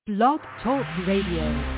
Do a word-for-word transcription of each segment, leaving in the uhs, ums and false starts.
Blog Talk Radio.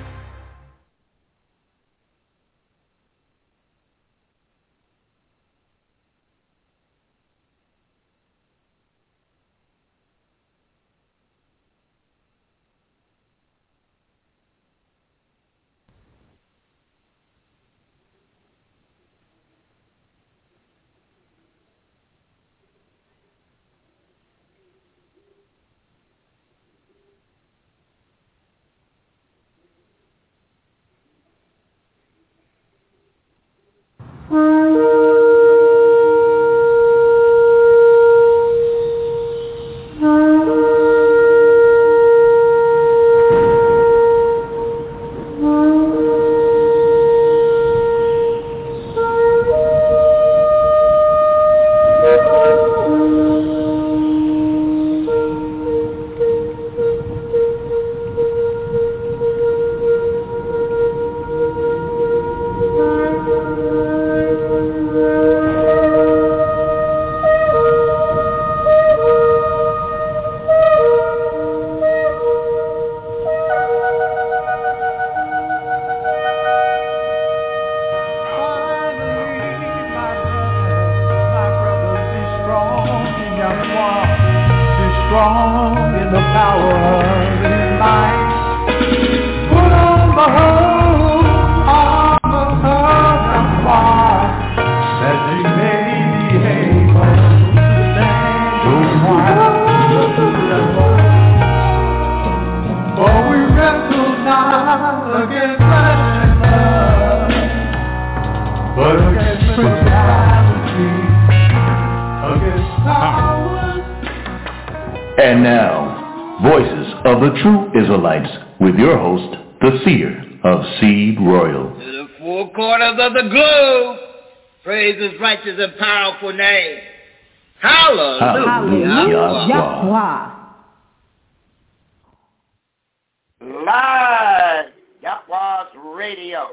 And now, Voices of the True Israelites, with your host, the Seer of Seed Royal. To the four corners of the globe, praise His righteous and powerful name. Hallelujah. Hallelujah. Live Yahweh's Radio.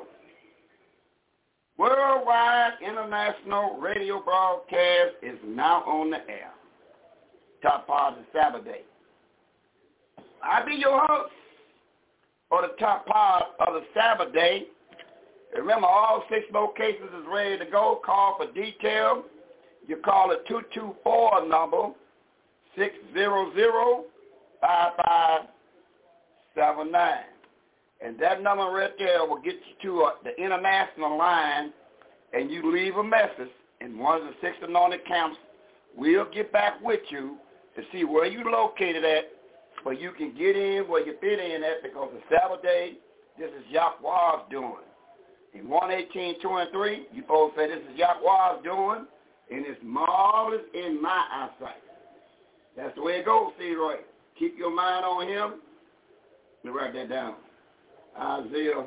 Worldwide international radio broadcast is now on the air. Top part of the Sabbath day. I be your host for the top part of the Sabbath day. Remember, all six locations is ready to go. Call for detail. You call a two two four number, six zero zero, five five seven nine. And that number right there will get you to uh, the international line, and you leave a message, and one of the six anointed camps will get back with you to see where you located at, where you can get in, where you fit in at, because the Sabbath day, this is Yahweh's doing. In one eighteen, two and three, you both say this is Yahweh's doing, and it's marvelous in my eyesight. That's the way it goes, see, right? Keep your mind on Him. Let me write that down. Isaiah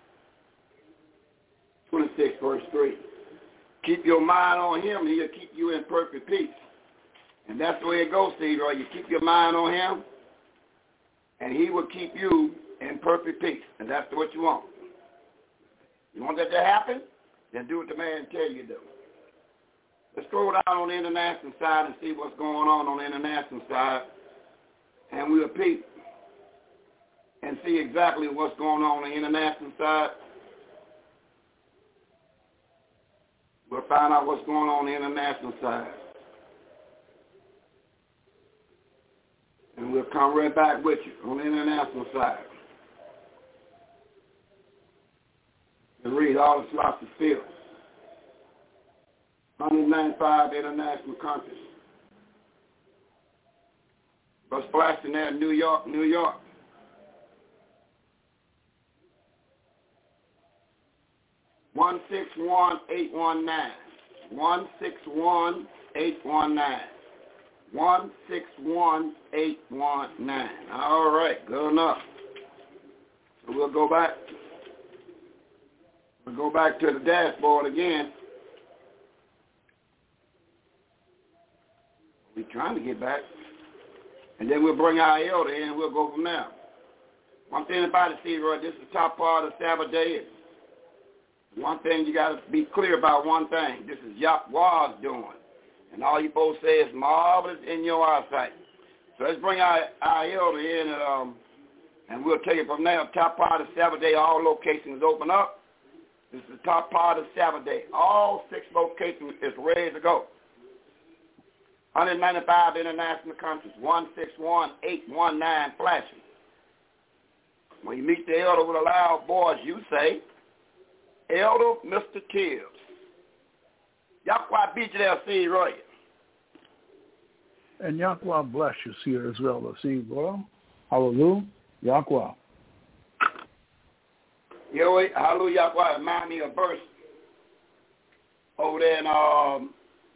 twenty-six, verse three. Keep your mind on Him, and He'll keep you in perfect peace. And that's the way it goes, see, right? You keep your mind on Him, and He will keep you in perfect peace. And that's what you want. You want that to happen? Then do what the man tell you to do. Let's scroll down on the international side and see what's going on on the international side. And we'll peep and see exactly what's going on on the international side. We'll find out what's going on on the international side. And we'll come right back with you on the international side. And read all the slots of fields. one hundred ninety-five international countries. What's flashing there? New York, New York. one six one, eight one nine. one six one, eight one nine. one six one, eight one nine. All right, good enough. So we'll go back. We'll go back to the dashboard again. We're trying to get back. And then we'll bring our elder in and we'll go from there. One thing about it, Steve, right, this is the top part of the Sabbath day. One thing you got to be clear about one thing. This is Yahweh's doing. And all you both say is marvelous in your eyesight. So let's bring our, our elder in and um, And we'll tell you from there, top part of Sabbath day, all locations open up. This is the top part of Sabbath day. All six locations is ready to go. one hundred ninety-five international countries, one six one, eight one nine flashing. When you meet the elder with a loud voice, you say, Elder Mister Tibbs. Yahweh beat you there, see Roy. And Yahweh bless you, Seer Israel, see Roy. Hallelujah. Yahweh. Yahweh, hallelujah, Yahweh, remind me of a verse over there in um,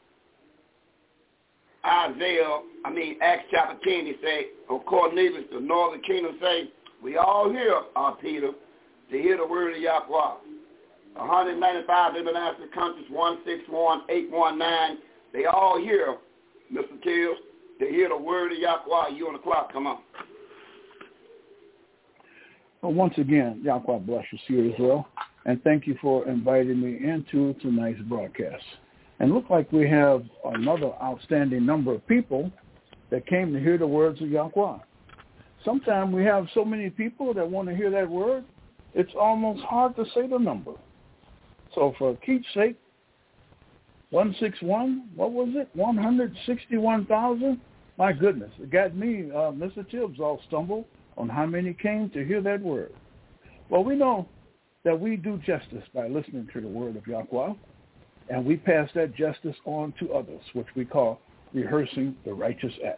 Isaiah, I mean, Acts chapter ten, he say, of Cornelius, the northern kingdom say, we all here, uh, Peter, to hear the word of Yahweh. one hundred ninety-five international countries, one six one, eight one nine, they all here, Mister Tibbs, to hear the word of Yahweh. You on the clock, come on. Well, once again, Yahweh bless you, Seer Israel, and thank you for inviting me into tonight's broadcast. And look like we have another outstanding number of people that came to hear the words of Yahweh. Sometimes we have so many people that want to hear that word, it's almost hard to say the number. So for keep's sake, one sixty-one, what was it, one hundred sixty-one thousand? My goodness, it got me, uh, Mister Tibbs, all stumbled on how many came to hear that word. Well, we know that we do justice by listening to the word of Yahweh, and we pass that justice on to others, which we call rehearsing the righteous act.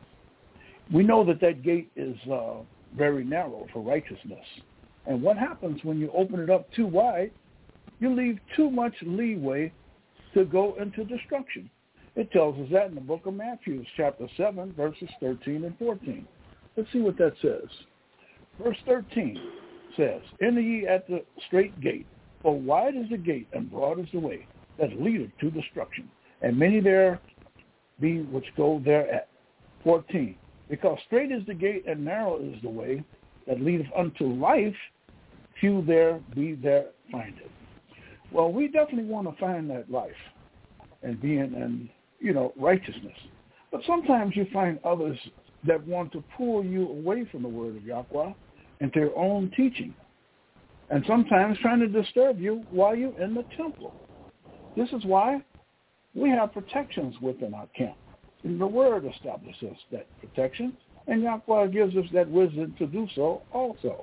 We know that that gate is uh, very narrow for righteousness. And what happens when you open it up too wide, you leave too much leeway to go into destruction. It tells us that in the book of Matthew, chapter seven, verses thirteen and fourteen. Let's see what that says. Verse thirteen says, enter ye at the straight gate, for wide is the gate and broad is the way that leadeth to destruction, and many there be which go thereat. fourteen, because straight is the gate and narrow is the way that leadeth unto life, few there be that find it. Well, we definitely want to find that life and being in, you know, righteousness. But sometimes you find others that want to pull you away from the word of Yahweh and their own teaching, and sometimes trying to disturb you while you're in the temple. This is why we have protections within our camp. And the word establishes that protection, and Yahweh gives us that wisdom to do so also.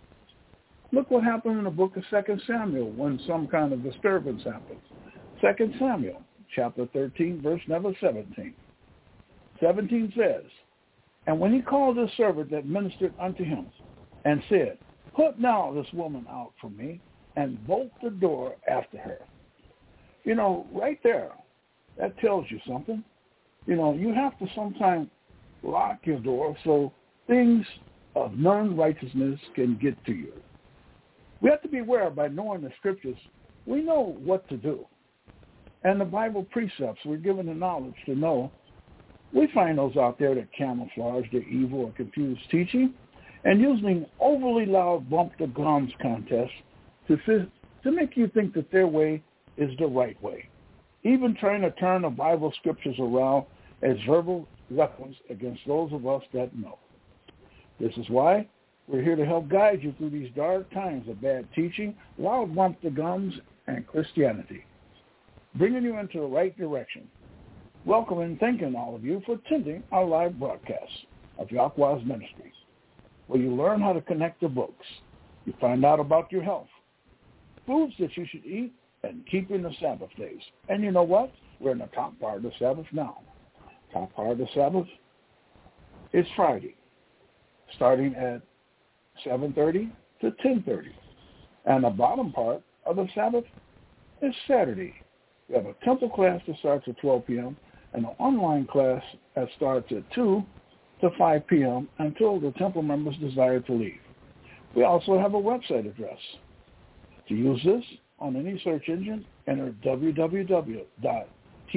Look what happened in the book of Second Samuel when some kind of disturbance happens. Second Samuel, chapter thirteen, verse number seventeen. seventeen says, and when he called his servant that ministered unto him, and said, put now this woman out from me, and bolt the door after her. You know, right there, that tells you something. You know, you have to sometimes lock your door so things of non-righteousness can get to you. We have to be aware by knowing the scriptures, we know what to do. And the Bible precepts, we're given the knowledge to know. We find those out there that camouflage their evil or confused teaching and using overly loud bump the gums contest to, to make you think that their way is the right way, even trying to turn the Bible scriptures around as verbal weapons against those of us that know. This is why we're here to help guide you through these dark times of bad teaching, loud bump the gums, and Christianity, bringing you into the right direction. Welcome and thanking all of you for attending our live broadcast of Yahweh's Ministries, where you learn how to connect the books. You find out about your health, foods that you should eat, and keeping the Sabbath days. And you know what? We're in the top part of the Sabbath now. Top part of the Sabbath is Friday, starting at seven thirty to ten thirty. And the bottom part of the Sabbath is Saturday. We have a temple class that starts at twelve p.m. and an online class that starts at two to five p.m. until the temple members desire to leave. We also have a website address. To use this on any search engine, enter w w w dot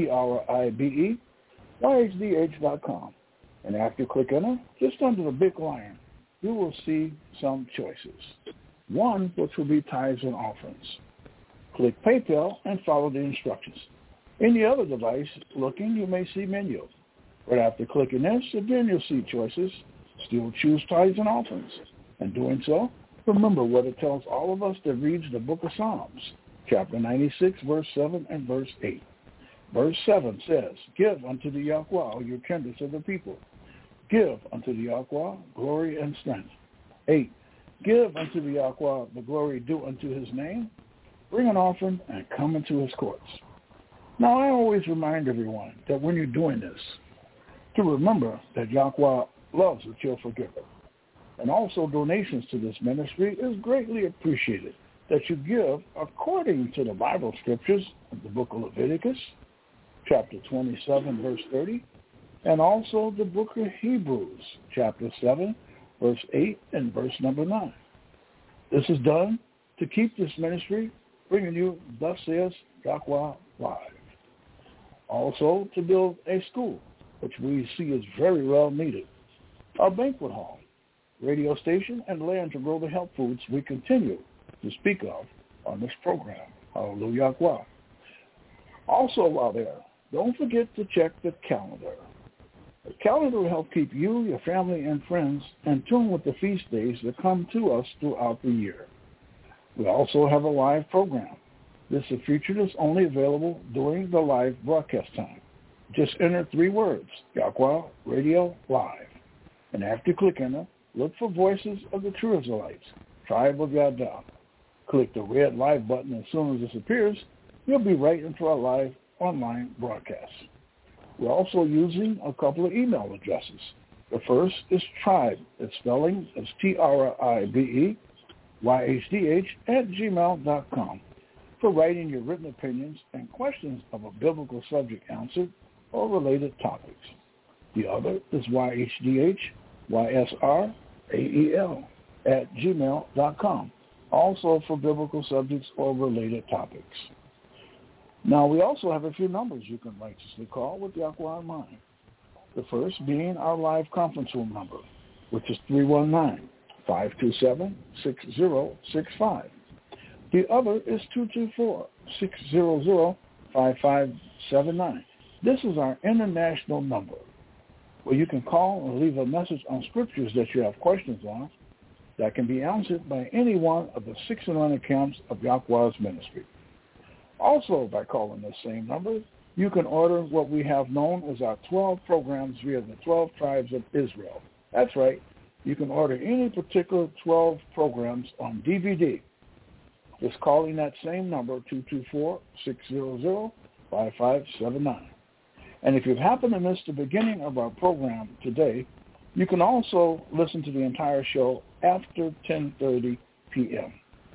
tribe y h d h dot com. And after you click enter, just under the big lion, you will see some choices. One, which will be tithes and offerings. Click PayPal and follow the instructions. Any other device looking, you may see menu. Right after clicking this, again you'll see choices. Still choose tithes and offerings. In doing so, remember what it tells all of us that reads the book of Psalms, chapter ninety-six, verse seven and verse eight. Verse seven says, give unto the Yahweh your kindreds of the people. Give unto the Yahweh glory and strength. Eight, give unto the Yahweh the glory due unto his name. Bring an offering and come into his courts. Now, I always remind everyone that when you're doing this, to remember that Yahweh loves a cheerful giver. And also donations to this ministry is greatly appreciated, that you give according to the Bible scriptures of the book of Leviticus, chapter twenty-seven, verse thirty, and also the book of Hebrews, chapter seven, verse eight and verse number nine. This is done to keep this ministry bringing you Thus Says Yahweh Live. Also to build a school, which we see is very well needed, a banquet hall, radio station, and land to grow the health foods we continue to speak of on this program. Hallelujah. Also while there, don't forget to check the calendar. The calendar will help keep you, your family, and friends in tune with the feast days that come to us throughout the year. We also have a live program. This is a feature that's only available during the live broadcast time. Just enter three words, Yahweh Radio Live. And after you click enter, look for Voices of the True Israelites, Tribe of Yada. Click the red live button as soon as this appears. You'll be right into our live online broadcast. We're also using a couple of email addresses. The first is Tribe. Its spelling is T R I B E Y H D H at gmail dot com for writing your written opinions and questions of a biblical subject answered or related topics. The other is Y H D H Y S R A E L at gmail dot com, also for biblical subjects or related topics. Now, we also have a few numbers you can righteously call with Yahweh in mind. The first being our live conference room number, which is three one nine, five two seven, six zero six five. The other is two two four, six zero zero, five five seven nine. This is our international number, where you can call and leave a message on scriptures that you have questions on that can be answered by any one of the six anointed camps of Yahweh's ministry. Also, by calling this same number, you can order what we have known as our twelve programs via the twelve tribes of Israel. That's right. You can order any particular twelve programs on D V D. Just calling that same number, two two four, six zero zero, five five seven nine. And if you happen to miss the beginning of our program today, you can also listen to the entire show after ten thirty p.m.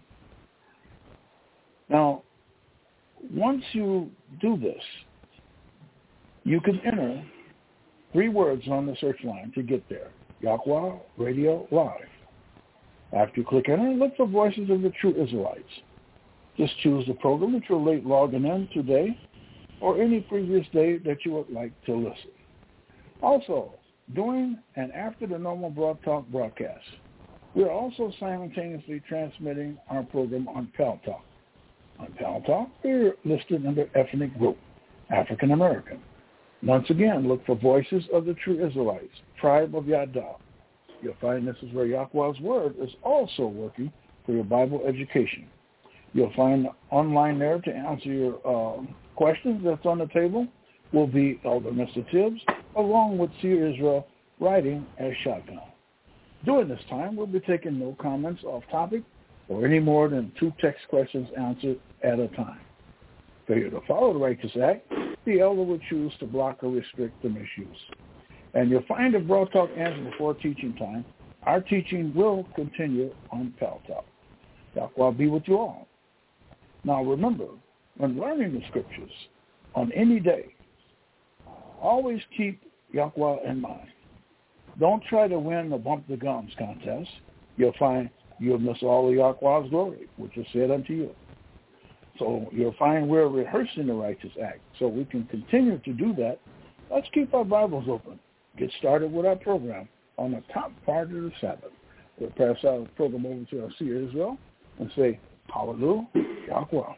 Now, once you do this, you can enter three words on the search line to get there, Yahweh Radio Live. After you click enter, look for Voices of the True Israelites. Just choose the program that you're late logging in today or any previous day that you would like to listen. Also, during and after the normal Broad Talk broadcast, we are also simultaneously transmitting our program on Pal Talk. On Pal Talk, we're listed under ethnic group, African American. Once again, look for Voices of the True Israelites, Tribe of Yada. You'll find this is where Yahweh's Word is also working for your Bible education. You'll find online there to answer your uh, questions that's on the table will be Elder Mister Tibbs, along with Seer Israel, writing as shotgun. During this time, we'll be taking no comments off topic or any more than two text questions answered at a time. Failure to follow the Righteous Act, the elder would choose to block or restrict the misuse. And you'll find if Broad Talk ends before teaching time, our teaching will continue on Pal Talk. Yahweh be with you all. Now remember, when learning the scriptures on any day, always keep Yahweh in mind. Don't try to win the bump the gums contest. You'll find you'll miss all of Yahweh's glory, which is said unto you. So you'll find we're rehearsing the Righteous Act. So we can continue to do that. Let's keep our Bibles open. Get started with our program on the top part of the Sabbath. We'll pass our program over to our Seer Israel and say, Hallelujah, Yahweh.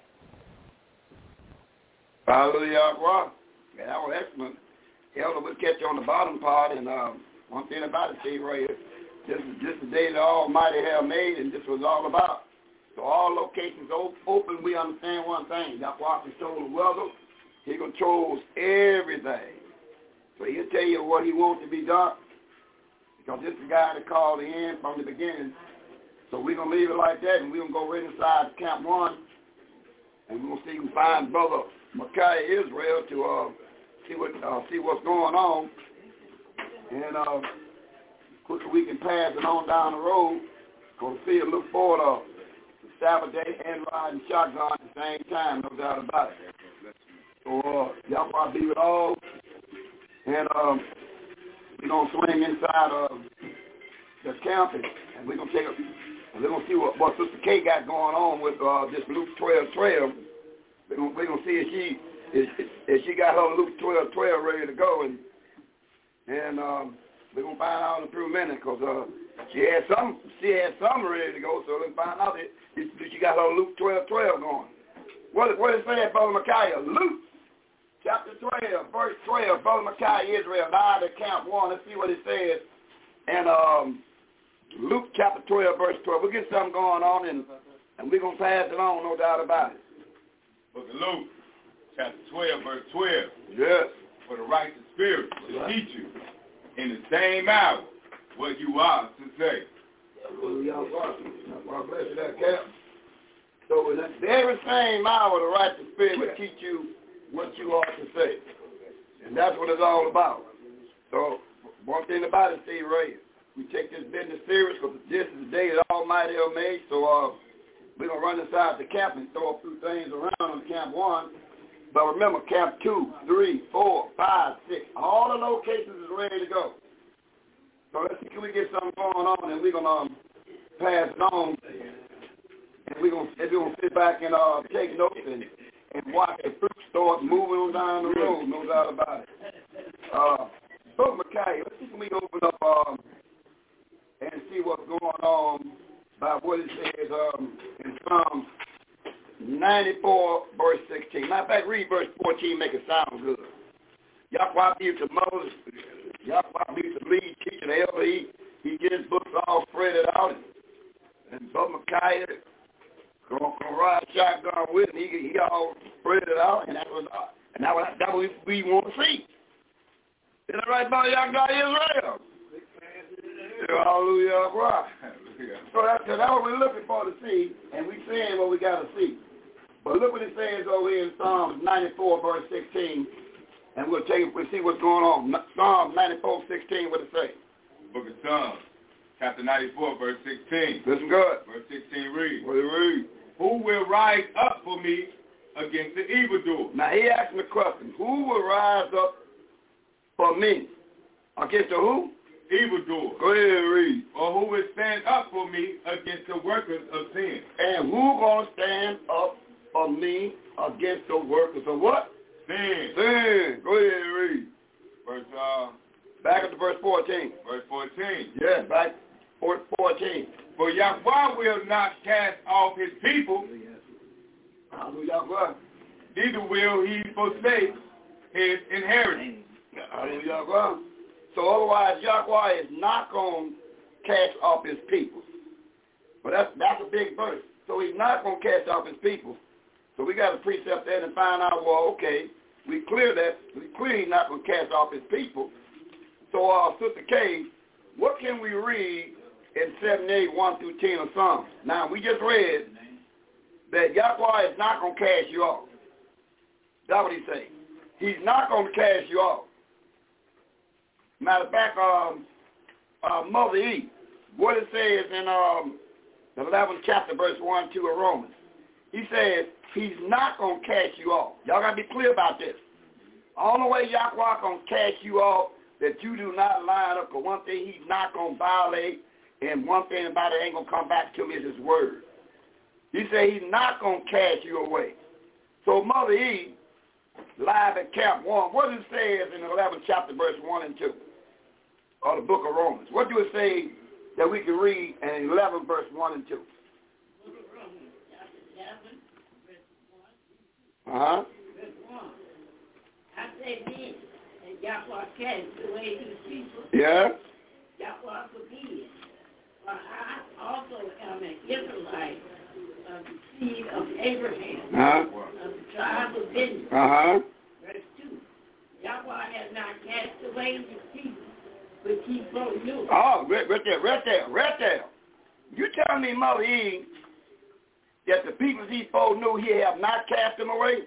Hallelujah, Yahweh. Yeah, that was excellent. Elder, we'll catch you on the bottom part. And uh, one thing about it, see, Ray, This is just the day the Almighty have made, and this was all about. So all locations open. We understand one thing. Yahweh controls the weather. He controls everything. So he'll tell you what he wants to be done. Because this is the guy that called the end from the beginning. So we're going to leave it like that, and we're going to go right inside Camp one. And we're going to see if we can find Brother Micaiah Israel to uh, see what uh, see what's going on. And uh, quickly we can pass it on down the road. Because see and look forward to the Sabbath day and riding shotgun at the same time, no doubt about it. So uh, y'all probably be with all. And um, we're going to swing inside of the campus. And we're going to take a, and we're going to see what, what Sister K got going on with uh, this Luke twelve twelve. We're going we're gonna see if she, if, if she got her Luke twelve twelve ready to go. And, and um, we're going to find out in a few minutes because uh, she had some she had some ready to go. So let's find out if, if she got her Luke twelve twelve going. What, what is it saying, Brother Micaiah? Luke chapter twelve, verse twelve, Brother Micaiah Israel, live at Camp one. Let's see what it says. And um, Luke chapter twelve, verse twelve. We'll get something going on, and, and we're going to pass it on, no doubt about it. Book of Luke chapter twelve, verse twelve. Yes. For the righteous spirit will teach you in the same hour what you are to say. God bless you, that Cap. So in that very same hour, the righteous spirit will teach you what you ought to say. And that's what it's all about. So one thing about it, Steve Ray, we take this business serious because this is the day that Almighty has made. So uh, we're going to run inside the camp and throw a few things around on Camp one. But remember, Camp two, three, four, five, six, all the locations is ready to go. So let's see, can we get something going on, and we're going to um, pass it on. And we're going we're gonna sit back and uh, take notes and, and watch the fruit start moving on down the road, no doubt about it. Uh, so, Micaiah, let's see, can we open up um, and see what's going on by what it says um, in Psalm ninety-four, verse sixteen. Matter of fact, read verse fourteen, make it sound good. Yahweh be to Moses. Yahweh be to lead, teaching the elder. He, he get his books all spread it out. And so Micaiah gonna, gonna ride shotgun with him. He, he all spread it out, and that was uh, and that was that what we, we want to see. Is that right about Yahweh Israel? Hallelujah. Right. So that's, that's what we're looking for to see, and we're saying what we got to see. But look what it says over here in Psalm ninety-four, verse sixteen, and we'll take we'll see what's going on. Psalm ninety-four, sixteen, what it say? Book of Psalms, chapter ninety-four, verse sixteen. Listen good. Verse sixteen reads, What it read? Who will rise up for me against the evildoer? Now he asked me a question. Who will rise up for me? Against the who? Evildoer. Go ahead and read. Or who will stand up for me against the workers of sin? And who gonna stand up for me against the workers of what? Sin. Sin. Go ahead and read. Verse uh Back up to verse fourteen. verse fourteen. Yeah, back fourteen. For Yahweh will not cast off his people, Hallelujah. neither will he forsake his inheritance. Hallelujah. So otherwise, Yahweh is not going to cast off his people. But that's, that's a big verse. So he's not going to cast off his people. So we got to precept that and find out, well, okay, we clear that. We clear he's not going to cast off his people. So, uh, Sister K, what can we read in seventy-eight, one through ten of Psalms? Now, we just read that Yahweh is not going to cast you off. That's what he's saying. He's not going to cast you off. Matter of fact, um, uh, Mother E, what it says in um, the eleventh chapter, verse one, two of Romans, he says he's not going to cast you off. Y'all got to be clear about this. The only way Yahweh going to cast you off that you do not line up, for one thing he's not going to violate, and one thing about it ain't going to come back to him is his word. He said he's not going to cast you away. So Mother E, live at Camp one, what does it say in the eleventh chapter, verse one and two? Or the book of Romans. What do it say that we can read in eleven, verse one and two? Book of Romans, chapter eleven, verse one. Uh-huh. Verse one. I say this, and Yahweh cast away his people. Yeah. Yahweh forbid. But I also am an Israelite of the seed of Abraham, Uh-huh. of the tribe of Benjamin. Uh-huh. Verse two. Yahweh has not cast away the people, which he foreknew. Oh, right, right there, right there, right there. You telling me, Mother Eve, that the people he foreknew he have not cast them away?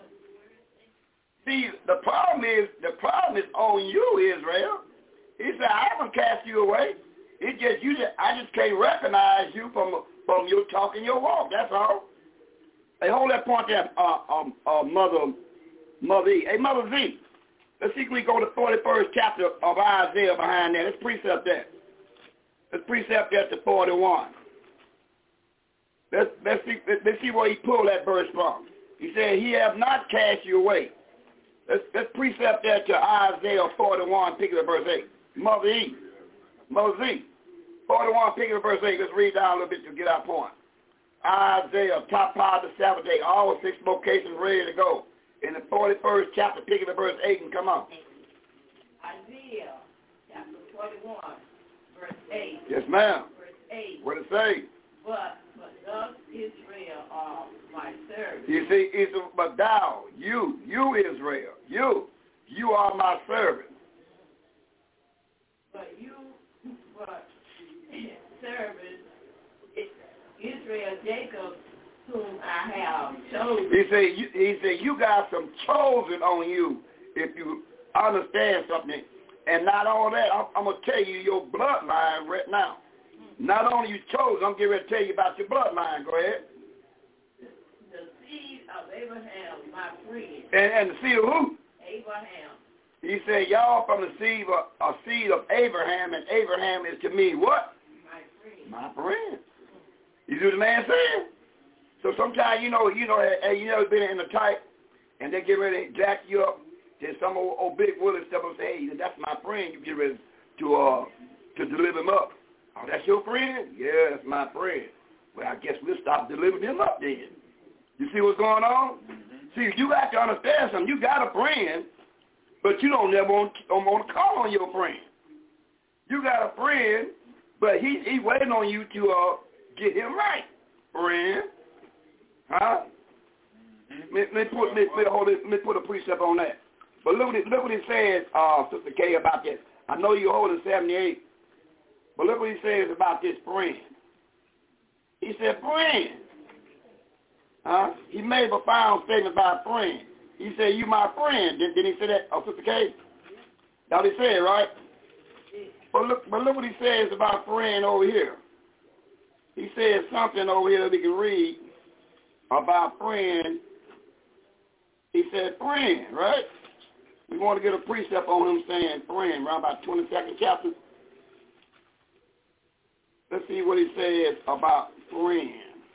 See, the problem is, the problem is on you, Israel. He said, I haven't cast you away. It's just you. Just, I just can't recognize you from from your talk and your walk. That's all. Hey, hold that point there, uh, um, uh, Mother, Mother E. Hey, Mother Z. Let's see if we go to the forty-first chapter of Isaiah behind that. Let's precept that. Let's precept that to forty-one. Let's let's see let's see where he pulled that verse from. He said, "He have not cast you away." Let's let's precept that to Isaiah forty-one, picking up verse eight. Mother E. Mother Z. forty-one, picking up verse eight. Let's read down a little bit to get our point. Isaiah, top part of the Sabbath day, all six vocations ready to go. In the forty-first chapter, picking up verse eight, and come on. Isaiah, chapter forty-one, verse eight. Yes, ma'am. Verse eight. What it say? But, but thus Israel are my servant. You see, it's a, but thou, you, you Israel, you, you are my servant. But you, but servant, Israel, Jacob, whom I have chosen. He said, you, he said, you got some chosen on you if you understand something. And not all that, I'm, I'm going to tell you your bloodline right now. Mm-hmm. Not only you chosen, I'm getting ready to tell you about your bloodline. Go ahead. The seed of Abraham, my friend. And, and the seed of who? Abraham. He said, y'all from the seed of, a seed of Abraham, and Abraham is to me what? My friend. My friend. You see what the man saying? So sometimes, you know, you know, hey, you know, been in the tight, and they get ready to jack you up. Then some old, old big Willie step up and say, hey, that's my friend. You get ready to uh to deliver him up. Oh, that's your friend? Yeah, that's my friend. Well, I guess we'll stop delivering him up then. You see what's going on? Mm-hmm. See, you got to understand something. You got a friend, but you don't never want, don't want to call on your friend. You got a friend, but he he waiting on you to uh get him right, friend. Huh? Mm-hmm. Let, let, put, let, let, hold it, let put a precept on that. But look what it, look what it says, uh, Sister Kay, about this. I know you're holding seventy-eight, but look what he says about this friend. He said, friend. Huh? He made a profound statement about friend. He said, you my friend. Didn't, didn't he say that, oh, Sister Kay? That's what he said, right? But look, but look what he says about friend over here. He says something over here that we can read about friend. He said friend, right? We want to get a precept on him saying friend, around about twenty-second chapter. Let's see what he says about friend.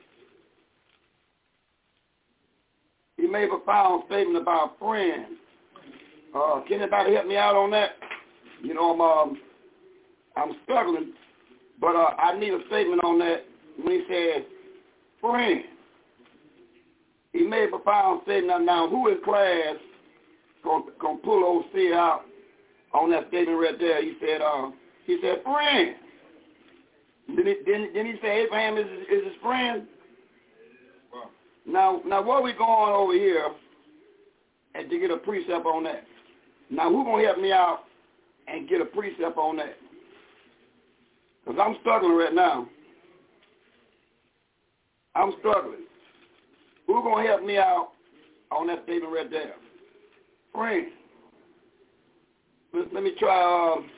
He made a profound statement about friend. Uh, can anybody help me out on that? You know, I'm um, I'm struggling, but uh, I need a statement on that when he says friend. He made a profound statement. Now, who in class gonna, gonna pull old C out on that statement right there? He said, uh, he said, friend. Didn't he, didn't, didn't he say Abraham is, is his friend? Well, now, now, where we going over here and to get a precept on that? Now, who gonna help me out and get a precept on that? Because I'm struggling right now. I'm struggling. Who's going to help me out on that statement right there? Friend. Let, let me try. Um,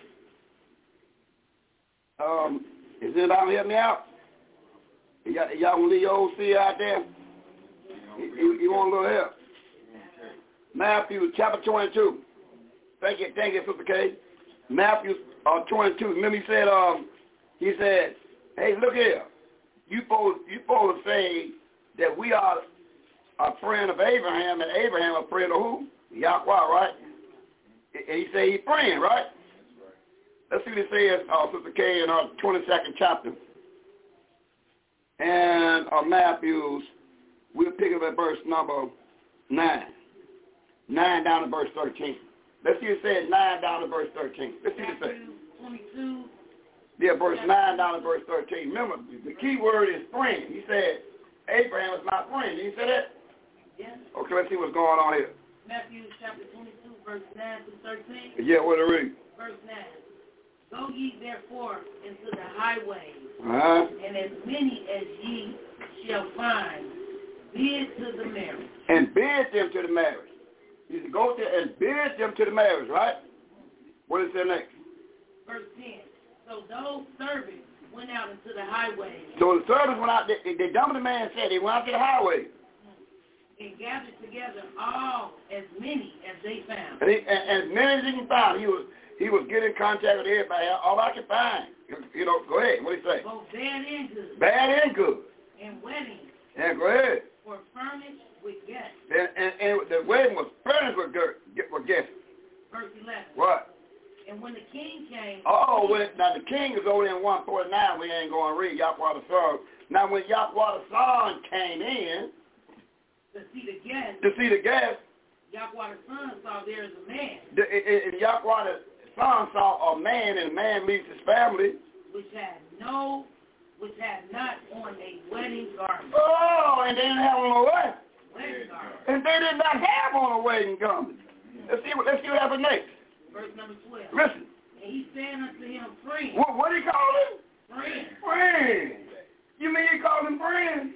um, is anybody going to help me out? Y'all, y'all going to leave your old C out there? You, you, you want a little help? Matthew chapter twenty-two. Thank you, thank you, Sister Kay. Matthew uh, twenty-two. Remember he said, um, he said, hey, look here. You supposed, you supposed to say that we are a friend of Abraham, and Abraham a friend of who? Yahweh, right? And he said he's friend, right? Let's see what it says, uh, Sister Kay, in our twenty-second chapter. And uh, Matthew's, we'll pick up at verse number nine. nine down to verse thirteen. Let's see what it says, nine down to verse thirteen. Let's see what it says. twenty-two, Yeah, verse nine down to verse thirteen. Remember, the key word is friend. He said, Abraham is my friend. Did you say that? Yes. Okay, let's see what's going on here. Matthew chapter twenty-two, verse nine to thirteen. Yeah, what to read? Verse nine. Go ye therefore into the highways, Uh-huh. and as many as ye shall find, bid to the marriage. And bid them to the marriage. You go there and bid them to the marriage, right? What is there next? Verse ten. So those servants went out into the highways. So the servants went out, they, they done what the man said, they went out to the highway. And gathered together all, as many as they found. And, he, and, and as many as he can find, he was he was getting in contact with everybody, all I could find. You know, go ahead, what do you say? Both bad and good. Bad and good. And weddings. Yeah, go ahead. Were furnished with guests. And, and, and the wedding was furnished with, with guests. Verse eleven. What? And when the king came... Oh, when, now the king is over in one forty-nine. We ain't going to read Yahweh the Son. Now when Yahweh the Son came in... To see the guest. To see the guest. Yahweh the Son saw there is a man. The, and Yahweh the Son saw a man, and the man leaves his family. Which had no... Which had not on a wedding garment. Oh, and they didn't have on a what? Wedding garment. And they did not have on a wedding garment. Let's see what, let's see what happens next. Verse number twelve. Listen. And he said unto him, friend. What, what did he call him? Friend. Friend. You mean he called him friend?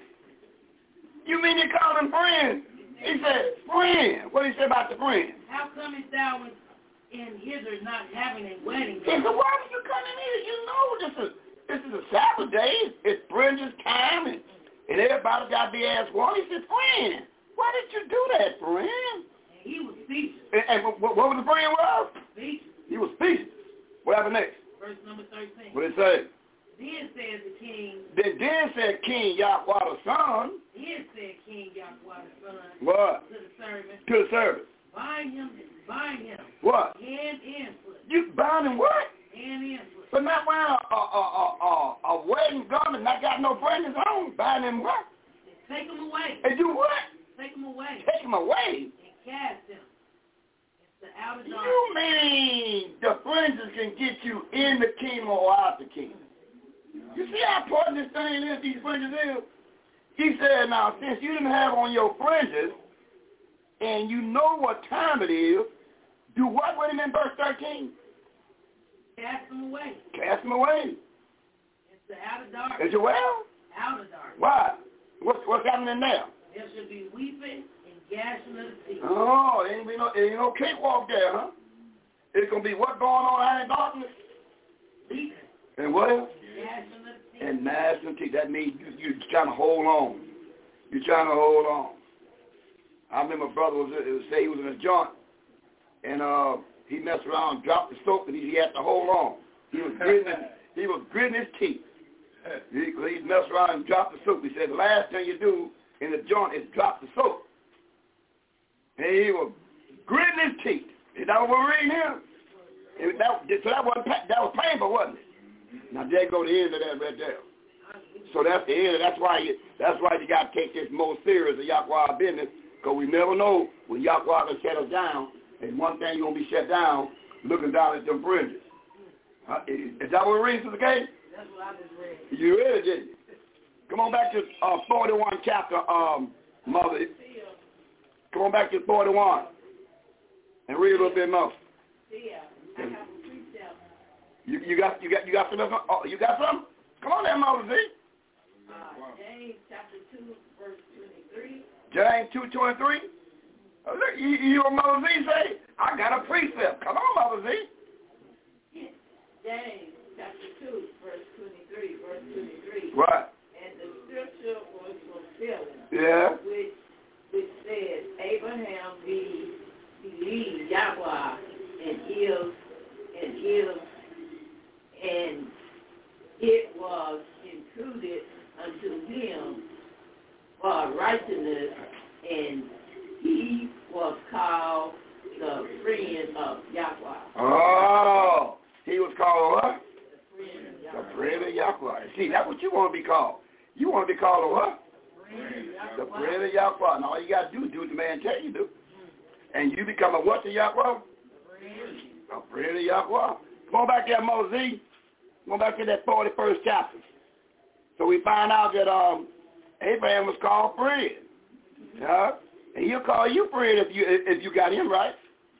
You mean he called him friend? He said, friend. What did he say about the friend? How comest thou in, in hither not having a wedding He said, garment? why did you come in here? You know this is this is a Sabbath day. It's Brenda's time, and, and everybody got to be asked one. He said, friend, why did you do that, friend? And he was speechless. And, and what, what was the friend was? Speechless. He was speechless. What happened next? Verse number thirteen. What did it say? Then said the king. Then, then said King Yahweh the Son. Then said King Yahweh the Son. What? To the servant. To the servant. Bind him. Bind him. What? Hand and foot. You bound him what? Hand and foot. But not wearing a, a, a, a, a wedding garment, not got no friend his own. Bind him what? Take him away. And do what? Take him away. Take him away? And cast him. It's the outer darkness. You mean the fringes can get you in the kingdom or out the kingdom? You see how important this thing is, these fringes is? He said, now, since you didn't have on your fringes, and you know what time it is, do what with him in verse thirteen? Cast him away. Cast him away. It's the outer darkness. Is it well? Outer darkness. Why? What's, what's happening there? There should be weeping and gashing of the teeth. Oh, ain't, be no, ain't no cakewalk there, huh? It's going to be what going on out in darkness? Weeping. And what else? Gashing of the teeth. And gnashing of teeth. That means you, you're trying to hold on. You're trying to hold on. I remember a brother was, was say he was in a joint, and uh, he messed around and dropped the soap, and he, he had to hold on. He was gritting his, he was gritting his teeth. He, he messed around and dropped the soap. He said, the last thing you do in the joint is drop the soap. And he was gritting his teeth. Is that what we're reading here? And that, so that, wasn't, that was painful, wasn't it? Now, there go the end of that right there. So that's the end. That's why you, that's why you got to take this more serious of Yahweh business, because we never know when Yahweh will shut us down. And one thing you're going to be shut down, looking down at them fringes. Uh, is, is that what we're reading, Sister Kay? That's what I just read. You read it, didn't you? Come on back to uh, forty-one chapter, um, Mother. Come on back to forty-one and read a little bit more. Yeah, I have a precept. You, you got you got you got some oh, you got some? Come on there, Mother Z. Uh, James chapter two, verse twenty-three. James two twenty-three. Uh, look, you, you what Mother Z say? I got a precept. Come on, Mother Z. James chapter two, verse twenty-three, verse twenty-three. Right. And the scripture was fulfilled. Yeah. Which which says Abraham be, believed Yahweh and is and is and it was imputed unto him for righteousness, and he was called the friend of Yahweh. Oh, he was called what? The friend of Yahweh. The friend of Yahweh. See, that's what you want to be called. You want to be called a what? The friend of Yahweh. And all you got to do is do what the man tell you to do. And you become a what to Yahweh? A friend of Yahweh. Come on back there, Moses. Go back to that forty-first chapter. So we find out that um, Abraham was called Fred. Yeah? And he'll call you Fred if you if you got him right.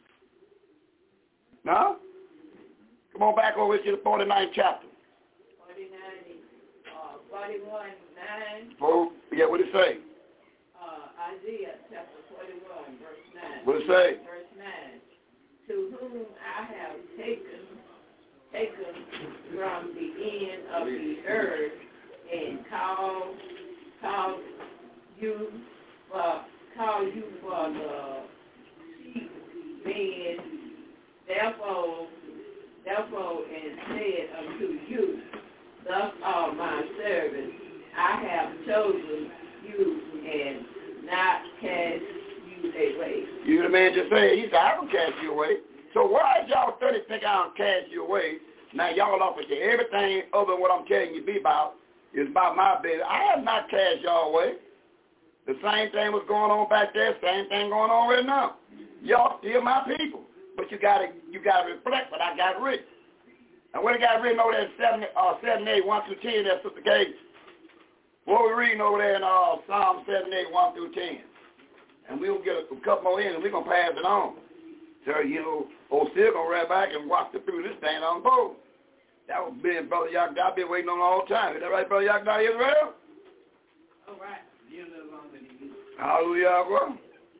No? Come on back over to the forty-ninth chapter. forty-nine, uh, forty-one, nine. Oh, yeah, what it say? Uh, Isaiah chapter forty-one, verse nine. What it say? Verse nine. To whom I have taken, taken from the end of the earth and called, called you for, called you for the sheep man. Therefore, therefore, and said unto you, thus are my servants. I have chosen you and not cast you away. You the man just said, he said, I don't cast you away. So why is y'all study think I don't cast you away? Now y'all offer to everything other than what I'm telling you be about is about my baby. I have not cast y'all away. The same thing was going on back there, same thing going on right now. Y'all still my people. But you gotta you gotta reflect what I got written. And what I got written over there in seven uh seven eight, one through ten, that's Sister Kate. What we reading over there in uh Psalm seven eight, one through ten. And we'll get a, a couple more in and we're gonna pass it on. So, you know, old still gonna ride back and watch the through this thing on board. That was being Brother Yakda. I've been waiting on all the time. Is that right, Brother Yakda Israel? All right. You're a little longer than you. Hallelujah, bro.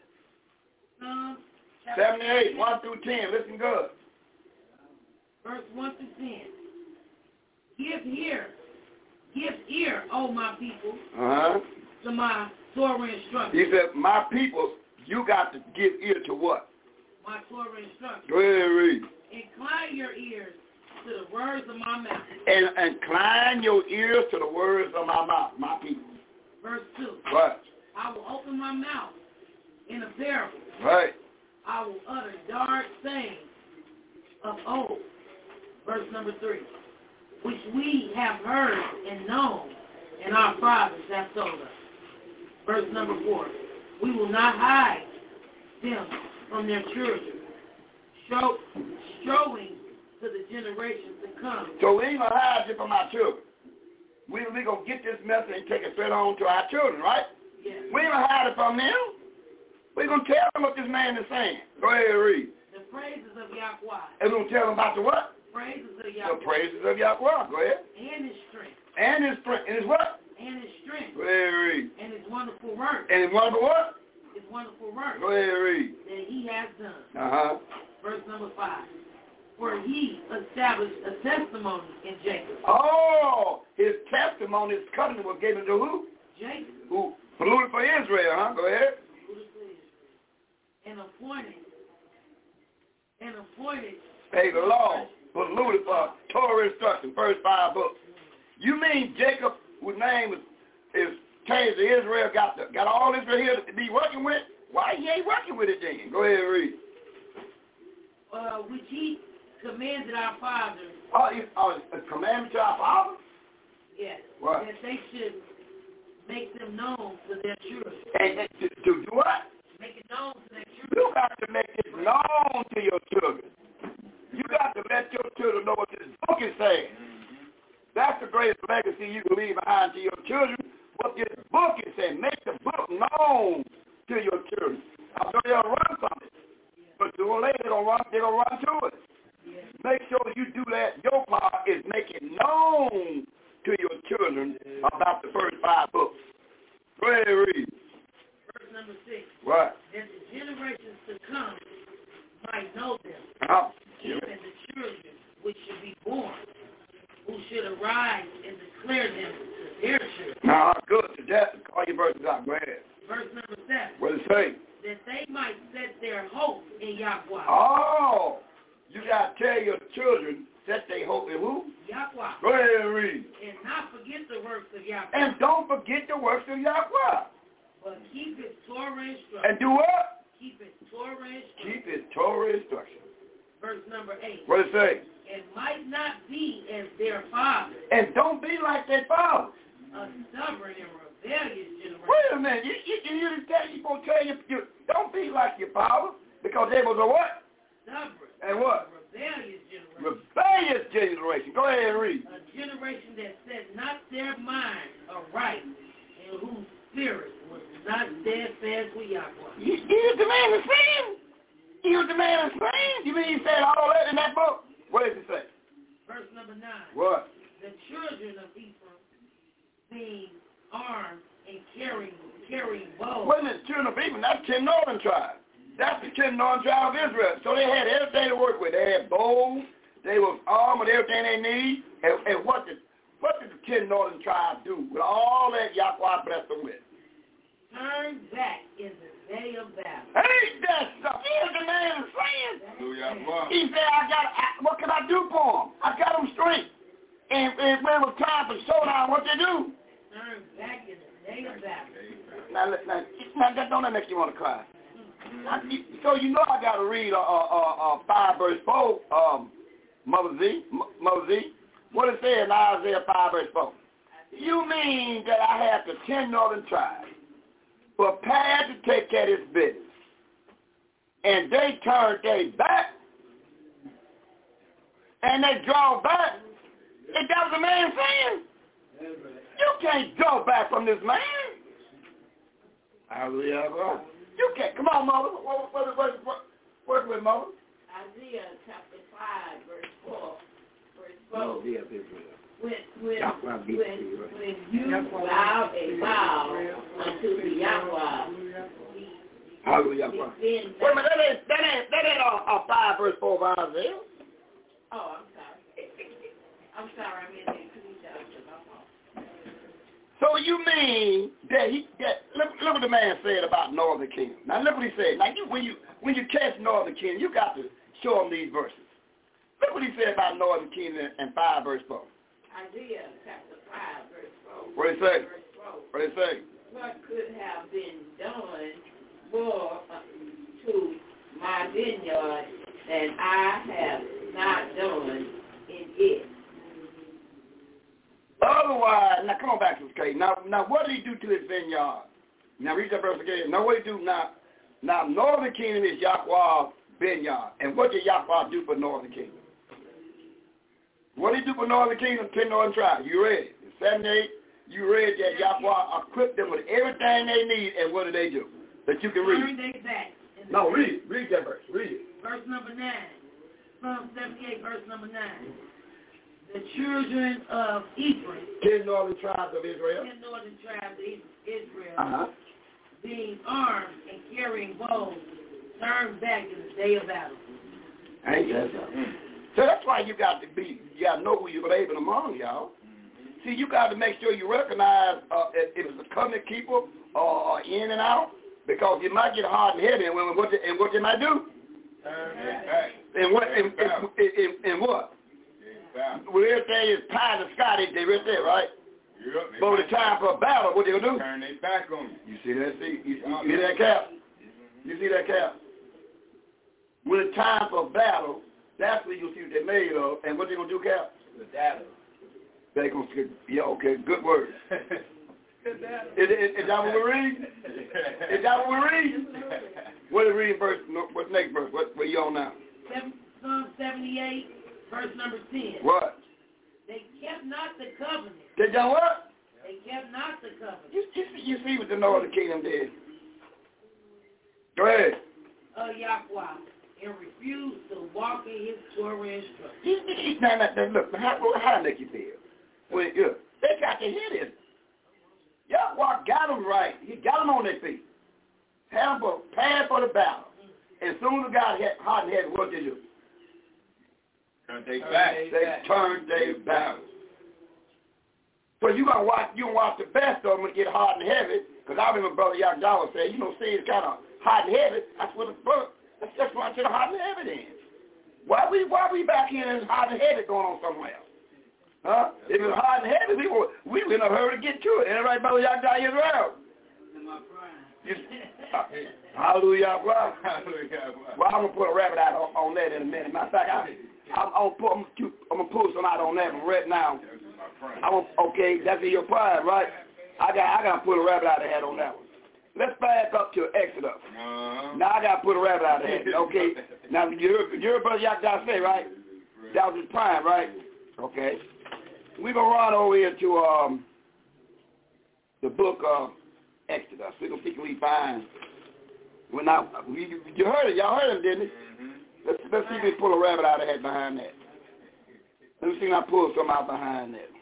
Um, seventy-eight, one through ten. Listen good. Verse one through ten. Give ear, give ear, O my people, Uh-huh. to my Torah instructions. He said, my people, you got to give ear to what? My Torah instructions. Go ahead and read. Incline your ears to the words of my mouth. And incline your ears to the words of my mouth, my people. Verse two. Right. I will open my mouth in a parable. Right. I will utter dark sayings of old. Verse number three. Which we have heard and known, and our fathers have told us. Verse number four. We will not hide them from their children, show, showing to the generations to come. So we ain't going to hide it from our children. We're we going to get this message and take it straight on to our children, right? Yes. We ain't going to hide it from them. We're going to tell them what this man is saying. Go ahead and read. The praises of Yahweh. And we're going to tell them about the what? Praises of Yahweh. The praises of Yahweh. Go ahead. And his strength. And his strength. And his what? And his strength. Go ahead and read. And his wonderful work. And his wonderful what? His wonderful work. Go ahead and read. That he has done. Uh-huh. Verse number five. For he established a testimony in Jacob. Oh, his testimony, his covenant was given to who? Jacob. Who polluted for Israel, huh? Go ahead. And appointed. And appointed. A law polluted for Torah instruction, first five books. You mean Jacob, whose name is, is changed to Israel, got the, got all Israel here to be working with? Why he ain't working with it then? Go ahead and read. Uh, which he commanded our fathers. Oh, he, oh, a commandment to our fathers? Yes. What? That they should make them known to their children. And, and to, to do what? Make it known to their children. You got to make it known to your children. You got to let your children know what this book is saying. That's the greatest legacy you can leave behind to your children. What this book is saying. Make the book known to your children. I'm sure they'll run from it. But sooner or later they're going to run, they're gonna run to it. Make sure you do that. Your part is make it known to your children about the first five books. Go ahead and read. Verse number six. What? That the generations to come might know them. Uh-huh. Even the children which should be born, who should arise and declare them to their children. Nah, good. To that, call your verses out. Go ahead. Verse number seven. What does it say? That they might set their hope in Yahweh. Oh, you got to tell your children, set their hope in who? Yahweh. Go ahead and read. And not forget the works of Yahweh. And don't forget the works of Yahweh. But keep his Torah instruction. And do what? Keep his Torah instruction. Keep his Torah instruction. Verse number eight. What does it say? And might not be as their fathers. And don't be like their fathers. A stubborn and rebellious generation. Wait a minute. You, you, you, you, you going to tell you, you, don't be like your father, because they was a what? Stubborn and what? Rebellious generation. Say this generation. Go ahead and read. A generation that set not their mind aright, and whose spirit was not steadfast with Yahweh. You, you was the man of sin. You was the man of sin. You mean he said all that in that book? What does it say? Verse number nine. What? The children of Ephraim being armed and carrying carrying bows. Wasn't it children of Ephraim? That's ten northern tribes. That's the ten northern tribe of Israel. So they had everything to work with. They had bows. They were armed with everything they need. And, and what did what did the ten northern tribes do with all that Yahweh blessed them with? Turn back in the day of battle. Ain't that stuff? Here's the man saying. He said, I got, I, what can I do for him? I got him straight. And, and when it was time for showdown, what they do? Turn back in the day of battle. Now, now, now that don't that make you want to cry? Now, so you know I got to read uh, uh, uh, five verse four, um, Mother Z, Mother Z. What it says in Isaiah five verse four? You mean that I have the ten northern tribes prepared to take care of this business, and they turn their back, and they draw back? And that was the man saying, you can't draw back from this man. Hallelujah. You can't. Come on, Mother. What, what, what, what, work with Mother. Isaiah chapter five, verse four. Verse four. When, when, when, when you vow a vow unto the Yahweh, Hallelujah. Wait a minute, that ain't, that ain't, that ain't a, a five verse four of Isaiah. Oh, I'm sorry. I'm sorry, I mean, two chapters. So you mean that he, that, look, look what the man said about Northern Kingdom. Now look what he said. Now you, when you, when you catch Northern Kingdom, you got to show him these verses. Look what he said about Northern Kingdom in five verse four. Isaiah chapter five, verse four. What did it say? Verse four. What did it say? What could have been done more uh, to my vineyard than I have not done in it? Otherwise, now come on back to the case. Now, now what did he do to his vineyard? Now read that verse again. Now what did he do? Now, now Northern Kingdom is Yahweh's vineyard. And what did Yahweh do for Northern Kingdom? What did he do for Northern Kingdom? Ten Northern tribes. You read it. In seventy-eight, you read that Yahweh equipped them with everything they need, and what did they do? That you can read. Turn they back. No, read it. Read that verse. Read it. Verse number nine. Psalm seventy-eight, verse number nine. The children of Ephraim, Ten northern tribes of Israel. ten northern tribes of Israel, Uh-huh. being armed and carrying bows, turned back in the day of battle. Ain't that something? So that's why you got to be, you got to know who you're believing among, y'all. See, you got to make sure you recognize uh, if it's a covenant keeper or, or in and out, because you might get hard and heavy, and what they, and what they might do? Turn back. And what? And, and, and, and what? Well, everything is pie in the sky, they, they right there, right? Yep, but when it's time for a battle, what they gonna do? Turn their back on you. You see that? See, you, you, you hear that, Cap? You see that, Cap? When it's time for a battle, that's when you see what they're made of, and what they gonna do, Cap? The battle. They gonna say, yeah, okay, good word. Is, is, is that what we read? Is that what we read? What is reading verse? What's next verse? What, what are you on now? Psalm seventy-eight, verse number ten. What? They kept not the covenant. They done what? They kept not the covenant. You, you, you see what the Northern Kingdom did. Go ahead. Uh, Yahweh, and refused to walk in his Torah instructions. He, he, now, now, now, look, how, how that make you feel? Well, yeah, they got to hear this. Yahweh got them right. He got them on their feet. Had them prepared for the battle. And as soon as God got hot and heavy, what did they do? Turn their back. They turned their back. So you gonna watch, you gonna watch the best of them when it get hot and heavy. Because I remember Brother Yahweh said, you know, see, it's kind of hot and heavy. That's what the brother. That's just why I said hot and heavy then. Why we why we back here and it's hot and heavy going on somewhere else? Huh? If it was hot and heavy, we were we were in a hurry to get to it. Ain't that right, Brother Yahweh Israel? You, uh, hallelujah, bro. Well, I'm gonna put a rabbit out on, on that in a minute. Matter of fact, I, I'm, I'm, put, I'm, I'm gonna pull some out on that right now. I'm gonna, okay, that's in your pride, right? I got I got to put a rabbit out of the hat on that one. Let's back up to Exodus. Uh-huh. Now I got to put a rabbit out of the hat. Okay. Now you heard, you heard Brother Yahweh say, right? That was his prime, right? Okay. We're going to run over here to um, the book of Exodus. We're going to see if we find. When I, we, you heard it. Y'all heard him, didn't you? Mm-hmm. Let's, let's see if we pull a rabbit out of the hat behind that. Let me see if I pull some out behind that.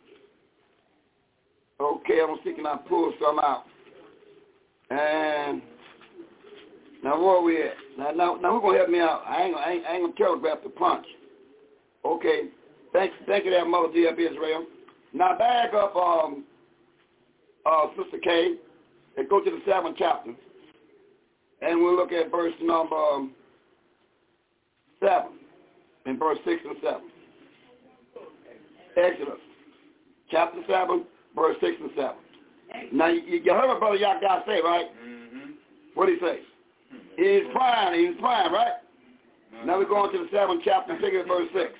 Okay, I'm see if I pull some out. And now where we at? Now, now, now who's going to help me out? I ain't, I ain't, I ain't going to telegraph the punch. Okay. Thank, thank you there, Mother D F Israel. Now back up, um, uh, Sister K, and go to the seventh chapter. And we'll look at verse number um, seven, and verse six and seven. Exodus, chapter seven, verse six and seven. Now, you, you heard what Brother Yahweh say, right? Mm-hmm. What did he say? He's prime, he's prime, right? Mm-hmm. Now we're going to the seventh chapter, take it verse six.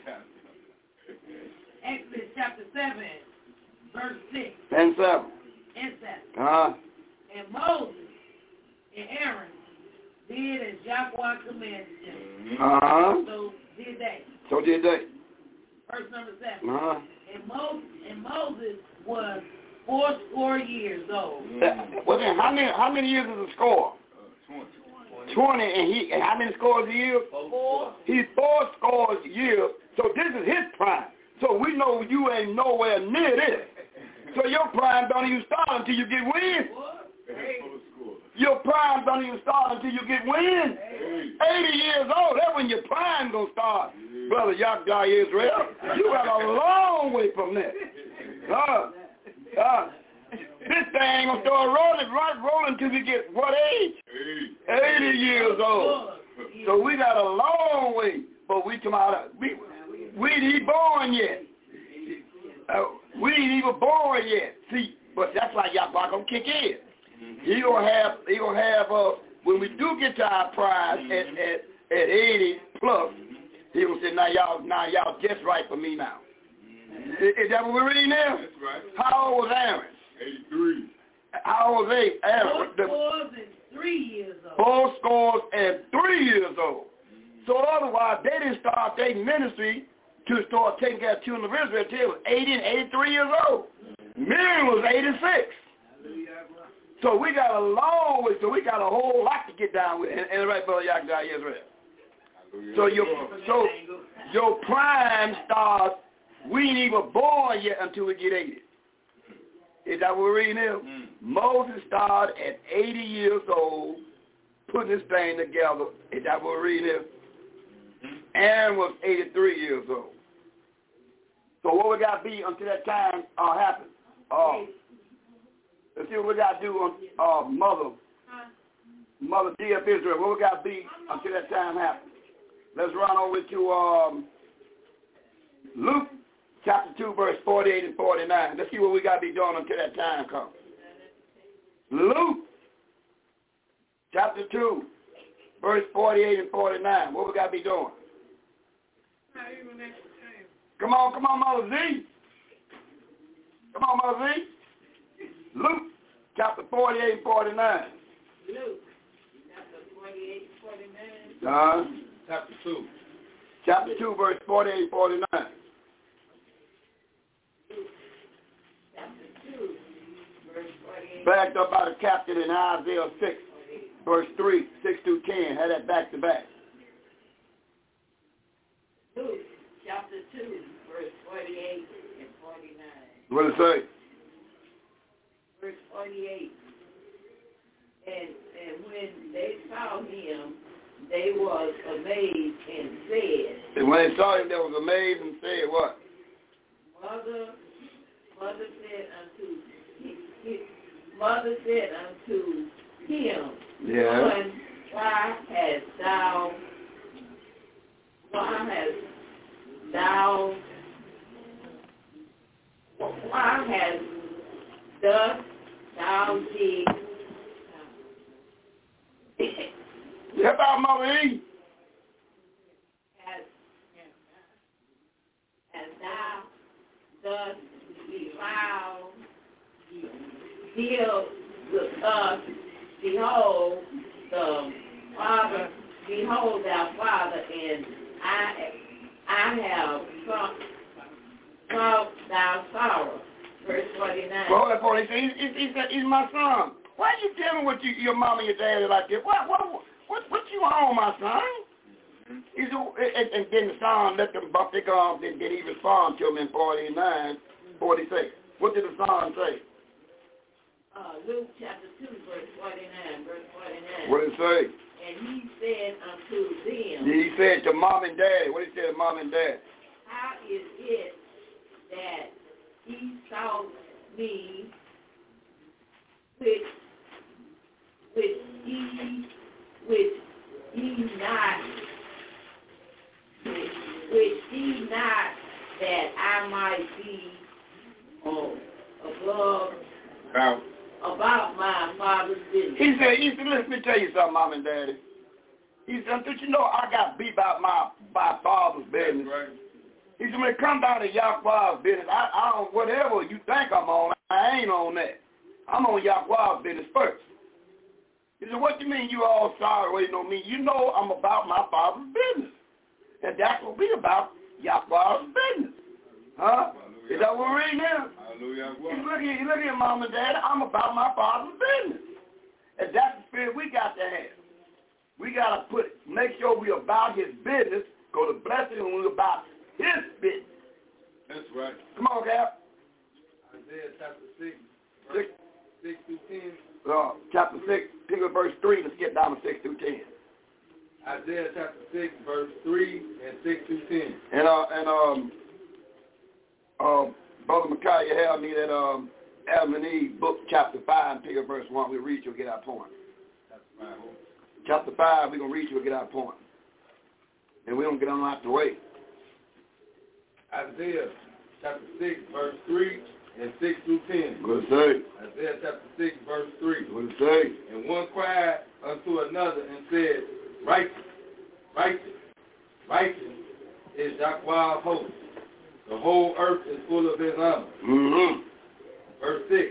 Exodus chapter seven, verse six. And seven. And seven. Uh-huh. And Moses and Aaron did as Yahweh commanded them. Uh-huh. So did they. So did they. Verse number seven. Uh-huh. And Moses, and Moses was four score years old. Uh, well, then, how many how many years is a score? Uh, twenty. Twenty, and he and how many scores a year? Four. He's four scores a year. So this is his prime. So we know you ain't nowhere near this. So your prime don't even start until you get wind. Hey. Your prime don't even start until you get wind. Hey. eighty years old, that's when your prime gonna start. Yeah. Brother Yahweh Israel, you got a long way from that. Uh, uh, this thing gonna start rolling, right, rolling until you get what age? eighty years old. So we got a long way, but we come out, we, we ain't even born yet. Uh, we ain't even born yet. See, but that's why Yahweh gonna kick in. He gonna have, he gonna have, uh, when we do get to our prize at, at, at eighty plus, he gonna say, now y'all, now y'all just right for me now. Is, is that what we're reading now? That's right. How old was Aaron? eighty-three. How old was Aaron? Four scores and three years old. Four scores and three years old. So otherwise, they didn't start their ministry to start taking care of children of Israel until they was eighty and eighty-three years old. Miriam was eighty-six. So we got a long way, so we got a whole lot to get down with. And, and right, Brother Yahweh Israel. So your, so your prime starts, we ain't even born yet until we get eighty. Is that what we're reading here? Mm. Moses started at eighty years old, putting this thing together. Is that what we're reading here? Mm-hmm. Aaron was eighty-three years old. So what we got to be until that time uh, happens? Uh, let's see what we got to do on uh, Mother, Mother D F Israel. What we got to be until that time happens? Let's run over to um, Luke chapter two, verse forty-eight and forty-nine. Let's see what we got to be doing until that time comes. Luke chapter two, verse forty-eight and forty-nine. What we got to be doing? Come on, come on, Mother Z. Come on, Mother Z. Luke chapter forty-eight and forty-nine. Luke chapter forty-eight and forty-nine. Uh, Chapter two. Chapter two, verse forty-eight and forty-nine. Chapter two, verse forty-eight. Backed up by the captain in Isaiah six, verse three, six through ten. Had that back to back. Luke chapter two, verse forty-eight and forty-nine. What does it say? Verse forty-eight. And and when they saw him, they was amazed and said. And when they saw him, they was amazed and said what? Mother, mother said unto his, mother said unto him, Yeah. Son, why hast thou, why hast thou, why hast thus thou did? Yeah, about Mother E. As, as thou dost defile, deal with us, behold the Father, behold our Father, and I, I have solved thy sorrow. Verse forty-nine. Well, hold on, hold on. He said, he's, he's, he's, he's my son. Why you telling what you, your mom and your daddy like this? What, what, what, what you on, my son? He's, and, and then the son let them buck their gums, and then he respond to him in forty-nine, forty-six. What did the son say? Uh, Luke chapter two, verse forty-nine, verse forty-nine. What did it say? And he said unto them. He said to mom and daddy. What did he say to mom and dad? How is it that he saw me with, with ye, with ye not, with, with ye not that I might be oh, above, About. about my father's business? He said, he said, let me tell you something, mom and daddy. He said, don't you know I got beat by my, my father's business? Right. He said, when it comes down to Yahweh's business, I, I don't, whatever you think I'm on, I ain't on that. I'm on Yahweh's business first. He said, what do you mean you all sorry waiting on me? You know I'm about my father's business. And that's what we about, Yahweh's business. Huh? Hallelujah. Is that what we're reading now? Hallelujah. He's looking, he's looking at mom and dad, I'm about my father's business. And that's the spirit we got to have. We got to put, make sure we're about his business, go to blessing when we're about his business. That's right. Come on, Cap. Isaiah chapter six, Six. six through ten. Uh, chapter six, pick up verse three, let's get down to six through ten. Isaiah chapter six, verse three and six through ten. And, uh, and, um, uh, Brother Micaiah, you have me that, um, Adam and Eve book, chapter five, pick up verse one. We'll read you and get our point. Chapter five. Chapter five, we're going to read you and get our point. And we're going to get on out the way. Isaiah chapter six, verse three and six through ten. What it say? Isaiah chapter six, verse three. What it say? And one cried unto another and said, Righteous, righteous, righteous is Yahweh of hosts. The whole earth is full of his honor. Mm-hmm. Verse six.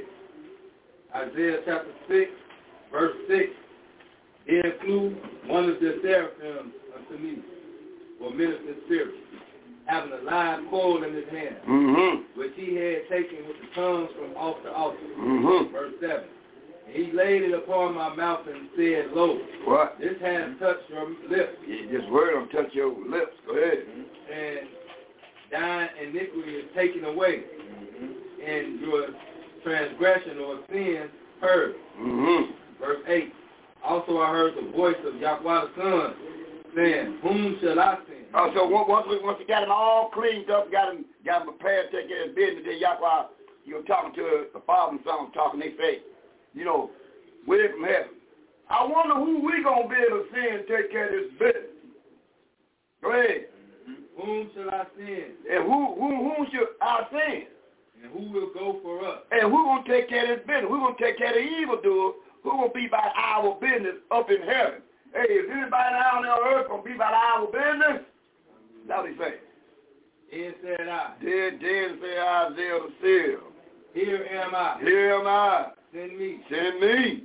Isaiah chapter six, verse six. Then flew one of the seraphims unto me, or minister spirit, having a live coal in his hand, Mm-hmm. which he had taken with the tongues from off the altar. Mm-hmm. Verse seven. And he laid it upon my mouth and said, Lo, What? this has touched your lips. Yeah, this word will touch your lips. Go ahead. And thine iniquity is taken away, and your transgression or sin heard. Mm-hmm. Verse eight. Also I heard the voice of Yahweh the Son, saying, Whom shall I send? Oh, so once we once we got him all cleaned up, got him got him prepared to take care of his business, then Yahweh, you know, talking to the father and son, talking, they say, you know, way from heaven. I wonder who we gonna be able to send to take care of this business. Go ahead. Whom shall I send? And who who who should I send? And who will go for us? And who gonna take care of this business? Who gonna take care of the evildoer? Who gonna be about our business up in heaven? Hey, is anybody down there on earth gonna be about our business? That's what he said. Then said I, Then, then say Isaiah the seer, Here am I. here am I, Send me. send me.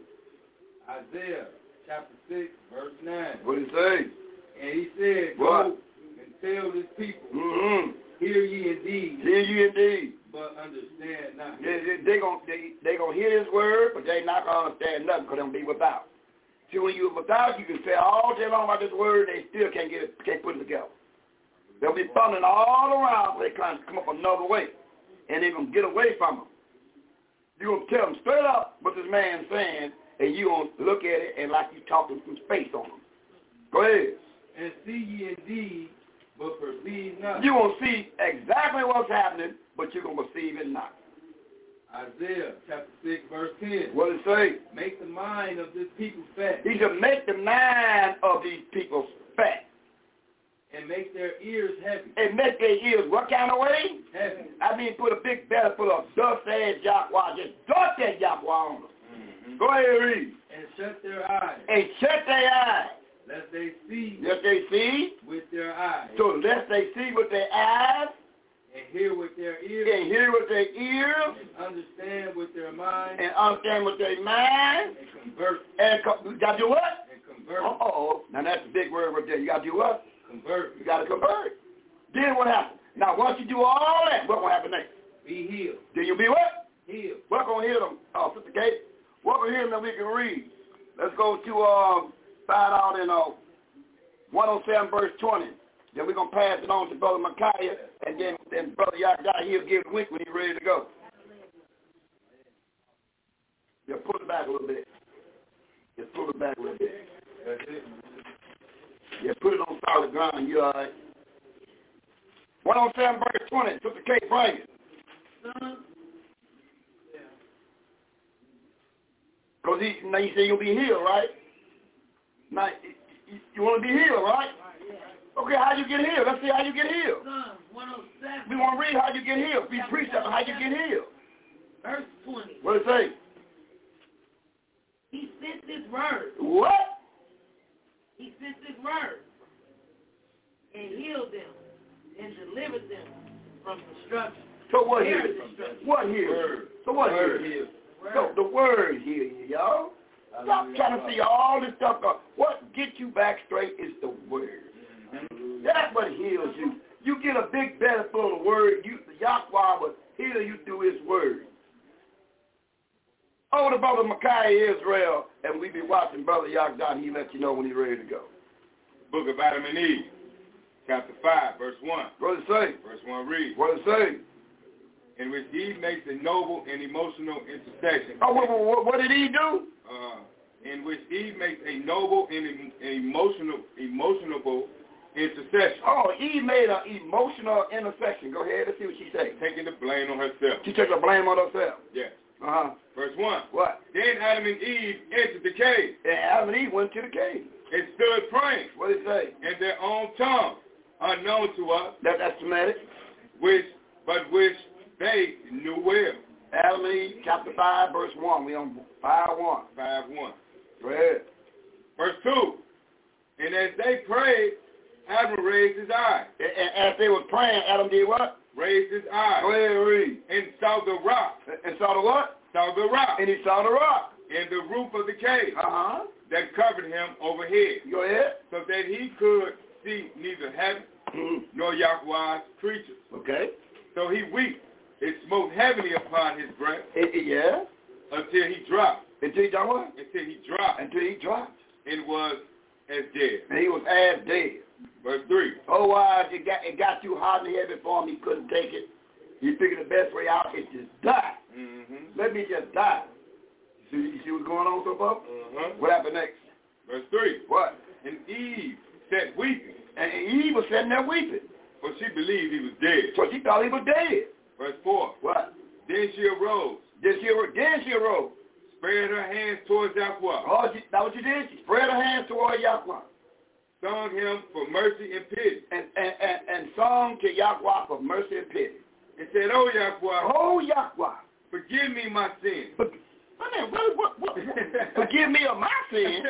Isaiah chapter six, verse nine. What did he say? And he said, What? Go and tell this people, Mm-hmm. hear ye indeed, Hear you indeed. but understand not. They, they, they gonna they, they gonna hear his word, but they not gonna understand nothing because they'll be without. See, when you're without, you can say all day long about this word, they still can't get it, can't put it together. They'll be fumbling all around, but they trying to come up another way, and they're gonna get away from them. You're gonna tell them straight up what this man's saying, and you're gonna look at it and like you talking some space on them. Go ahead. And see ye indeed, but perceive not. You're gonna see exactly what's happening, but you're gonna perceive it not. Isaiah chapter six, verse ten. What does it say? Make the mind of this people fat, He said, make the mind of these people fat. and make their ears heavy. And make their ears what kind of way? Heavy. I mean, put a big belly full of dust-ass Yahweh. Just dust that Yahweh on them. Mm-hmm. Go ahead and read. And shut their eyes, And shut their eyes. lest they see Lest they see. with their eyes, So lest they see with their eyes, and hear with their ears, and hear with their ears, and understand with their mind, and understand with their mind, and convert, and co- you got to do what? and convert, Uh-oh. Now that's a big word right there. You got to do what? convert, You got to convert. Then what happened? Now, once you do all that, what will happen next? Be healed. Then you'll be what? Healed. We're going to hear them, uh, Sister Kate. We're going to hear them that we can read. Let's go to um, find out in uh, one oh seven verse twenty. Then we're going to pass it on to Brother Micaiah, and then, then Brother Yahweh, he'll give a wink when he's ready to go. Yeah, pull it back a little bit. Just pull it back a little bit. That's it. Yeah, put it on solid ground. You all right? one oh seven verse twenty. Sister Kate, bring it. Because he, now you say you'll be healed, right? Now, you, you want to be healed, right? Okay, how you get healed? Let's see how you get healed. We want to read how you get healed. We preach that how you get healed. Verse twenty. What does it say? He sent his word. What? He sent his word and healed them and delivered them from destruction. So what healed? What healed? So what healed? So the word healed you, y'all. Stop trying to see all this stuff. What gets you back straight is the word. That's what heals you. You get a big belly full of word. You, the Yahweh will heal you through his word. Over to Brother Micaiah Israel, and we be watching Brother Yahweh. He let you know when he's ready to go. Book of Adam and Eve, chapter five, verse one. What does it say? Verse one reads. What does it say? In which Eve makes a noble and emotional intercession. Oh, what, what, what did he do? Uh, in which Eve makes a noble and em- emotional, emotionable intercession. Oh, Eve made an emotional intercession. Go ahead, let's see what she said. Taking the blame on herself. She took the blame on herself. Yes. Uh-huh. Verse one. What? Then Adam and Eve entered the cave. And Adam and Eve went to the cave. And stood praying. What did it say? In their own tongue, unknown to us. That, that's Semitic. Which, but which they knew well. Adam and Eve, chapter five, verse one. We on five one. five one. Go ahead. Verse two. And as they prayed, Adam raised his eyes. And, and as they were praying, Adam did what? Raised his eyes. Go ahead and read. And saw the rock. And saw the what? Saw the rock. And he saw the rock. In the roof of the cave. Uh-huh. That covered him overhead. Go ahead. So that he could see neither heaven mm-hmm. nor Yahweh's creatures. Okay. So he wept. It smote heavily upon his breast. It, it, yeah. Until he dropped. Until he dropped what? Until he dropped. Until he dropped. And was as dead. And he was as dead. Verse three. Oh, why it got it got too hot and heavy for him. He couldn't take it. He figured the best way out is to die. Mm-hmm. Let me just die. You see, you see what's going on so far? Uh-huh. What happened next? Verse three. What? And Eve sat weeping. And Eve was sitting there weeping. For she believed he was dead. So she thought he was dead. Verse four. What? Then she arose. Then she arose. Then she arose. Spread her hands towards Yahweh. Oh, she, that's what she did. She spread her hands toward Yahweh. Sung him for mercy and pity. And, and, and, and sung to Yahweh for mercy and pity. And said, oh, Yahweh. Oh, Yahweh. Forgive me my sin. But, what, what, what, what, forgive me of my sin?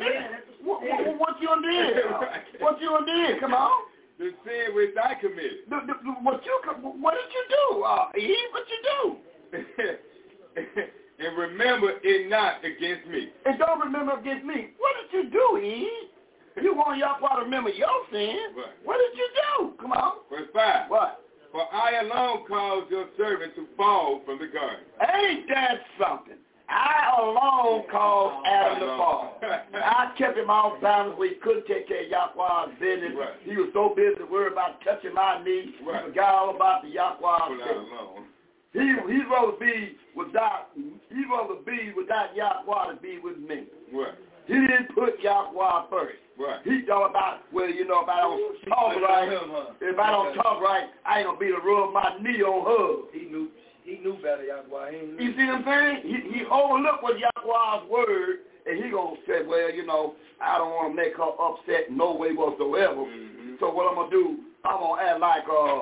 what, what, what you undid? What you undid? Come on. The sin which I committed. The, the, what you? What did you do? Uh, Eve, what you do? And remember it not against me. And don't remember against me. What did you do, Eve? You want Yahweh to remember your sin. Right. What did you do? Come on. Verse five. What? For I alone caused your servant to fall from the garden. Ain't that something? I alone caused Adam to fall. I kept him off balance where he couldn't take care of Yahweh's business. Right. He was so busy worried about touching my knee. Right. He forgot all about the Yahweh's business. Alone. He he'd rather be without he'd rather be without Yahweh to be with me. Right. He didn't put Yahweh first. Right. He thought about, well, you know, if I don't talk right, if I don't talk right, I ain't gonna be to rub my knee on her. He knew he knew better, Yahweh. He You see what I'm saying? He, he overlooked what Yahweh's word, and he gonna say, well, you know, I don't want to make her upset no way whatsoever. Mm-hmm. So what I'm gonna do, I'm gonna act like uh,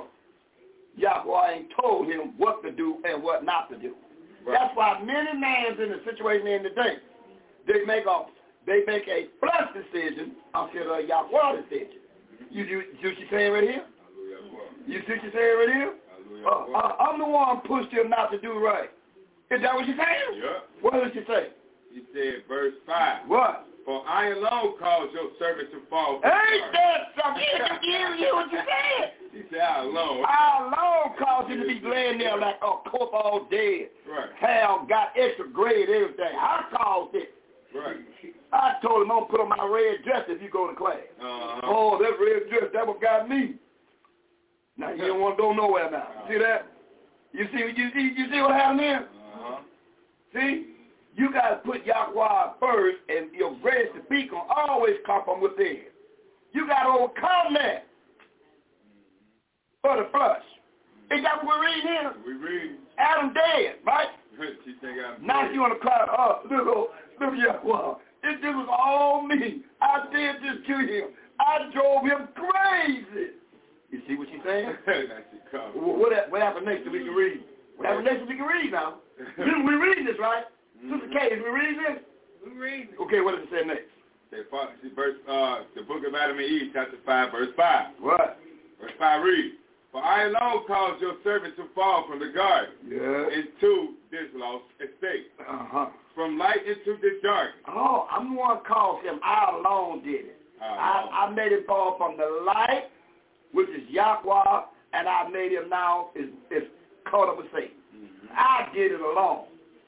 Yahweh ain't told him what to do and what not to do. Right. That's why many men in the situation in today, they make a they make a flesh decision instead of a Yahweh decision. You you you see saying right here? You see what you're saying right here? Uh, uh, I'm the one who pushed him not to do right. Is that what you're saying? Yeah. What did you say? He said, verse five. What? For I alone caused your servant to fall. Ain't that something? You hear what you said? He say how long? How long caused him to be laying there like a corpse all dead? Right. Hell, got extra grade, everything. I caused it. Right. I told him I'm gonna put on my red dress if you go to class. Uh-huh. Oh, that red dress, that what got me. Now you don't want to go nowhere now. Uh-huh. See that? You see, you see, you see what happened there? Uh-huh. See, you gotta put Yahweh first, and your grace to speak on always come from within. You gotta overcome that for the flesh. Is that what we're reading here? We read. Adam dead, right? She think I'm now you want to cry, oh, look, look, Yahweh. It, this was all me. I did this to him. I drove him crazy. You see what she's saying? what, what, what happened next that we can read? What happened next that we can read now? we read this, right? Mm-hmm. Sister Kay, is we read this? We read this. Okay, what does it say next? Say, verse, uh, the book of Adam and Eve, chapter five, verse five. What? Verse five reads, for I alone caused your servant to fall from the garden yeah. into this lost estate. Uh-huh. From light into this dark. Oh, I'm the one called him. I alone did it. Uh, I, I made him fall from the light, which is Yahweh, and I made him now is, is caught up with Satan. Mm-hmm. I did it alone.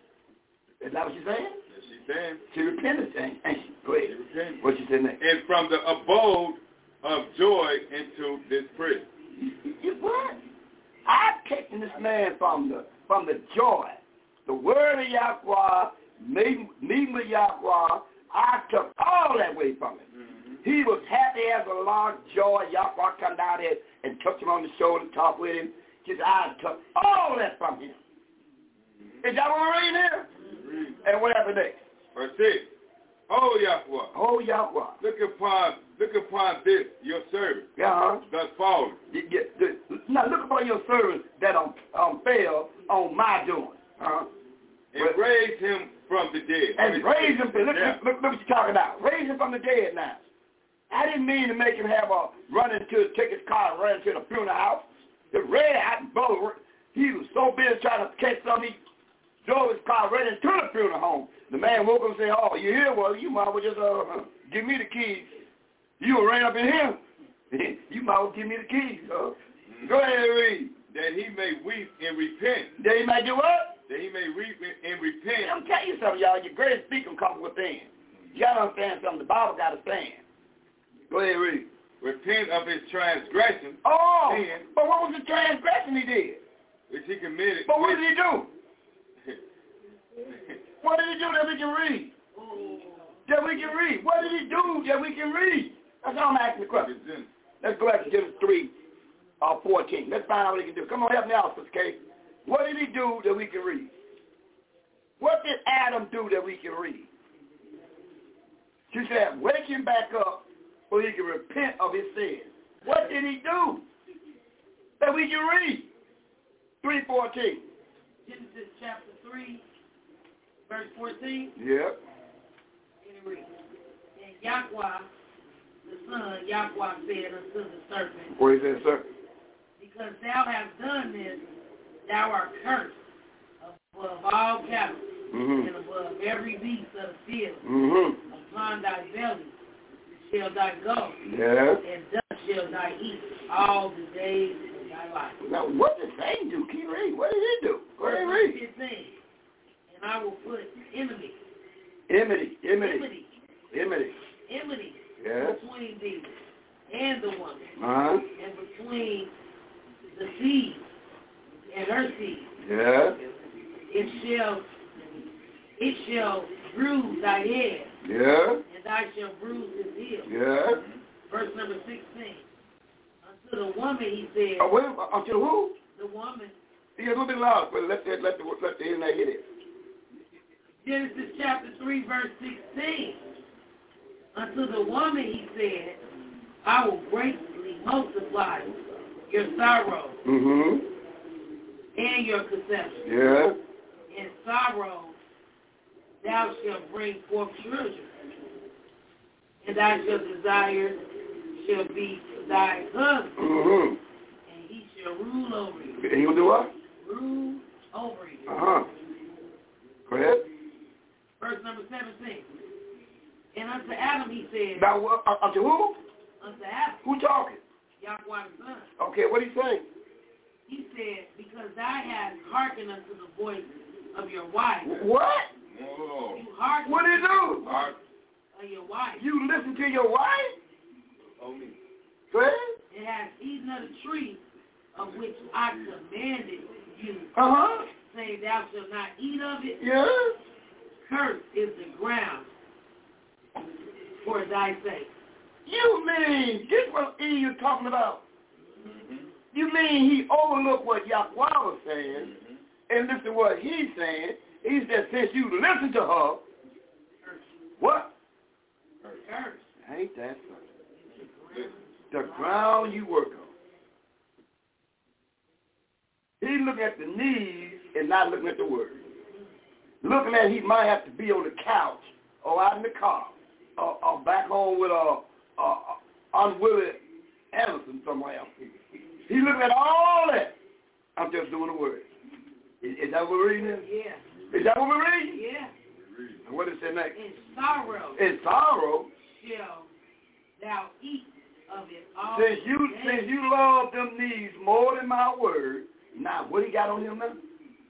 Is that what she's saying? Yes, she's saying. She repented, ain't she? Go ahead. She repented. What she said next? And from the abode of joy into this prison. You what? I've taken this man from the from the joy, the word of Yahweh, meeting with Yahweh. I took all that away from him. Mm-hmm. He was happy as a large joy. Yahweh come down there and touched him on the shoulder, talked with him. His eyes took all that from him. Mm-hmm. Is that what we're reading here? Mm-hmm. And what happened next? Verse six. Oh Yahweh. Oh Yahweh. Look upon look upon this, your servant. Yeah. Thus fallen. Yeah, yeah. Now look upon your servant that um, um fell on my doing. Uh-huh. And but, raise him from the dead. And raise him from, look, yeah. look, look, look what you're talking about. Raise him from the dead now. I didn't mean to make him have a run into, take his car and run into the funeral house. The red hot brother, he was so busy trying to catch something, he drove his car right into the funeral home. The man woke up and said, oh, you here? Well, you might well just uh, give me the keys. You ran up in here. You might well give me the keys. Uh, mm-hmm. Go ahead and read. That he may weep and repent. That he may do what? That he may weep and repent. I'm telling you something, y'all. Your greatest speaking comes within. You got to understand something. The Bible got to stand. Go ahead and read. Repent of his transgression. Oh, and, but what was the transgression he did? Which he committed. But what which, did he do? What did he do that we can read? That we can read. What did he do that we can read? That's all I'm asking the question. Let's go back to Genesis three, uh, fourteen. Let's find out what he can do. Come on, help me out, Sister Kay. What did he do that we can read? What did Adam do that we can read? She said, wake him back up so he can repent of his sins. What did he do that we can read? three fourteen. Genesis chapter three, verse fourteen. Yep. And Yahweh, the son, Yahweh said unto the serpent, what is that, serpent? Because thou hast done this, thou art cursed above all cattle, mm-hmm. and above every beast of the field. Mm-hmm. Upon thy belly shall thou go, yeah. and dust shall thou eat all the days of thy life. Now, what did Satan do? Keep reading. What did he do? What did he read? fifteen. And I will put enmity. Enmity. Enmity. Enmity. Enmity. Enmity. Yes. Between thee and the woman. Uh-huh. And between the seed and her seed. Yeah. It shall, it shall bruise thy head. Yeah. And thou shalt bruise his heel. Yeah. Verse number sixteen. Unto the woman he said. Oh, wait, unto who? The woman. Yeah, a little bit louder, but let the let the let the internet hit it. Genesis chapter three, verse sixteen. Unto the woman he said, I will greatly multiply your sorrow mm-hmm. and your conception. Yeah. In sorrow thou shalt bring forth children, and thy shalt desire shall be thy husband, mm-hmm. and he shall rule over you. And he will do what? Rule over you. Uh-huh. Go ahead. Verse number seventeen. And unto Adam he said. Now, uh, unto who? Unto Adam. Who talking? Yahweh the Son. Okay, what did he say? He said, because thou hast hearkened unto the voice of your wife. What? Oh. You hearken What did he do? Heart. of your wife. You listen to your wife? Oh, me. Say? It has eaten of the tree of which I commanded you, Uh-huh. saying thou shalt not eat of it. Yeah. Cursed is the ground for thy sake. You mean, this what E you're talking about? Mm-hmm. You mean he overlooked what Yahweh was saying Mm-hmm. and listen to what he's saying? He said, since you listen to her, what? Cursed. Ain't that something? The ground you work on. He's looking at the knees and not looking at the word. Looking at he might have to be on the couch or out in the car or, or back home with a, a, a unwilling Anderson somewhere else. He's looking at all that. I'm just doing the word. Is, is that what we're reading? Yeah. Is that what we're reading? Yeah. And what does it say next? In sorrow In sorrow. shall thou eat of it all. Since you days. since you love them knees more than my word, now what he got on him now?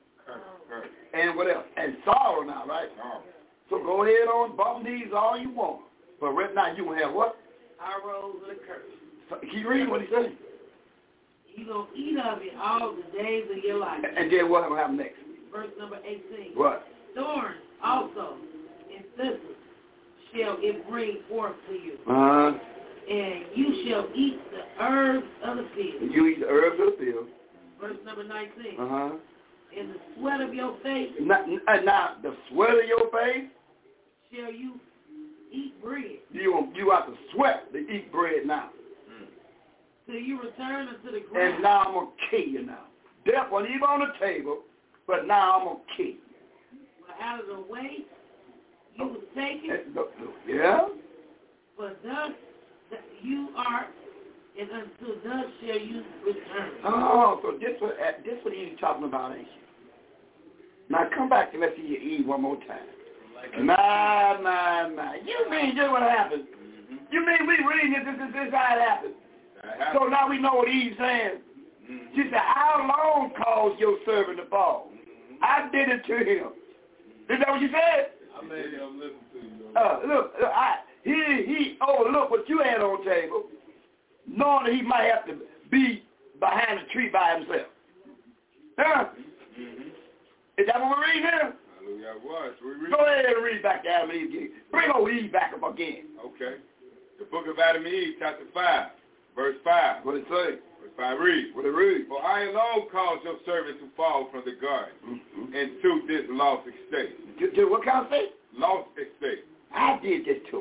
And what else? And sorrow now, right? So go ahead on, bump knees all you want. But right now you gonna have what? Sorrow of the curse. So keep reading what he says. You gonna eat of it all the days of your life. And then what will happen next? Verse number eighteen. What? Thorns also and thistles shall it bring forth to you. Uh-huh. And you shall eat the herbs of the field. You eat the herbs of the field. Verse number nineteen. Uh-huh. In the sweat of your face Now, now, the sweat of your face, shall you eat bread. you you have to sweat to eat bread now. Till you return unto the ground. And now I'm going to kill you now. Death wasn't even on the table, but now I'm going to kill you. But out of the way you was taken, Yeah? for thus that you are, and unto thus shall you return. Oh, so this what, this what he's talking about, ain't you? Now come back and let's see you eat one more time. Nah, nah, nah. You mean this what happened? Mm-hmm. You mean we reading it, this is this how it happened? So now we know what Eve's saying. Mm-hmm. She said, how long caused your servant to fall? Mm-hmm. I did it to him. Is that what you said? I made him listen to you. Uh, look, look I, he he overlooked what you had on the table, knowing that he might have to be behind the tree by himself. Huh? Mm-hmm. Is that what we're reading here? Hallelujah. What? We read. Go ahead and read back to Adam and Eve again. Bring old Eve back up again. Okay. The book of Adam and Eve, chapter five, verse five. What it say? Verse five reads. What it read? For I alone caused your servant to fall from the garden Mm-hmm. into this lost estate. To, to what kind of state? Lost estate. I did this to him.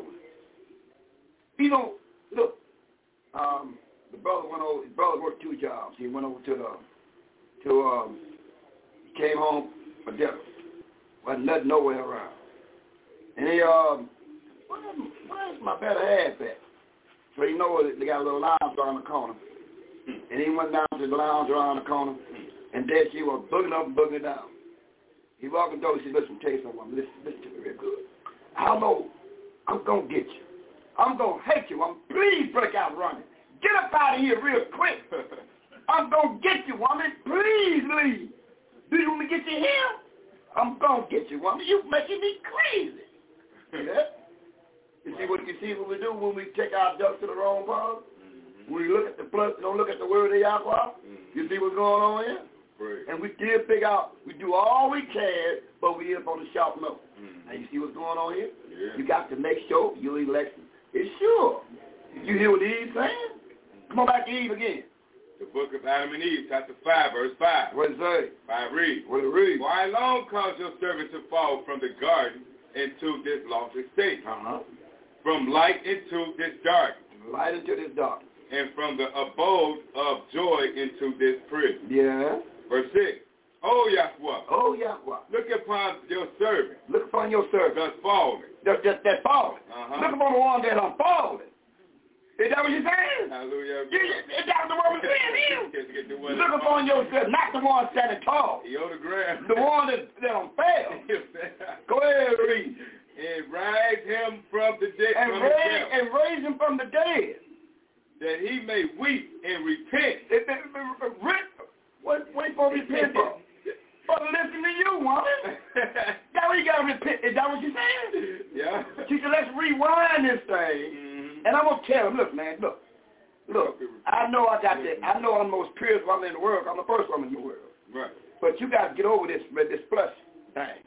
You know, look, um, the brother went over, his brother worked two jobs. He went over to the, to, um, he came home for dinner. Wasn't nothing nowhere around. And he, um, where's, where's my better half at? So he know that they got a little lounge around the corner. And he went down to the lounge around the corner, and there she was booking up and booking down. He walked the door, he said, listen, tell you something, listen, listen to me real good. I know I'm going to get you. I'm going to hate you. I'm please break out running. Get up out of here real quick. I'm going to get you, woman. Please leave. Do you want me to get you here? I'm going to get you, woman. You making me crazy. Yeah? You see what you see what we do when we take our ducks to the wrong part? Mm-hmm. When we look at the plus, don't look at the word of Yahweh. Mm-hmm. You see what's going on here? Right. And we still figure out, we do all we can, but we up on the sharp note. Mm-hmm. And you see what's going on here? Yeah. You got to make sure your election is sure. You hear what Eve saying? Come on back to Eve again. The book of Adam and Eve, chapter five, verse five. What it say? Five read. What it read? For I alone caused your servant to fall from the garden into this lost estate. Uh-huh. From light into this dark. Light into this dark. And from the abode of joy into this prison. Yeah. Verse six. Oh, Yahweh. Oh, Yahweh. Look upon your servant. Look upon your servant. That's falling. That, that, that's falling. Uh-huh. Look upon the one that are falling. Is that what you're saying? Hallelujah. Is that the one we're saying here? the Look upon yourself, not the one standing tall. He on the ground. The one that, that don't fail. Go ahead and read. And rise him from the dead. And from raise, and raise him from the dead. That he may weep and repent. It, it, it, it, what, wait for repent for? For to listen to you, woman. That what you got to repent. Is that what you're saying? Yeah. She said, let's rewind this thing. Mm-hmm. And I'm going to tell him, look, man, look. Look, I know I got that. I know I'm the most purest woman in the world. I'm the first woman in the world. Right. But you got to get over this, this flesh thing.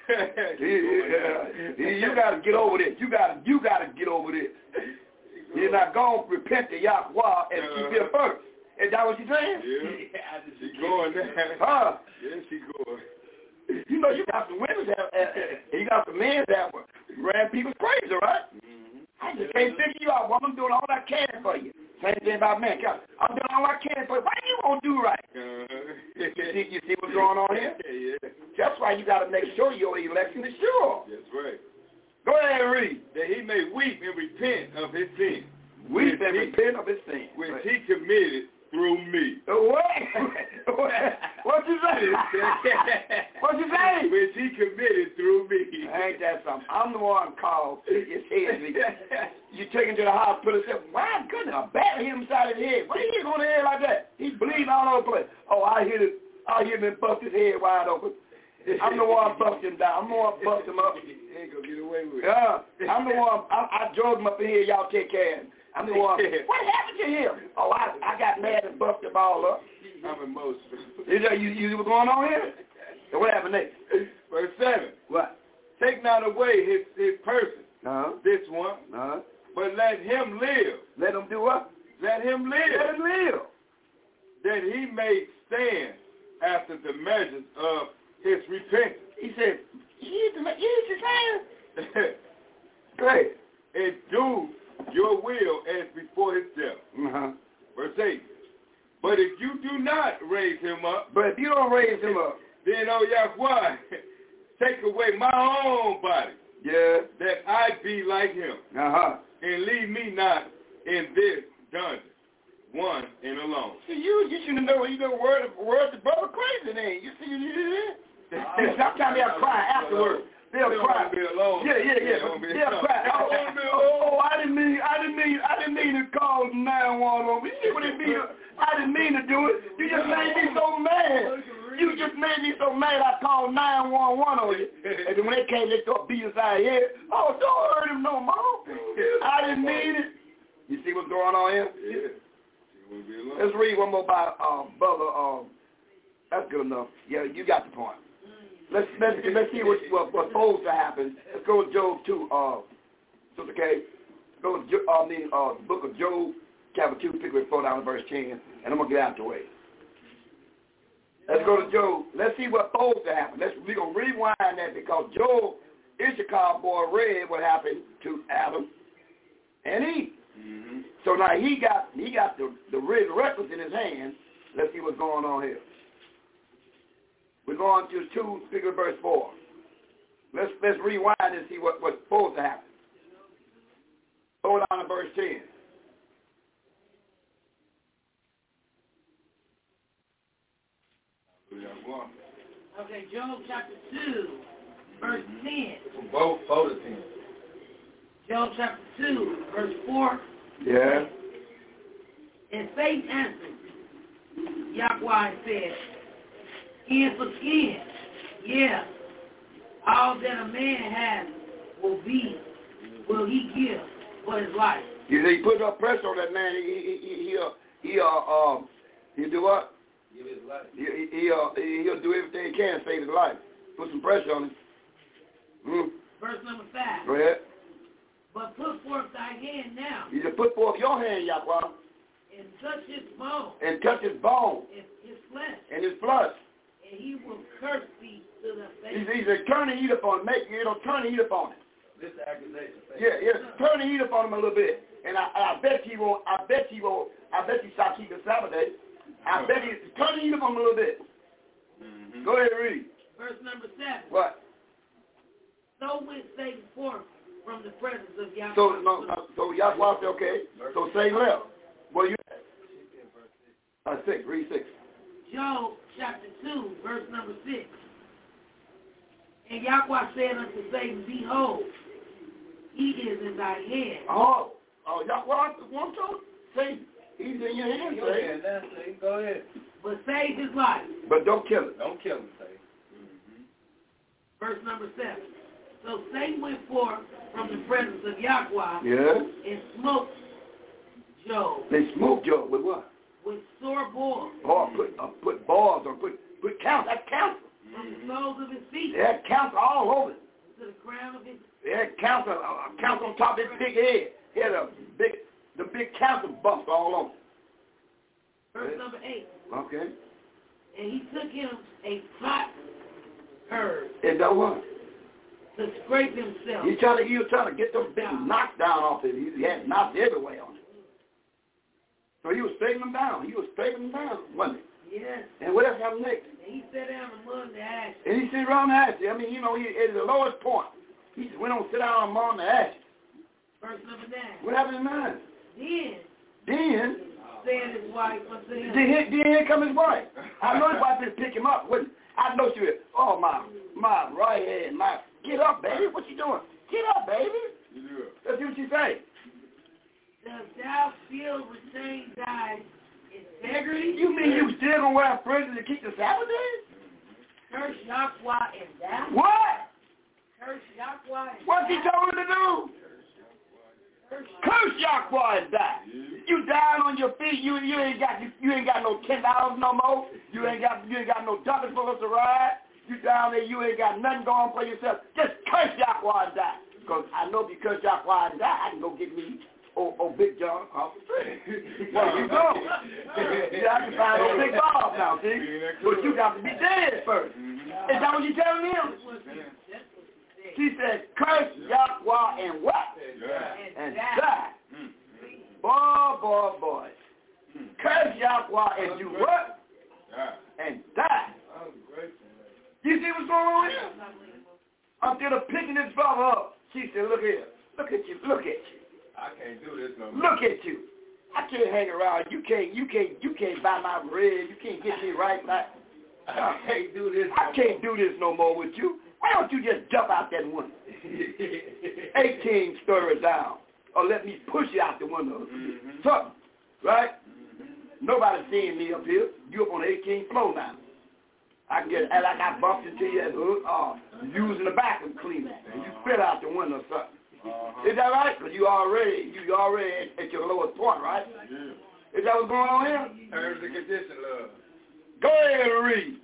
yeah, you got to get over this. You got to, you got to get over this. You're not going to repent to Yahweh and uh, keep it first. Is that what you're saying? Yeah. She going there. Huh? Yeah, she going. You know, you got some women that, uh, uh, you got some men that ran people's crazy, right? Mm-hmm. I just can't figure you out. Well, I'm doing all I can for you. Same thing about men. I'm doing all I can for you. What you gonna do right? Uh-huh. you, see, you see what's going on here? Yeah. That's why you got to make sure your election is sure. That's right. Go ahead and read. That he may weep and repent of his sin. Weep and he, repent of his sin. Which right. he committed through me. What? What you say? What you say? Which he committed through me. Ain't that something? I'm the one called his head. You take him to the hospital and say, my goodness, I battered him inside his head. What are you going to head like that? He's bleeding all over the place. Oh, I hit it. I hit him and bust his head wide open. I'm the one bust him down. I'm the one bust him up. He ain't going to get away with it. Yeah. I'm the one. I, I drove him up in here. Y'all take care of him. I'm the one. What happened to him? Oh, I I got mad and busted him all up. I'm emotional. You know, you, you what's going on here? So what happened next? Verse seven. What? Take not away his, his person, uh-huh. this one, uh-huh. but let him live. Let him do what? Let him live. Let him live. That he may stand after the measures of his repentance. He said, you used to say, great. And do your will as before his death. Uh-huh. Verse eight. But if you do not raise him up, but if you don't raise him up, then, oh Yahweh, take away my own body, yeah, that I be like him, uh-huh, and leave me not in this dungeon, one and alone. See, you you should know, you know, word word the brother crazy then. You see, you did it. Sometimes they'll cry afterwards. They'll they cry. Be alone. Yeah, yeah, yeah. They they'll cry. Oh, oh, oh, I didn't mean, I didn't mean, I didn't mean to call nine one one. You see what it mean? I didn't mean to do it. You just made me so mad. You just made me so mad I called nine one one on you. And then when they came, they started beating inside your head. Oh, don't hurt him no more. I didn't mean it. You see what's going on here? Yeah. Let's read one more by um, brother. Um, that's good enough. Yeah, you got the point. Let's let's let's see what what, what's supposed to happen. Let's go to Job two. Uh, Sister K. Go to jo- uh, the uh, book of Job, chapter two, pick with four down to verse ten, and I'm gonna get out the way. Let's go to Job. Let's see what's supposed to happen. Let's we're gonna rewind that because Job, Issachar boy, read what happened to Adam and Eve. Mm-hmm. So now he got he got the the records in his hand. Let's see what's going on here. We're going to two, pick up verse four. Let's let's rewind and see what, what's supposed to happen. Go down to verse ten. Okay, Job chapter two, verse ten. Both, both of ten. Job chapter two, verse four. Yeah. And Satan answered, Yahweh said, skin for skin, yeah. All that a man has will be, will he give for his life. You see, he put up pressure on that man. He he he he uh, he uh um he do what? Give his life. He he, he uh he, he'll do everything he can to save his life. Put some pressure on him. Mm. Verse number five. Go ahead. But put forth thy hand now. You just put forth your hand, Yahweh. And touch his bone. And touch his bone. And his flesh. And his flesh. And he will curse thee to the face. He's, he's a turn the heat up on him. Make you know, turn the heat up on him. This is accusation. Yeah, yeah. Turn the heat up on him a little bit. And I, I bet you won't. I bet you won't. I bet you stop keeping Sabbath day. I bet you turn the heat up on him a little bit. Mm-hmm. Go ahead and read. Verse number seven. What? So went Satan forth from the presence of Yahweh. So no, no, so Yahweh said, okay. So Satan left. Well, you. Uh, six. Read six. Job chapter two, verse number six. And Yahweh said unto Satan, behold, he is in thy hand. Oh, oh, Yahweh, one told Satan, He's in your hands, Go ahead, now, say. Go ahead. But save his life. But don't kill him. Don't kill him, say. Mm-hmm. Verse number seven. So Satan went forth from the presence of Yahweh Yeah. and smoked Job They smoked Job with what? with sore boils Or put uh, put balls or put put count. That cancer. from the soles of his feet They had cancer all over. it. to the crown of his They had cancer, uh, cancer on top of his big head. He had a big, the big cancer bump all over. Verse number eight. Okay. And he took him a pot herb And that what? to scrape himself. He trying to, he was trying to get those big knocks down off it. He had knots everywhere on it. So he was scraping them down. He was scraping them down, wasn't he? Yes. And what else happened next? And he sat down among the ashes. And he sit around the ashes. I mean, you know, he at the lowest point. He just went on to sit down among the ashes. Verse number nine. What happened in nine? Then Then, said his wife unto him, then here, then here come his wife. I know his wife didn't pick him up, wouldn't I know she was, oh, my, my right hand, my, get up, baby. What you doing? Get up, baby. That's what she say. dost thou still retain thy integrity? You mean you still gonna wear fringes to keep the Sabbath day? Curse Yahweh and die? What? Curse Yahweh and What's he die? told her to do? Curse Curse Yahweh and die. You down on your feet. You you ain't got you, you ain't got no ten dollars no more. You ain't got you ain't got no dollars for us to ride. You down there. You ain't got nothing going for yourself. Just curse Yahweh and die. Because I know if you curse Yahweh and die, I can go get me oh, oh Big John off the street. Well, you go. Yeah, I can find old Big Bob now, see? But you got to be dead first. Is that what you telling him? She said, curse Yahweh and what? And die. Boy, boy, boy. Curse Yahweh and do what? And die. You see what's going on here? Until the picking this brother up, she said, look here. Look at you. Look at you. I can't do this no more. Look at you. I can't hang around. You can't, you can't, you can't buy my bread. You can't get me right back. I can't do this no I can't do this no more with you. Why don't you just jump out that window? eighteen stories down. Or let me push you out the window. Mm-hmm. Something. Right? Mm-hmm. Nobody's seeing me up here. You up on the eighteenth floor now. I get and like I bumped into you at hood, uh, using the vacuum cleaner. And you spit out the window or something. Uh-huh. Is that right? Because you already, you already at, at your lowest point, right? Yeah. Is that what's going on here? Terms and conditions, love. Go ahead and read.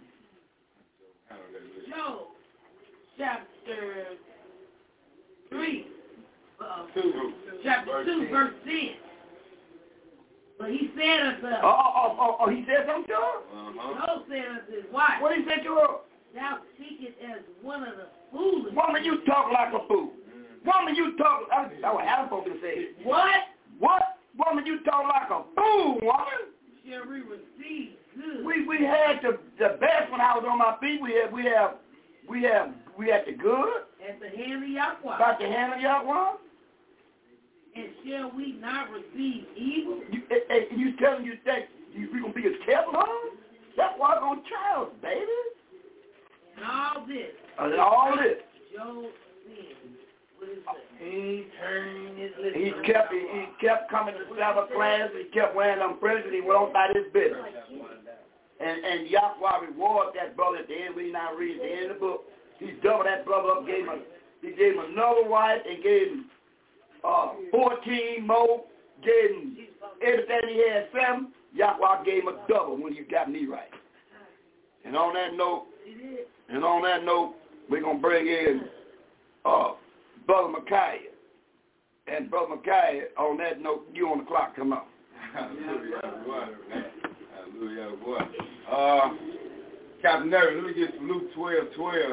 Job, chapter three, uh, two. chapter verse two, ten. verse ten. But he said unto Oh, her, oh, oh, oh, oh, he said something to her? Uh-huh. Job said unto his wife, What he said to her? thou speakest as one of the foolish. Woman, you talk like a fool. Woman, you talk, that's what Adam folks say. What? What? Woman, you talk like a fool, woman. Shall we receive good? We we had the the best when I was on my feet. We have we have we have we had the good. At the hand of Yahweh. About the hand of Yahweh. And shall we not receive evil? You eh, eh, you telling you think you, we gonna be as careful, huh? That's why I'm gonna try us, baby. And all this. And all this. Job sinned. What is that? He turned his lips. He kept he, he kept coming to Sabbath class. He kept wearing them fringes. He went on about his business. And and Yahweh reward that brother at the end. We not read at the end of the book. He doubled that brother up. Gave him he gave him another wife and gave him uh, fourteen more. Gave him everything he had seven. Yahweh gave him a double when you got me right. And on that note, and on that note, we're gonna bring in uh, Brother Micaiah. And Brother Micaiah, on that note, you on the clock, come on. Hallelujah, boy. Hallelujah, boy. Uh, Captain Nerry, let me get some Luke twelve twelve.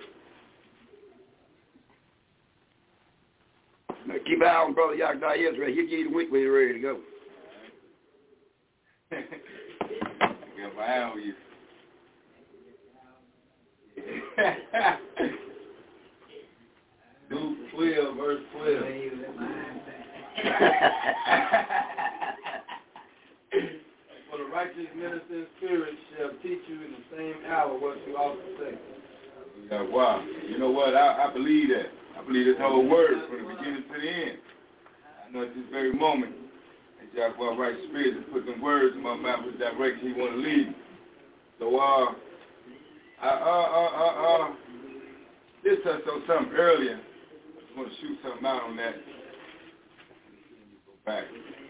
Now keep an eye on Brother Yahweh Israel. He'll give you the week when you're ready to go. Get my eye on you. Luke twelve, verse twelve. For the righteous minister spirit shall teach you in the same hour what you ought to say. Yeah, wow. You know what? I, I believe that. I believe this whole word from the beginning to the end. I know at this very moment. Yahweh right spirit to put them words in my mouth with direction he want to lead. So, uh, I, uh, uh, uh, uh, this touched on something earlier. I just want to shoot something out on that. Go back.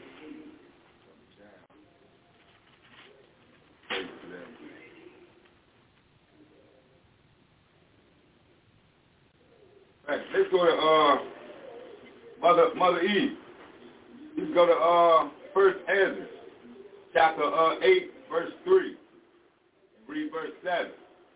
Right, let's go to uh, Mother Mother Eve. Let's go to uh, First Ezra, chapter uh, eight, verse three. Read verse seven.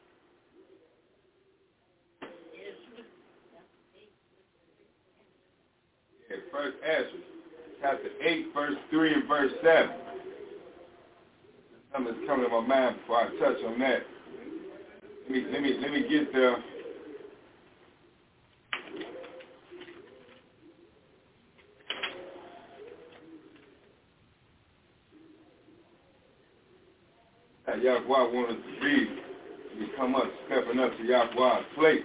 Yeah, First Ezra, chapter eight, verse three and verse seven. Something's coming to my mind before I touch on that. Let me let me let me get there. Yahweh wanted to read. We come up, stepping up to Yahweh's plate.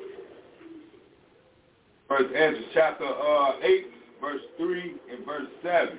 First Ezra chapter uh, eight, verse three and verse seven.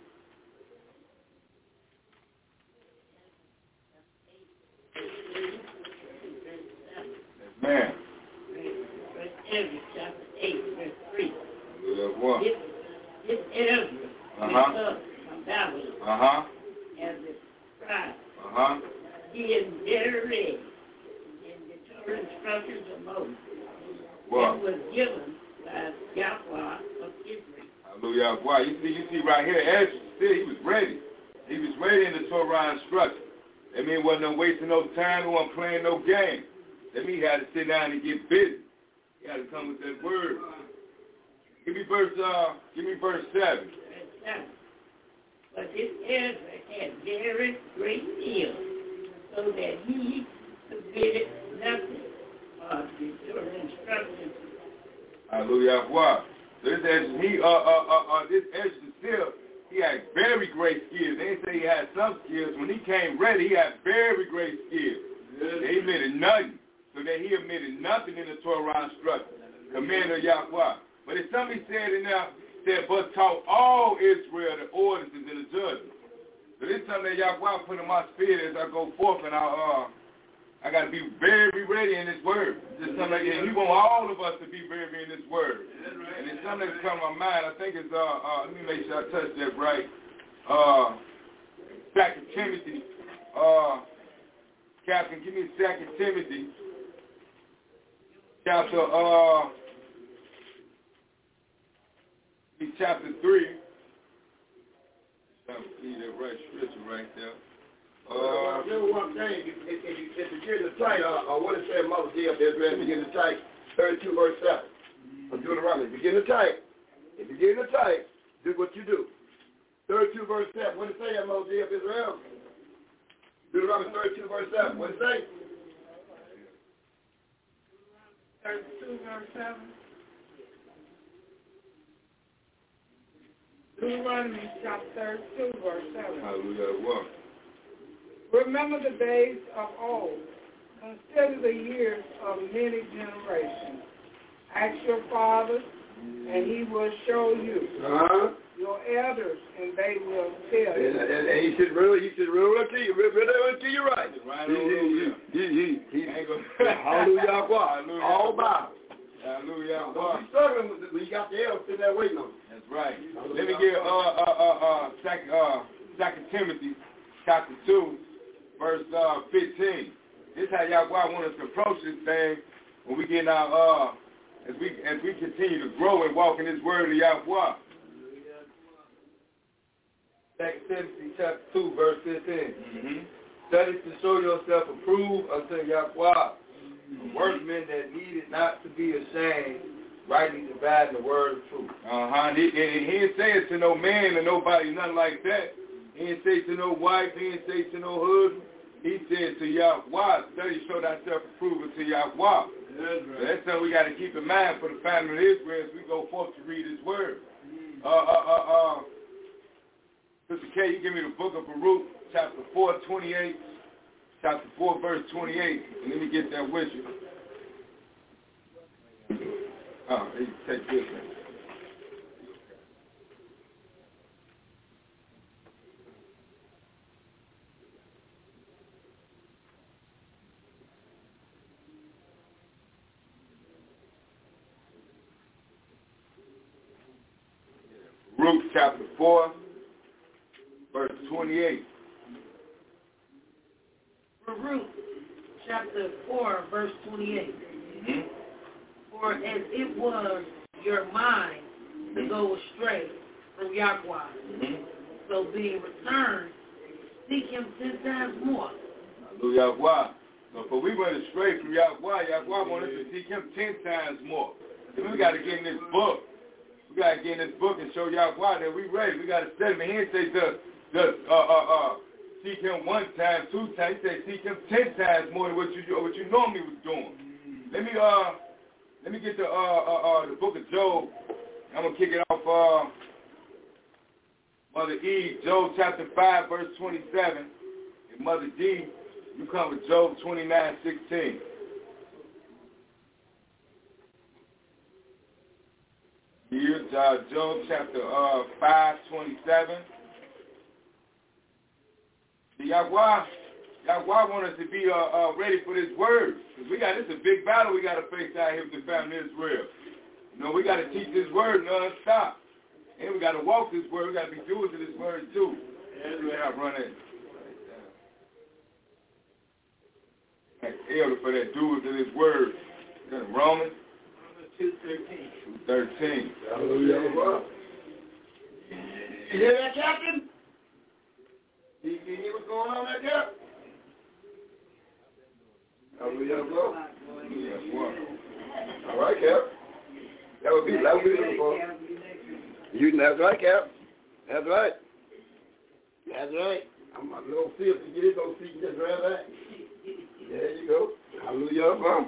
Yes, ma'am. First Ezra chapter eight, verse three. What? This, this Ezra uh-huh. went up from Babylon uh-huh. as a scribe. Uh-huh. He is very ready in the Torah instructions of Moses. What? It was given by Yahweh of Israel. Hallelujah. Why? You see, you see right here, Ezra said he was ready. He was ready in the Torah instruction. That means wasn't no wasting no time, wasn't playing no game. That means he had to sit down and get busy. He had to come with that word. Give me verse uh give me verse seven. Verse seven. But this Ezra had very great skill, so that he submitted nothing of the Torah instructions. Hallelujah. Why? This Ezra, he uh uh uh, uh this Ezra still he had very great skills. They didn't say he had some skills. When he came ready, he had very great skills. They admitted nothing, so that he admitted nothing in the Torah instruction. Command of Yahweh. But if somebody said in there, said, but taught all Israel the ordinances and the judgments. So this is something that Yahweh put in my spirit as I go forth, and I uh, I got to be very ready in this word. Just something like, and he want all of us to be very in this word. And it's something that's come to my mind. I think it's, uh, uh, let me make sure I touch that right. Uh, Second Timothy, uh, Captain, give me Second Timothy, chapter, uh, chapter three. I'm see that right scripture right there. Uh, remember one thing, if, if, if, if you get the tight, uh, uh, what it said, Mother D up Israel, begin to tight, thirty-two verse seven. From Deuteronomy, begin to tight. If you get in the tight, do what you do. thirty-two verse seven. What it say, Mother D up Israel? Deuteronomy thirty-two verse seven. What it say? thirty-two verse seven. Deuteronomy chapter thirty-two verse seven. Hallelujah. What? Remember the days of old. Consider the years of many generations. Ask your fathers, and he will show you. Uh-huh. Your elders, and they will tell you. And, and, and he should really, he should really look to you, really, really look to you right. Right he, on he, he, he, he, he, Hallelujah. Hallelujah. All Bible. Hallelujah. Don't be struggling with it when you got the elders sitting there waiting on you. That's right. Let me get uh uh uh uh second uh Second Timothy chapter two, verse uh fifteen. This is how Yahweh want us to approach this thing when we get our uh as we as we continue to grow and walk in this word of Yahweh. Second Timothy chapter two, verse fifteen. Mm-hmm. Study to show yourself approved unto Yahweh, a workman that needed not to be ashamed, rightly dividing the word of truth. Uh-huh. He, and he didn't say it to no man or nobody, nothing like that. He didn't say it to no wife. He didn't say it to no husband. He said to Yahweh, study to show thyself approved unto Yahweh. That's right. So that's something we got to keep in mind for the family of Israel as we go forth to read his word. Uh, uh, uh, uh, Sister K, you give me the book of Baruch, chapter four, twenty-eight. Chapter four, verse twenty-eight. And let me get that with you. Oh, you take this one. Baruch chapter four, verse twenty-eight. Baruch chapter four, verse twenty-eight. Mm-hmm. For as it was your mind to Mm-hmm. go astray from Yahweh, Mm-hmm. so being returned, seek him ten times more. Hallelujah. Yahweh. So for we went astray from Yahweh, Yahweh wanted us to seek him ten times more. And we got to get in this book. We got to get in this book and show Yahweh that we ready. We got to study him. He didn't say just, just uh, uh, uh, seek him one time, two times. He said seek him ten times more than what you what you normally was doing. Let me uh let me get the uh uh, uh the book of Job. I'm gonna kick it off. Uh, Mother E, Job chapter five, verse twenty-seven, and Mother D, you come with Job twenty-nine, sixteen. Here's uh, Job chapter uh, five, twenty-seven. The Yahweh, Yahweh want us to be uh, uh, ready for this word. Because we got, this is a big battle we got to face out here with the family of Israel. You know, we got to teach this word non-stop. And we got to walk this word. We got to be doers of this word too. And we have run it. Elder for that doers of this word. Romans two thirteen. two thirteen. Hallelujah. You hear that, Captain? You, you hear what's going on out there? Hallelujah. All right, Cap. That would be that would be looking for. You that's right, Cap. That's right. That's right. I'm a little feel to get it, go see just right back. There you go. Hallelujah, bro.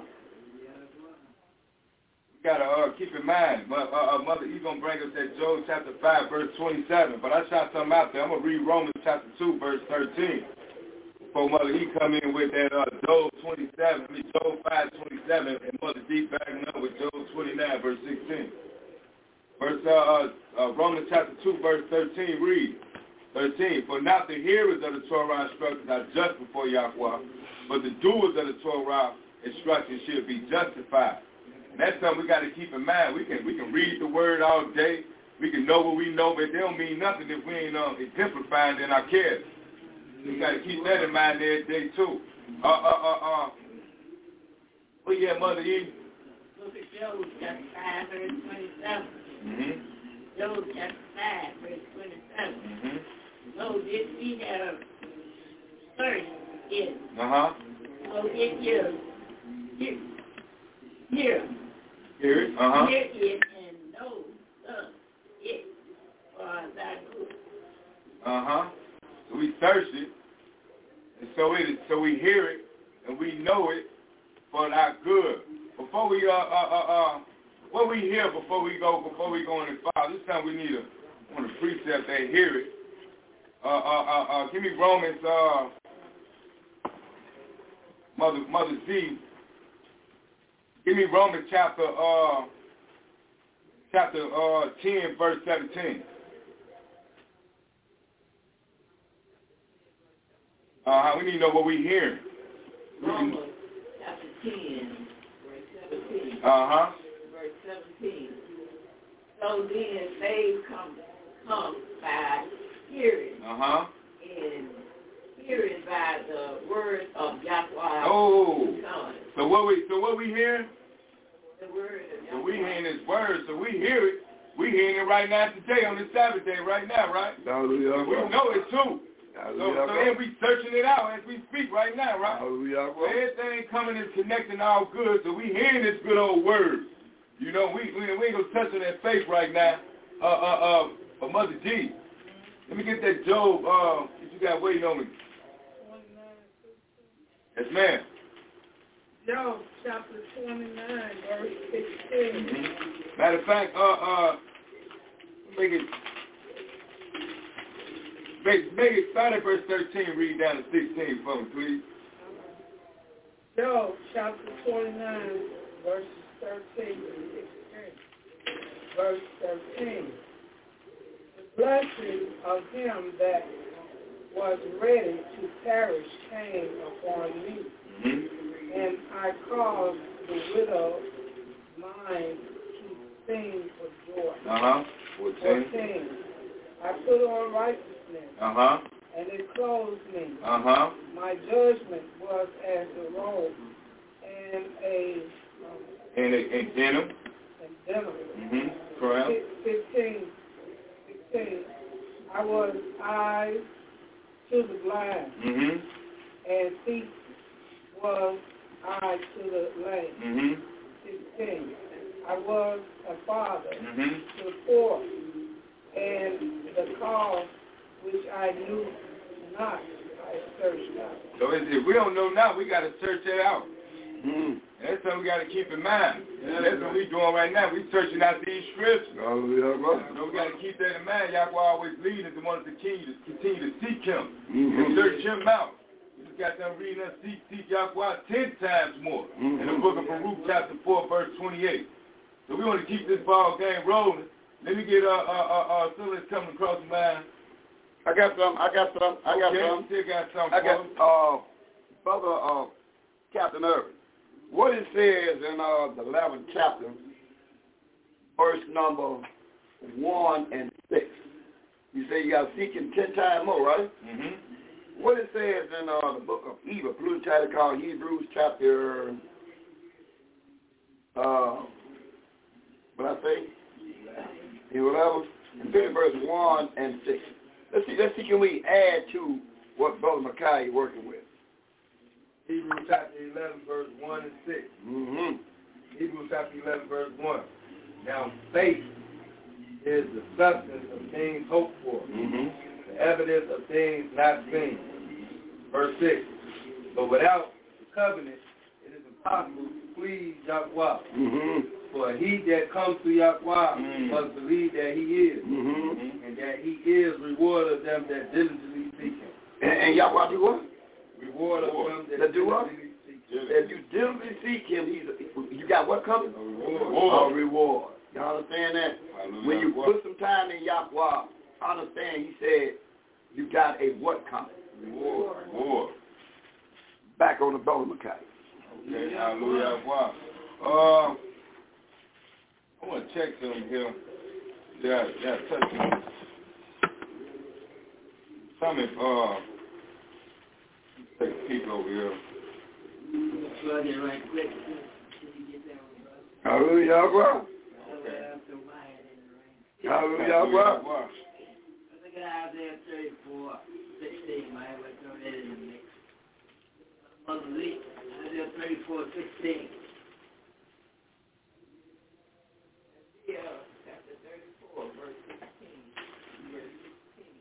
We gotta uh, keep in mind, uh, uh, Mother E gonna bring us that Job chapter five, verse twenty-seven. But I shot something out there. I'm gonna read Romans chapter two, verse thirteen. Before Mother E come in with that uh, Job twenty-seven, I mean Job five, twenty-seven, and Mother D backing up with Job twenty-nine, verse sixteen. Verse uh, uh, Romans chapter two, verse thirteen, read. thirteen. For not the hearers of the Torah instructions are just before Yahweh, but the doers of the Torah instructions should be justified. And that's something we got to keep in mind. We can we can read the word all day. We can know what we know, but they don't mean nothing if we ain't um, exemplifying in our care. We got to keep that in mind every day too. Uh uh uh uh. Oh yeah, Mother E. Look at Job chapter five, verse twenty-seven. Mm-hmm. Job chapter five, verse twenty-seven. Mm-hmm. So did he have thirst in? Uh huh. So it is here. Here. Hear it. Uh huh. Hear it and know uh, it for thy good. Uh huh. So we thirsty, and so it is. So we hear it, and we know it for our good. Before we uh uh uh, uh what we hear before we go before we go in the file. This time we need a want a precept that hear it. Uh uh uh uh. Give me Romans uh Mother Mother Z. Give me Romans chapter uh chapter uh ten verse seventeen. Uh we need to know what we hear. Romans chapter ten, verse seventeen. Uh huh. Verse seventeen. So then faith comes come by hearing. Uh huh. And hearing by the word of Yahweh. Oh. Son. So what we so what we hear? The word of Yahweh. So we hearing His word. So we hear it. We hearing it right now today on this Sabbath day right now, right? Hallelujah. We know it too. So, so then we searching it out as we speak right now, right? Hallelujah. So everything coming is connecting all good. So we hearing this good old word. You know, we we, we ain't gonna touch on that faith right now. Uh uh uh. But Mother G, let me get that Job. Uh, what you got waiting on me? Yes, ma'am. Job chapter twenty-nine, verse sixteen. Mm-hmm. Matter of fact, uh uh, make it. Make, make it start at verse thirteen, read down to sixteen for me, please. Job chapter twenty-nine, verses thirteen to sixteen. Verse thirteen. The blessing of him that was ready to perish came upon me, Mm-hmm. and I caused the widow's mind to sing for joy. Uh-huh. fourteen. fourteen. I put on righteousness. Uh-huh. And it clothed me. Uh-huh. My judgment was as a robe and a... Um, and a, a denim. And denim. Mm-hmm. Correct. fifteen. sixteen. I was eyes to the blind. Mm-hmm. And feet was eyes to the lame. Mm-hmm. sixteen. I was a father mm-hmm. to the poor, and the cause which I knew not, I searched out. So if we don't know now, we got to search it out. Mm. That's something we got to keep in mind. Yeah, that's what we're doing right now. We're searching out these scriptures. Oh, yeah, right. So we got to keep that in mind. Yahweh always leading us to want to continue to, continue to seek him mm-hmm. and search him out. We just got them reading us, seek, seek Yahweh ten times more mm-hmm. in the book of Baruch, chapter four, verse twenty-eight. So we want to keep this ball game rolling. Let me get uh uh uh, uh Silas coming across the line. I got some. I got some. I got okay, some. Still got some. I got uh, brother uh, Captain Irvin. What it says in uh the eleventh chapter, verse number one and six. You say you got to seek him ten times more, right? Mm-hmm. What it says in uh the book of Hebrews, blue title called Hebrews, chapter uh. What I say? eleven, and verse one and six. Let's see, let's see, can we add to what Brother Micaiah is working with? Hebrews chapter eleven, verse one and six. Mm-hmm. Hebrews chapter eleven, verse one. Now, faith is the substance of things hoped for, mm-hmm. the evidence of things not seen. Verse six. But without the covenant, it is impossible to please Yahweh. Mm-hmm. For he that comes to Yahweh mm-hmm. must believe that he is, mm-hmm. and that he is reward of them that diligently seek him. And, and Yahweh do what? Reward of them that, that do what? diligently seek him. If you diligently seek him, he's, you got what coming? A reward. A reward. Y'all understand that? Hallelujah. When you put some time in Yahweh, understand he said you got a what coming? Reward. Reward. Back on the Brother Micaiah. Okay, hallelujah. Wow. Uh, I want to check something here. Yeah, yeah, touch on something. Uh, take a peek over here. Plug in right quick. Hallelujah. Okay. Hallelujah. Look at Isaiah thirty-four, sixteen. Might have to throw that in the mix. Mother Lee, Isaiah thirty-four, sixteen. Yeah, chapter thirty-four, verse sixteen. Verse sixteen.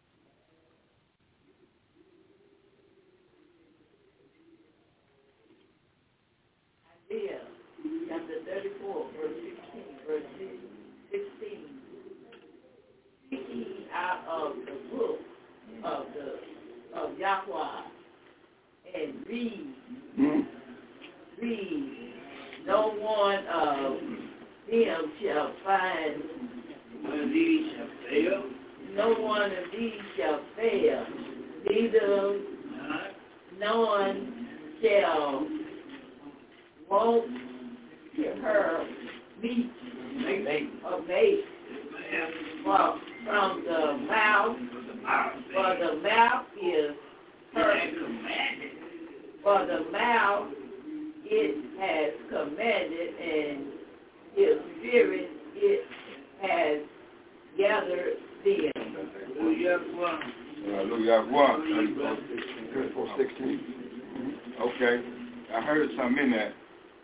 Isaiah, chapter thirty-four, verse sixteen. Verse sixteen. Speaking out of the book of the of Yahweh and read, mm-hmm. read. No one of them shall find. One of these shall fail. No one of these shall fail. Neither no one shall want her meat or mate. Well, from the mouth, for the mouth is her. For the mouth it has commanded, and his spirit it has gathered them. Hallelujah. thirty-four, sixteen. Okay. I heard something in that.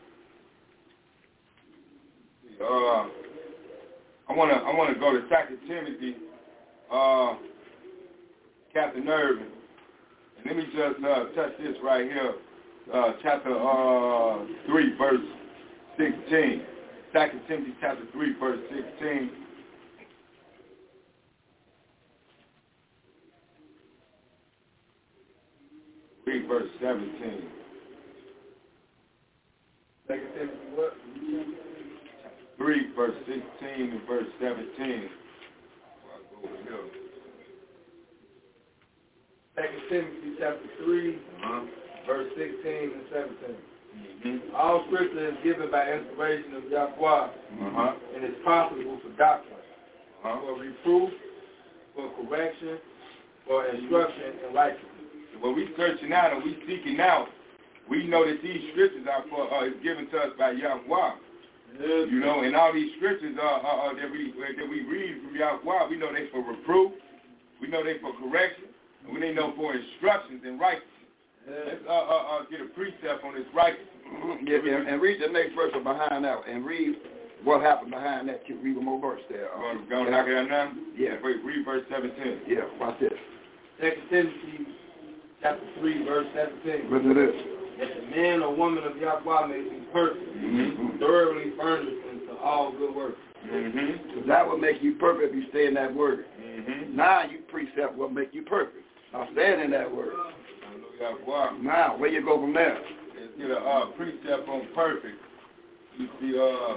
Uh, I wanna I wanna go to Second Timothy, uh, Captain Irvin, and let me just uh, touch this right here, uh, chapter uh, three, verse sixteen. Second Timothy, chapter three, verse sixteen. Read verse seventeen. Second Timothy what? three, verse sixteen and verse seventeen. I'll go over here. Second Timothy chapter three, Uh-huh. verse sixteen and seventeen. Mm-hmm. All scripture is given by inspiration of Yahweh, Uh-huh. and is profitable for doctrine, Uh-huh. for reproof, for correction, for instruction, and righteousness. So when we searching out and we seeking out, we know that these scriptures are for uh, is given to us by Yahweh. Yes. You know, and all these scriptures are, are, are that we that we read from Yahweh, we know they for reproof, we know they for correction, and we know for instructions and righteousness. Yes. Let's uh, uh, uh, get a precept on this righteousness. Mm-hmm. Yeah, and, and read the next verse behind that, and read what happened behind that. You read one more verse there. Uh, Going to go knock it out now? Yeah. Wait, read verse seventeen. Yeah, watch this. Second Timothy chapter three, verse seventeen. Listen to this. That the man or woman of Yahweh may be perfect, mm-hmm. thoroughly furnished into all good works. Mm-hmm. So that will make you perfect if you stay in that word. Mm-hmm. Now you precept will make you perfect. Now stand in that word. Now, where you go from there? Let's get a uh, precept on perfect. You see, uh,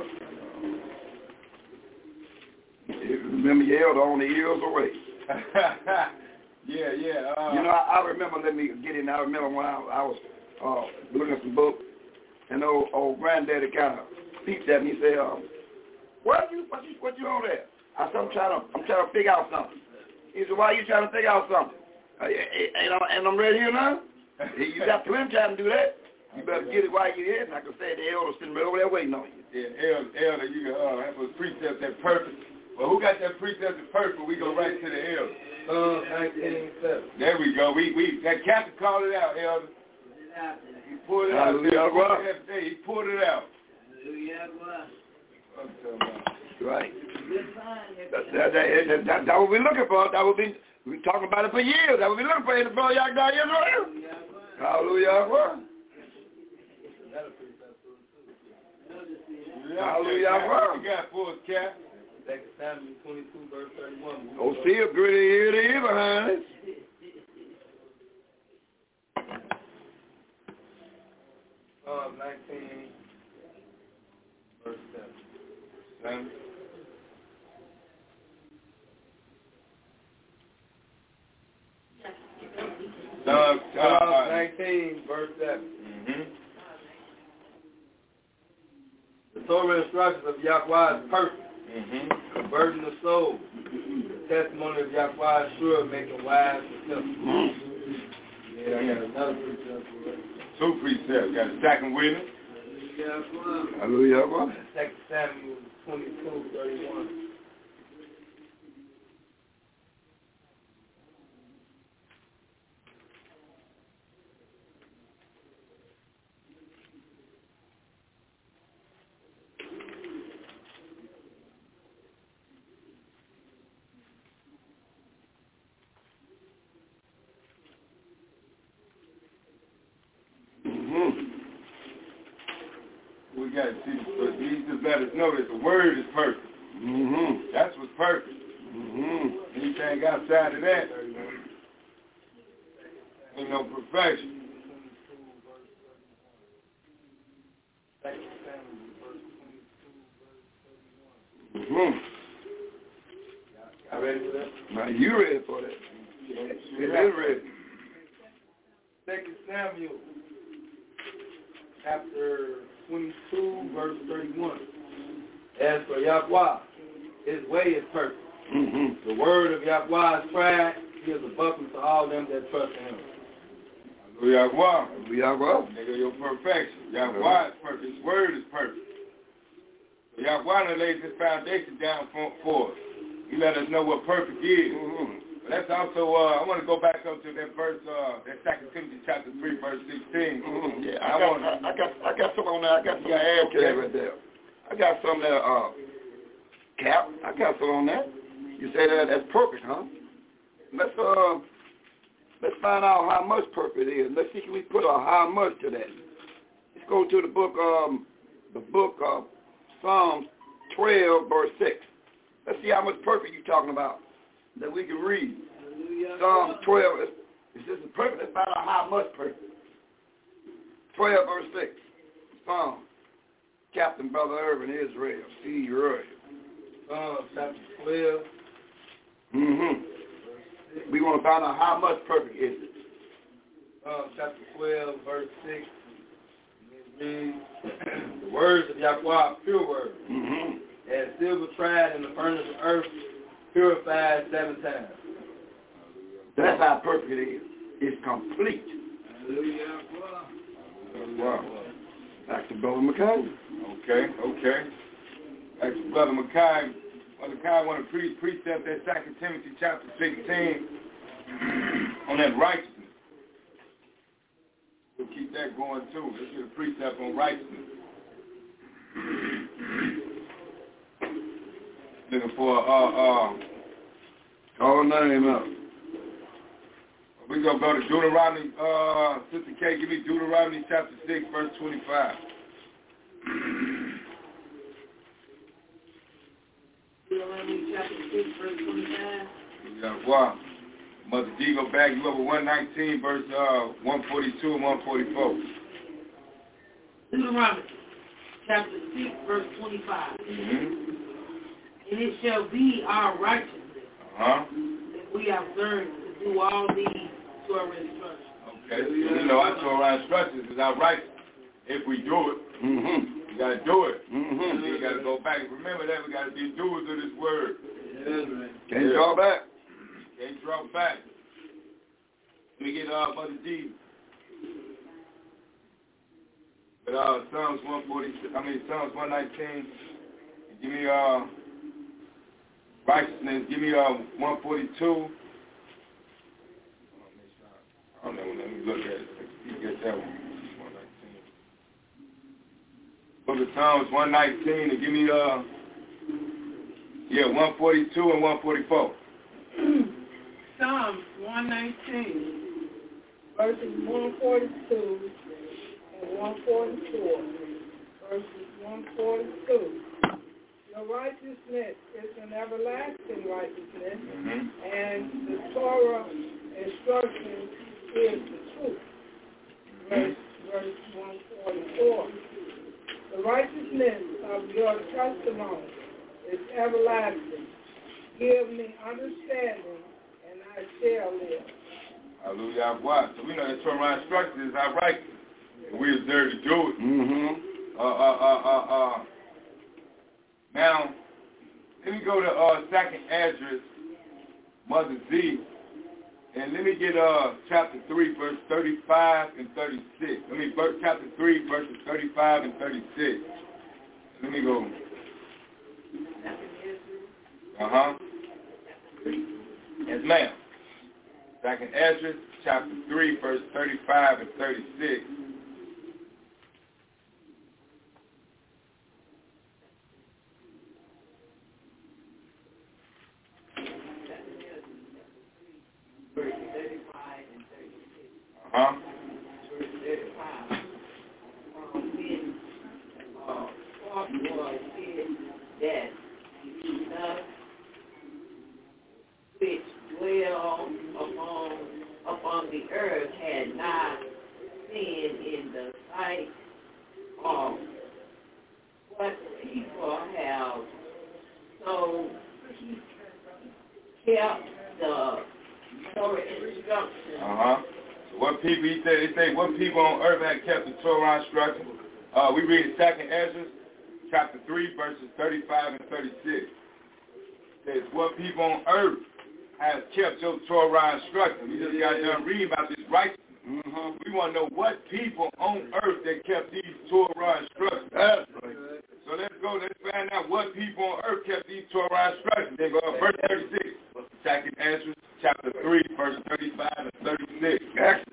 remember your elder on the ears away. yeah, yeah. Uh, you know, I, I remember, let me get in, I remember when I, I was uh, looking at some books, and old, old granddaddy kind of peeped at me and said, um, what you, what you, what you on there? I said, I'm trying to, I'm trying to figure out something. He said, why are you trying to figure out something? Uh, and, I'm, and I'm ready here now. You got plenty of time to do that. You better get it while you're here. And I can say the elder's sitting right over there waiting on you. Yeah, elder, elder you can uh, have a precept that perfect. Well, who got that precept that perfect? We go right to the elder. Psalm nineteen seven. There we go. We we that captain called it out, elder. He pulled it out. He pulled it out. Right. That, that, that, that, that what we're looking for. That would be, we've been talking about it for years. That would be looking for you to blow y'all down Israel. Hallelujah. Hallelujah. What you got for us, Cap? Second Samuel twenty-two, verse thirty-one. Oh, see a gritty ear to ear behind it. Psalm nineteen, verse seven. seven. Psalm uh, nineteen, verse seven. Mm-hmm. The Torah instructions of Yahweh is perfect, mm-hmm. converting the soul. The testimony of Yahweh is sure, making wise the simple. Mm-hmm. Yeah, I got another precept for it. Two precepts. Got a second witness. Hallelujah. Second Samuel twenty-two, thirty-one. We got to see, but he just let us know that the word is perfect. Mm-hmm. That's what's perfect. Mm-hmm. Anything outside of that, ain't no perfection. Mm-hmm. Y'all ready for that? Now you ready for that? It is ready. Second Samuel, chapter twenty-two, verse thirty-one. As for Yahweh, his way is perfect. Mm-hmm. The word of Yahweh is tried. He is a buckler to all them that trust in him. Yahweh. Yahweh. Nigga, your perfection. Yahweh is perfect. His word is perfect. So Yahweh lays his foundation down for, for us. He let us know what perfect is. Mm-hmm. But that's also, uh, I want to go back up to that verse, uh, that Second Timothy chapter three, verse sixteen. Mm-hmm. Yeah, I, I, got, I, I got, I got some on there. I got some to add to that right there. I got some there, uh, Cap. I got some on that. You say that that's perfect, huh? Let's uh, let's find out how much perfect it is. Let's see, can we put a how much to that? Let's go to the book, um, the book of Psalms twelve, verse six. Let's see how much perfect you're talking about that we can read. Psalms twelve, is this perfect? Let's find out how much perfect. twelve, verse six. Psalm, Captain Brother Irvin, Israel, C. Roy. Psalm chapter twelve. Mm-hmm. We want to find out how much perfect is it. Psalm chapter twelve, verse six. It reads, the words of Yahweh are pure words. Mm-hmm. As silver tried in the furnace of earth, purified seven times. That's how perfect it is. It's complete. Wow. Back to Brother McKay. Okay, okay. Back to Brother McKay. Brother McKay want to pre- precept that Second Timothy chapter sixteen on that righteousness. We'll keep that going too. Let's get a precept on righteousness. Looking for uh uh call name up. We're gonna go to Deuteronomy, uh Sister K, give me Deuteronomy chapter six, verse twenty-five. Deuteronomy chapter six, verse twenty-five. Yeah, wow. Mother D, go back, you over one nineteen, verse uh one forty-two and one forty-four. Deuteronomy chapter six, verse twenty-five. Mm-hmm. And it shall be our righteousness Uh-huh. if we have learned to do all these Torah instructions. Okay, so you know our Torah instructions is our right. If we do it, mm-hmm. we got to do it. Mm-hmm. We got to go back. Remember that we got to be doers of this word. Yes, man. Can't yeah. draw back. Can't draw back. Let me get uh, Mother D. But uh, Psalms one forty, I mean Psalms one nineteen. Give me uh righteousness. Give me uh one forty-two. I don't know. Let me look at it. You get that one. one nineteen. Go to Psalms one nineteen and give me uh yeah one forty-two and one forty-four. Psalms one nineteen, verses one forty-two and one forty-four. Verses one forty-two. Your righteousness is an everlasting righteousness, mm-hmm. and the Torah instruction is the truth. Verse, verse one forty-four. The righteousness of your testimony is everlasting. Give me understanding, and I shall live. Hallelujah. Why? So we know that Torah instruction is our right. And we observe to do it. Mm-hmm. Uh, uh, uh, uh, uh. Now, let me go to uh, second address, Mother Z, and let me get uh, chapter three, verse thirty-five and thirty-six. Let me verse chapter three, verses thirty-five and thirty-six. Let me go. Uh-huh. Yes, ma'am. Second address, chapter three, verse thirty-five and thirty-six. Huh? Verse thirty-five. Um, when uh, Father said that the which dwell upon upon the earth had not sinned in the sight of what people have so kept the Torah instructions. Uh-huh. So what people, he said, they say, what people on earth had kept the Torah instructions? Uh, we read second Ezra, chapter three, verses thirty-five and thirty-six. It says, what people on earth have kept your Torah instructions? We just got done reading about this righteousness. Mm-hmm. We want to know what people on earth that kept these Torah instructions. That's right. So let's go, let's find out what people on earth kept these Torah instructions. Then go to verse thirty-six. Second Ezra, chapter three, verse thirty-five and thirty-six.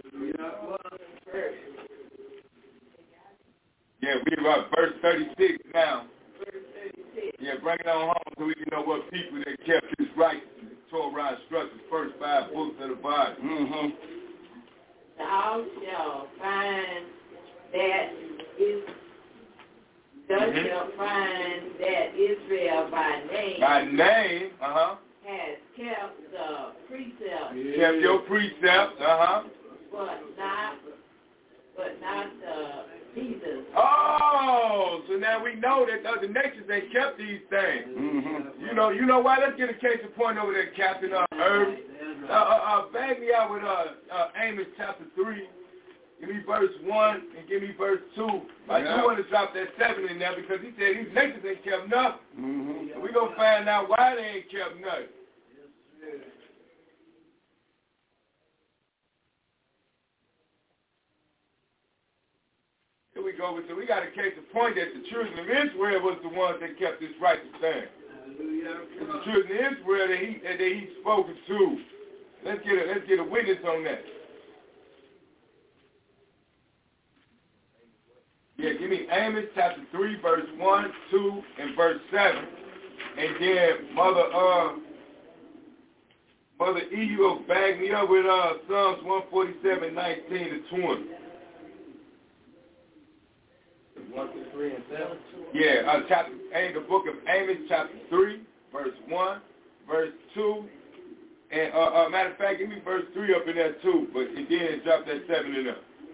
Yeah, we are verse thirty-six now. Yeah, bring it on home so we can know what people that kept this right Torah instructions, first five books of the Bible. Mm-hmm. Thou shalt find that is thou mm-hmm. shalt find that Israel by name by name, uh-huh. has kept the precepts. Yeah. Kept your precepts, uh-huh. But not but not the Jesus. Oh, so now we know that other nations ain't kept these things. Mm-hmm. You know, you know why? Let's get a case in point over there, Captain uh, Irv. Uh, uh, uh, bag me out with uh, uh, Amos chapter three. Give me verse one and give me verse two. I yeah. do want to drop that seven in there because he said these nations ain't kept nothing. Mm-hmm. So we're going to find out why they ain't kept nothing. Here we go. So we got to case the point that the children of Israel was the ones that kept this righteous stand. It's the children of Israel that he that he spoken to. Let's get a let's get a witness on that. Yeah, give me Amos chapter three, verse one, two, and verse seven, and then Mother uh Mother E, you will bag me up with uh Psalms one forty-seven, nineteen to twenty. One, two, three, and seven. Yeah, uh, chapter and the book of Amos, chapter three, verse one, verse two, and uh, uh matter of fact, give me verse three up in there too, but and then drop that seven in there.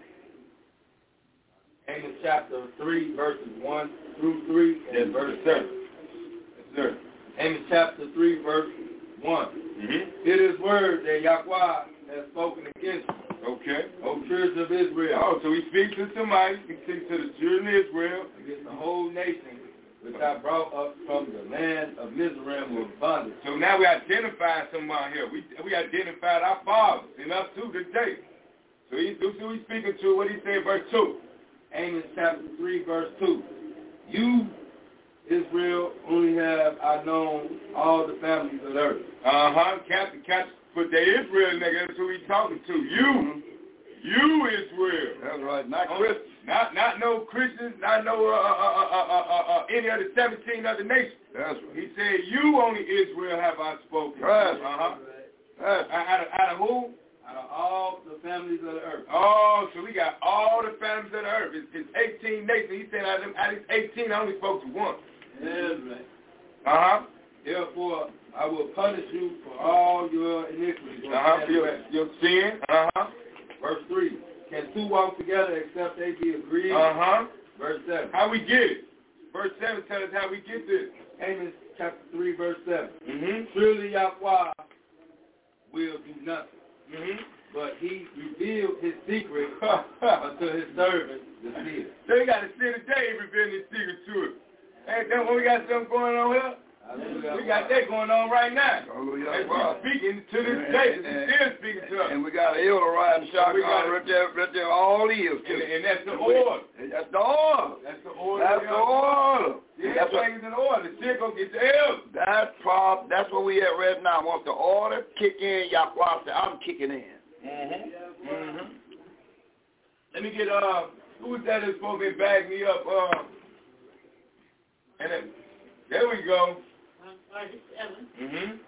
Amos chapter three, verses one through three, and verse seven. Yes, sir. Amos chapter three, verse one. Mm-hmm. It is word that Yahweh has spoken against you, okay. O children of Israel. Oh, so he speaks to somebody, he speaks to the children of Israel, against the whole nation, which I brought up from the land of Mizraim with bondage. So now we identify somebody here. We we identified our fathers and us too today. So he, who he's speaking to, what he say in verse two? Amos chapter three, verse two. You, Israel, only have I known all the families of the earth. Uh-huh. Captain, Captain, but they Israel, nigga, that's who he talking to. You. Mm-hmm. You, Israel. That's right. Not um, Christians. Not not no Christians, not no uh, uh, uh, uh, uh, uh, any of the seventeen other nations. That's right. He said, you only Israel have I spoken. Right. Uh-huh. Right. Out of, out of who? Out of all the families of the earth. Oh, so we got all the families of the earth. It's, it's eighteen nations. He said out of, them, out of these eighteen, I only spoke to one. Yes, man. Uh-huh. Therefore, I will punish you for all your iniquities. Uh-huh. Your, your sin. Uh-huh. Verse three. Can two walk together except they be agreed? Uh-huh. Verse seven. How we get it? Verse seven tells us how we get this. Amos chapter three, verse seven. Mm-hmm. Surely Yahweh will do nothing. Mm-hmm. But he revealed his secret unto his servant, the seer. So he got to sit today revealing his secret to it. Hey, then when we got something going on here, Hallelujah. we got that going on right now. Hallelujah. And we're speaking to this day. We're still speaking to us. And we got an elder riding shotgun right there, right there all ears too. And, and that's the order. That's the order. That's the order. That's the order. Yeah, that's what, in order. The shit gonna get the elder. That's prob. That's what we at right now. Once the order kick in, Yahweh said, I'm kicking in. Mm-hmm. Mm-hmm. Let me get uh, who is that that's supposed to bag me up? Uh, and then, there we go. one forty-seven. Mm-hmm.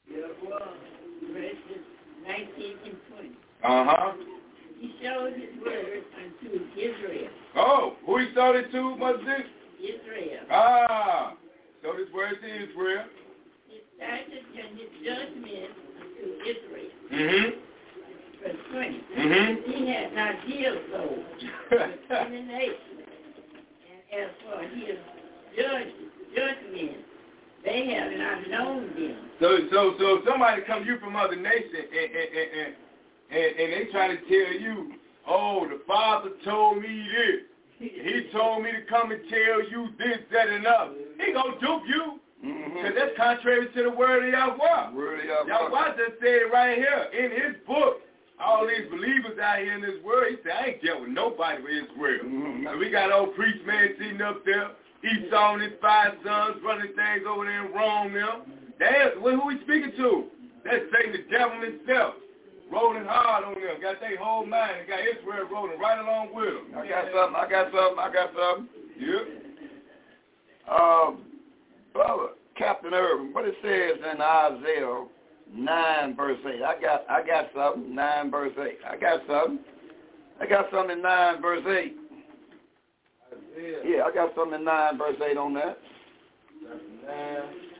Verses nineteen and twenty. Uh-huh. He showed his word unto Israel. Oh, who he showed it to, Moses? Israel. Ah, so this word to Israel. His statutes and his judgment unto Israel. Mm-hmm. Verse twenty. Mm-hmm. He had not dealt so with any nation. And as for his judge, judgment, they have not known them. So, so, so somebody come to you from other nation and and, and, and and they try to tell you, oh, the Father told me this. He told me to come and tell you this, that, and other. He gonna dupe you. Because mm-hmm. that's contrary to the word of Yahweh. Word of Yahweh. Yahweh just said it right here in his book. All these believers out here in this world, he said, I ain't dealt with nobody with Israel. Mm-hmm. And we got old preach man sitting up there, Esau and his five sons running things over there in Rome now. That's well, who he speaking to? That's Satan the devil himself. Rolling hard on them. Got their whole mind. They got Israel rolling right along with them. I got something, I got something, I got something. Yeah. Um, brother, Captain Irvin, what it says in Isaiah nine verse eight. I got I got something, nine verse eight. I got something. I got something in nine verse eight. Isaiah. Yeah, I got something in nine verse eight on that. nine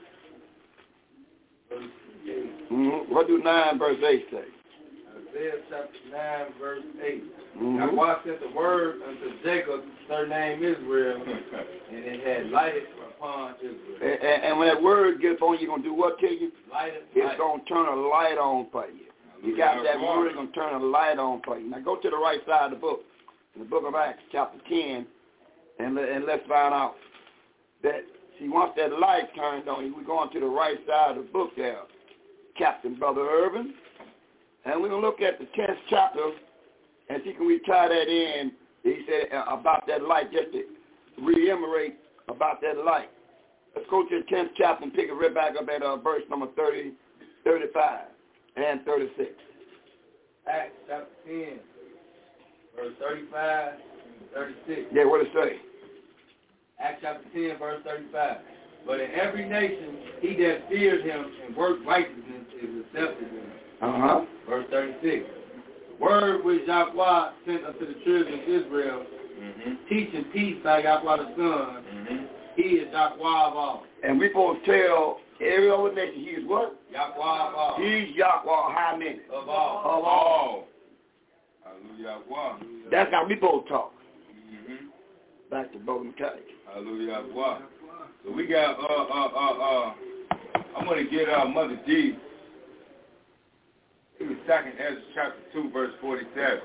verse eight. Mm-hmm. What do nine verse eight say? Isaiah chapter nine verse eight. Mm-hmm. Now God sent the word unto Jacob, surnamed Israel, and it had lighted upon Israel. And, and, and when that word gets on you, going to do what to you? Lighted. It's going to turn a light on for you. You got that word, it's going to turn a light on for you. Now go to the right side of the book, in the book of Acts, chapter ten, and, and let's find out that, see, once that light turned on you, we're going to the right side of the book there, Captain Brother Irvin. And we're going to look at the tenth chapter and see can we tie that in He said uh, about that light, just to reiterate about that light. Let's go to the tenth chapter and pick it right back up at uh, verse number thirty, thirty-five, and thirty-six. Acts chapter ten, verse thirty-five and thirty-six. Yeah, what it say? Acts chapter ten, verse thirty-five. But in every nation, he that fears him and works righteousness is accepted in him. Uh-huh. Verse thirty-six. The word which Yahweh sent unto the children of Israel, mm-hmm. teaching peace by Yahweh the Son, mm-hmm. he is Yahweh of all. And we supposed to tell every other nation he is what? Yahweh of all. He's Yahweh how many? Of all. Of all. Hallelujah. Yahweh. That's how we supposed to talk. Mm-hmm. Back to Brother McCarthy. Hallelujah. Yahweh. So we got, uh, uh, uh, uh, I'm going to get uh, Mother D. It was second Ezra chapter two, verse forty-seven.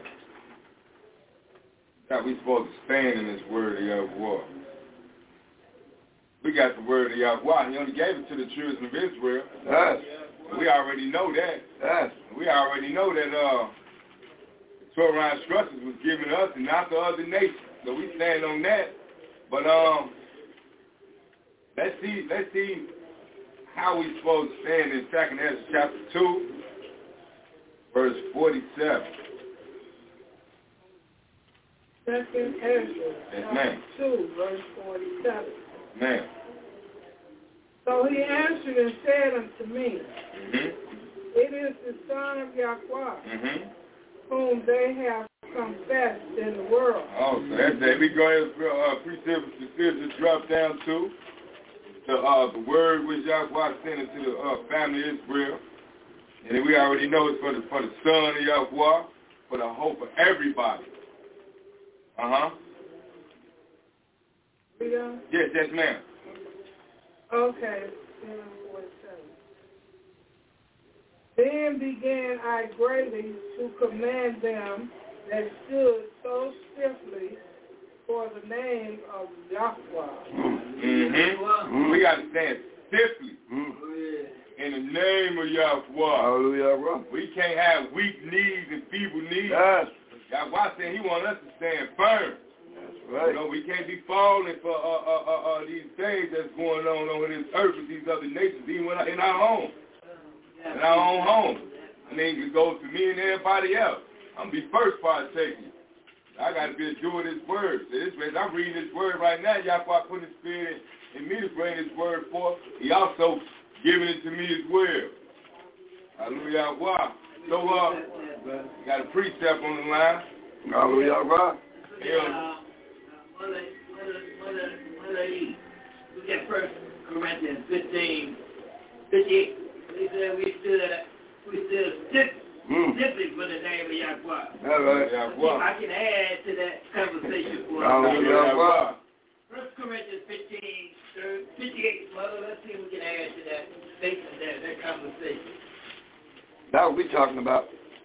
That we supposed to stand in this word of Yahweh. We got the word of Yahweh. He only gave it to the children of Israel. Yes. We already know that. Yes. We already know that uh, the Torah instructions was given to us and not to other nations. So we stand on that. But um, let's see, let's see how we supposed to stand in second Ezra chapter two, verse forty-seven. Second Ezra Yes, chapter two, verse forty-seven. Ma'am. So he answered and said unto me, Mm-hmm. it is the Son of Yahweh, Mm-hmm. whom they have confessed in the world. Oh, so that's that. We go ahead and uh, precept just drop down to the uh, the word which Yahweh sent into the uh, family of Israel. And then we already know it's for the for the Son of Yahweh, for the hope of everybody. Uh-huh. Yeah. Yes, yes, ma'am. Okay. Then began I greatly to command them that stood so stiffly for the name of Yahweh. Mm-hmm. Mm-hmm. We got to stand stiffly mm-hmm. in the name of Yahweh. Hallelujah. We can't have weak knees and feeble knees. Yes. Yahweh said he wants us to stand firm. That's right. You know, we can't be falling for uh, uh, uh, uh, these things that's going on over this earth with these other nations, even in our home, in our own home. I mean, it goes to me and everybody else. I'm going to be first partaker. I got to be a doer of this word. So this way, I'm reading this word right now. Yahweh put his spirit in me to bring this word forth. He also giving it to me as well. Hallelujah. So, uh, got a precept on the line. Hallelujah. Yeah. Mother, mother, mother, mother E. We got First Corinthians fifteen, fifty-eight. We said we stood, we stood stiff, mm. stiffly for the name of Yahweh. All right, Yahweh. I can add to that conversation for Hallelujah. First Corinthians fifteen, fifty-eight. Mother, let's see if we can add to that statement there, that conversation. That's what we're talking about.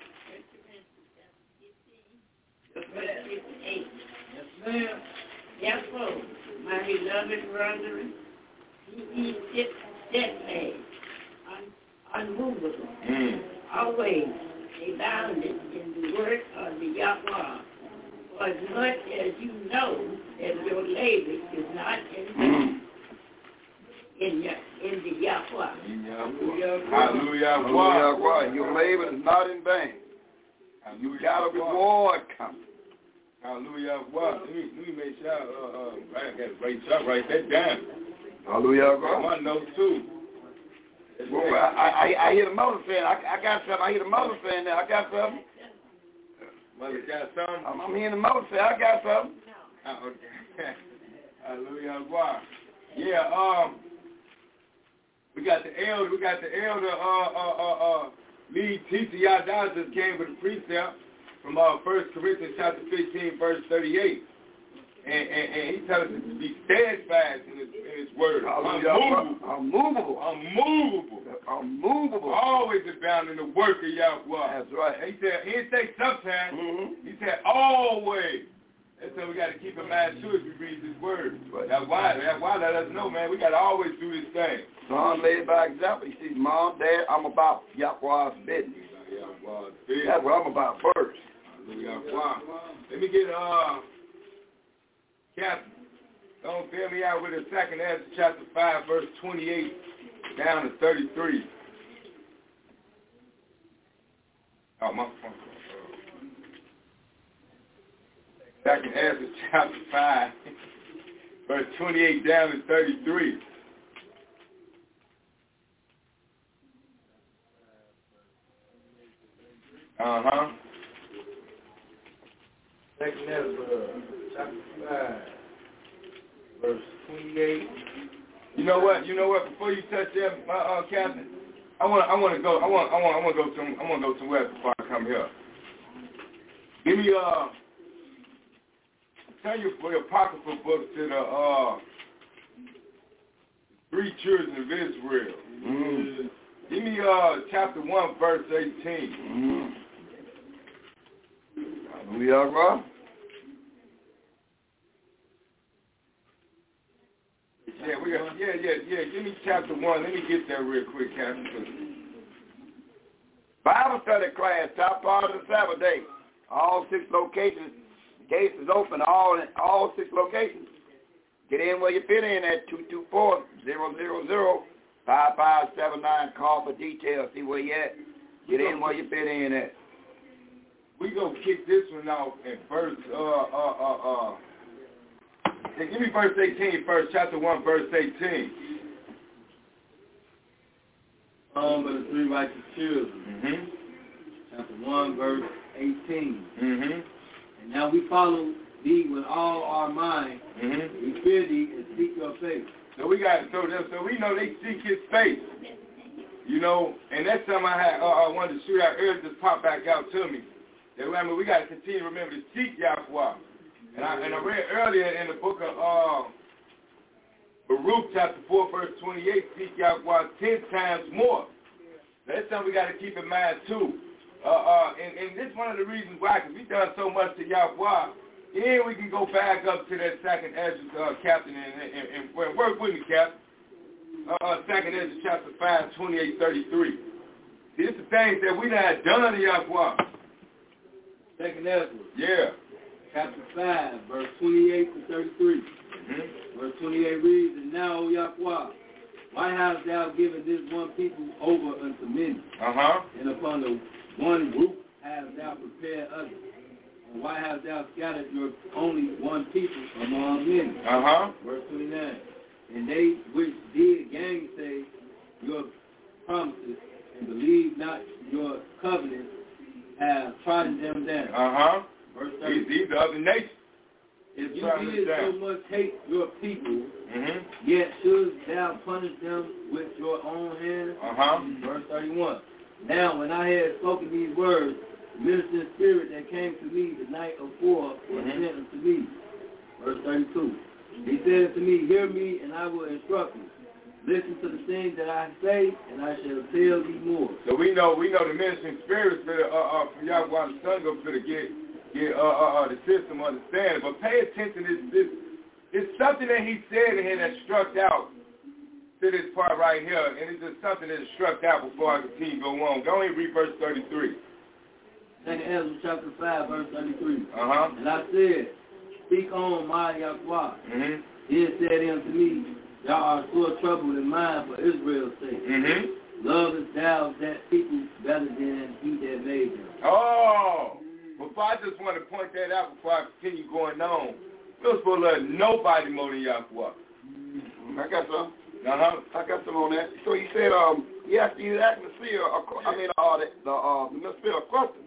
Yes, ma'am. Yes, sir. My beloved brethren, he is steadfast, un- unmovable, mm. always abounded in the work of the Yahweh. For as much as you know that your labor is not in vain. In, in the Yahweh. Hallelujah. Hallelujah. Your labor is not in vain. You got a reward coming. Hallelujah. Let me, let me make sure uh, uh, I got to write, so write that down. Hallelujah. My notes too. Well, I, I, I hear the mother saying, I, I got something. I hear the mother saying that. I got something. Mother got something? I'm, I'm hearing the mother say, I got something. Oh, okay. Hallelujah. Yeah, um, we got the elder, we got the elder, uh, uh, uh, uh, lead teacher, Yahweh just came with a precept from uh, First Corinthians chapter fifteen, verse thirty-eight. And, and, and he tells us to be steadfast in his, in his word. Unmovable. Unmovable. Unmovable. Unmovable. Always abounding in the work of Yahweh. That's right. And he said, he didn't say sometimes. Mm-hmm. He said always. And so we got to keep in mind, too, as we read this word. Right. That's why, that's why let us know, man, we got to always do this thing. Son laid by example. He says, Mom, Dad, I'm about Yahweh's business. Yahweh's business. That's what I'm about first. Yahweh. Let me get, uh, Captain, don't fail me out with a second Ezra chapter five, verse twenty-eight down to thirty-three. Oh, my phone. Second Ezra chapter five, verse twenty-eight down to thirty-three. Uh-huh. Second Ezra chapter five, verse twenty-eight. You know what? You know what? Before you touch that, uh, uh, Captain, I want, I want to go. I want, I want, I want to go to, I want to go somewhere before I come here. Give me, uh, turn your, your apocryphal book to the uh, three children of Israel. Mm-hmm. Give me, uh, chapter one, verse eighteen. Mm-hmm. We are wrong. Yeah, we got, yeah, yeah, yeah. Give me chapter one. Let me get there real quick, Captain. Bible study class, top part of the Sabbath day. All six locations. Gates is open. All all six locations. Get in where you fit in at two two four, zero zero zero, five five seven nine. Call for details. See where you at. Get in where you fit in at. We gonna kick this one off in verse, uh, uh, uh, uh. Yeah, give me verse eighteen first, chapter one, verse eighteen. Psalm of the three righteous children. Mm-hmm. Chapter one, verse eighteen. Mm-hmm. And now we follow thee with all our mind. Mm-hmm. We fear thee and seek your face. So we got, so, so we know they seek his face. You know, and that's something I had, uh, I wanted to shoot out earlier, just pop back out to me. That, I mean, we got to continue to remember to seek Yahweh. And I, and I read earlier in the book of uh, Baruch, chapter four, verse twenty-eight, seek Yahweh ten times more. That's something we got to keep in mind, too. Uh, uh, and, and this is one of the reasons why, because we've done so much to Yahweh. And we can go back up to that second Ezra, uh, Captain, and, and, and, and work with me, Captain. Uh, second Ezra, chapter five, twenty-eight, thirty-three. These are things that we done had done to Yahweh. Second Ezra. Yeah. Chapter five, verse twenty-eight to thirty-three. Mm-hmm. Verse twenty-eight reads, And now, O Yahweh, why hast thou given this one people over unto many? Uh-huh. And upon the one roof hast thou prepared others? And why hast thou scattered your only one people among many? Uh-huh. Verse twenty-nine. And they which did gainsay your promises and believe not your covenants have trodden them down. Uh-huh. Verse thirty. These, these are other nations. If you did so much hate your people, mm-hmm. yet should thou punish them with your own hand? Uh-huh. Verse thirty-one. Now, when I had spoken these words, the ministering spirit that came to me the night of war was mm-hmm. sent unto me. Verse thirty-two. He said to me, Hear me, and I will instruct you. Listen to the things that I say, and I shall tell thee more. So we know, we know the ministering spirits for the, uh, uh, from Yahweh the Son go for to get, get uh, uh, uh, the system understanding. But pay attention to this, this. It's something that he said in here that struck out to this part right here, and it's just something that struck out before I continue to go on. Go ahead and read verse thirty-three. Second Ezra chapter five, verse thirty-three. Uh-huh. And I said, Speak on, my Yahweh. Mm-hmm. He said unto me, Thou art sore troubled in mind for Israel's sake. Mm-hmm. Lovest thou that people better than he that made them. Oh! Before I just want to point that out before I continue going on. We're supposed to love nobody more than Yahweh. Mm-hmm. I got some. Uh-huh. I got some on that. So he said, um, he asked you the atmosphere, uh, I mean, uh, the, the, uh, the atmosphere of question.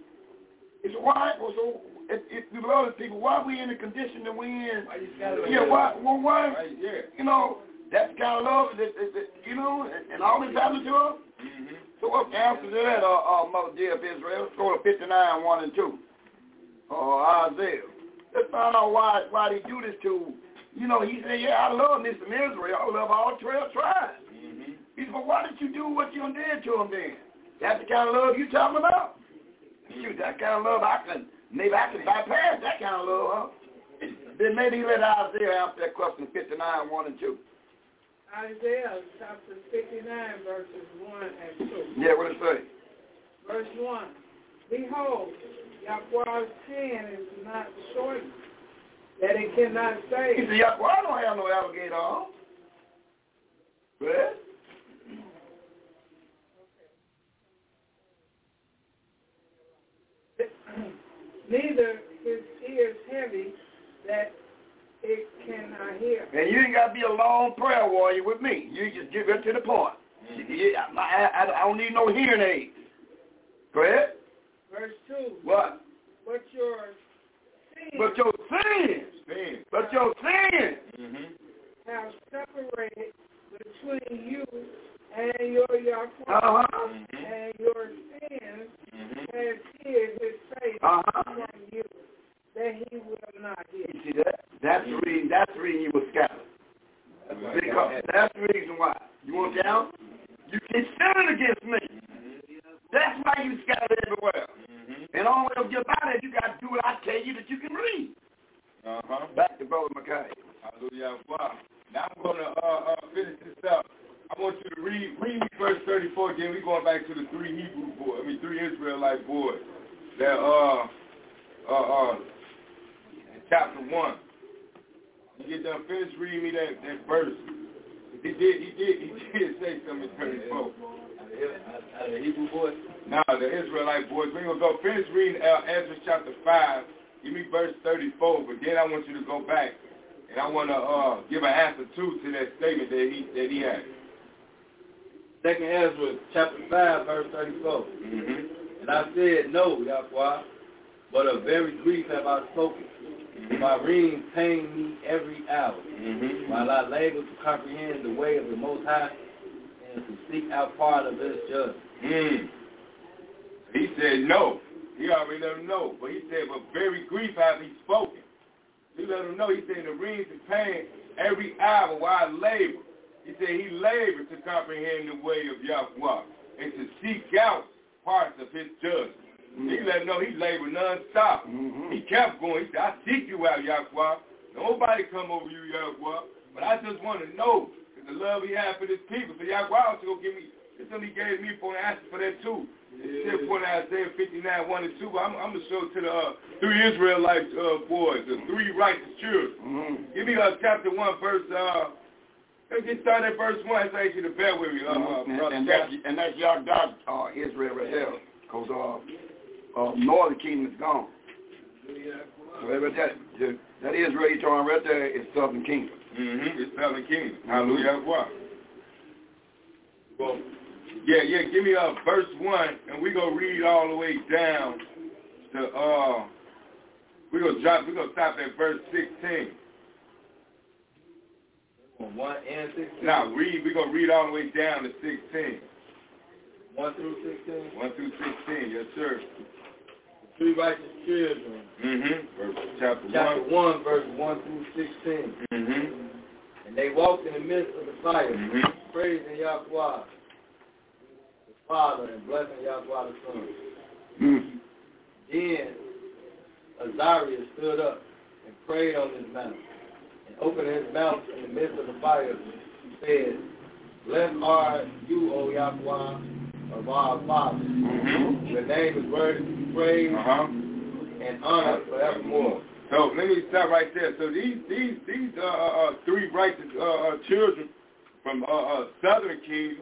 He said, why? Well, so if, if you love the people, why are we in the condition that we in? Why you gotta yeah, why? Well, why? Right, yeah. You know, that's the kind of love that, that, that you know, and, and all this happened to us. Mm-hmm. So what's the answer to that, uh, uh, Mother dear of Israel? Let's go to fifty-nine, one and two. Uh, Isaiah. Let's find out why why they do this to, you know, he said, yeah, I love this in Israel. I love all twelve tribes. Mm-hmm. He said, well, why did you do what you did to them then? That's the kind of love you talking about? Shoot, that kind of love, I can, maybe I can bypass that kind of love, huh? Then maybe let Isaiah answer that question, fifty-nine, one and two. Isaiah chapter fifty-nine, verses one and two. Yeah, what does it say? Verse one. Behold, Yahweh's hand is not shortened, that it cannot save. He said, yeah, well, I don't have no alligator arm. Well, neither his ears heavy that it cannot hear. And you ain't got to be a long prayer warrior with me. You just get right to the point. Mm-hmm. I, I, I don't need no hearing aids. Go ahead. Verse two. What? But your sins. But your sins. Sin. But your sins. Mm-hmm. Have separated between you and your Yahweh. Uh-huh. Mm-hmm. And your sins mm-hmm. has hid his face uh-huh. from you, that he will not hear. You see that? That's the reason, that's the reason you were scattered. Because that's the reason why. You want down? You keep sinning against me. That's why you scattered everywhere. Mm-hmm. And all the way to get by that, you got to do what I tell you that you can read. Uh-huh. Back to Brother McKay. Hallelujah. Wow. Now I'm going to uh, uh, finish this up. I want you to read read verse thirty-four again. We're going back to the three Hebrew boys, I mean three Israelite boys. That uh uh uh chapter one. You get done finish reading me that, that verse. He did he did he did say something in thirty-four. Out of the Hebrew boys? No, the Israelite boys. We're gonna go finish reading uh, Ezra chapter five. Give me verse thirty-four, but then I want you to go back and I want to uh, give an answer too to that statement that he that he had. Second Ezra chapter five, verse thirty-four. Mm-hmm. And I said, no, Yahweh, but of very grief have I spoken. Mm-hmm. My reading pain me every hour, mm-hmm. while I labor to comprehend the way of the Most High and to seek out part of his judgment. Mm. He said no. He already let him know. But he said, but very grief have he spoken. He let him know. He said, the reading to pain every hour while I labor. He said he labored to comprehend the way of Yahweh and to seek out parts of his judgment. Mm-hmm. He let him know he labored nonstop. Mm-hmm. He kept going. He said, I seek you out, Yahweh. Nobody come over you, Yahweh. But I just want to know the love he had for his people. So Yahweh also go give me, this one he gave me for an answer for that too. He said, point out Isaiah fifty-nine, one and two. I'm, I'm going to show it to the uh, three Israelite uh, boys, the three righteous children. Mm-hmm. Give me uh, chapter one, verse, uh, let's get started at verse one. It's actually to bear with me, uh, mm-hmm. uh, brother. And, and that's, and that's Yahweh, uh, Israel right there. Because uh, uh, northern kingdom is gone. So right there, that, that Israel you're talking right there is southern kingdom. Mm-hmm. It's southern kingdom. Hallelujah. Wow. Well, yeah, yeah, give me uh, verse one, and we're going to read all the way down to, uh, we're going to drop, we're going to stop at verse sixteen. one and sixteen? Now, read, we're going to read all the way down to sixteen. one through sixteen? one through sixteen, yes, sir. The three righteous children. Mm-hmm. Verse, chapter, chapter one. one, verse one through sixteen. Mm-hmm. And they walked in the midst of the fire, mm-hmm. praising Yahweh, the Father, and blessing Yahweh the Son. Mm-hmm. Then Azariah stood up and prayed on his mouth, and opening his mouth in the midst of the fire, said, Blessed are you, O Yahweh of our fathers. Mm-hmm. Your name is worthy to be praised uh-huh. and honored forevermore. So let me stop right there. So these these these uh, uh, three righteous uh, uh, children from uh, uh, southern kingdom,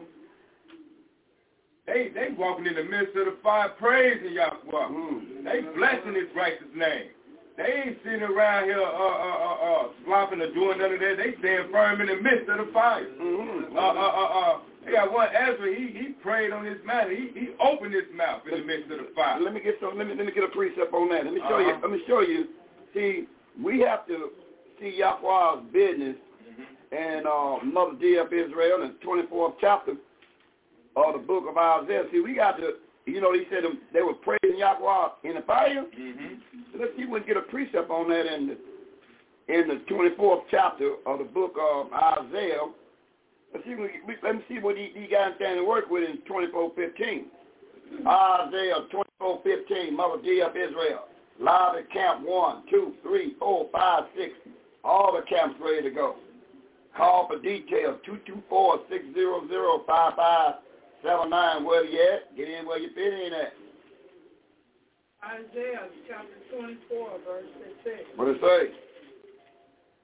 they they walking in the midst of the fire, praising Yahweh. Mm. They blessing His righteous name. They ain't sitting around here uh, uh, uh, uh, slopping or doing none of that. They stand firm in the midst of the fire. Mm-hmm. Uh, uh, uh, uh, they got one Ezra. He he prayed on his matter. He he opened his mouth in the midst of the fire. Let me get some. Let me let me get a precept on that. Let me show uh-huh. you. Let me show you. See, we have to see Yahweh's business mm-hmm. and uh, Mother D F Israel in the twenty-fourth chapter of the book of Isaiah. See, we got to, you know, he said they were praising Yahweh in the fire. Mm-hmm. So let's see if we can get a precept on that in the, in the twenty-fourth chapter of the book of Isaiah. Let's see, we, we, let me see what these guys stand to work with in twenty-four fifteen. Isaiah twenty-four fifteen, Mother D F Israel. Live at camp one, two, three, four, five, six. All the camps ready to go. Call for details, two two four, six zero zero, five five seven nine. Where you at? Get in where you fit in at. Isaiah chapter twenty-four, verse six. What does it say?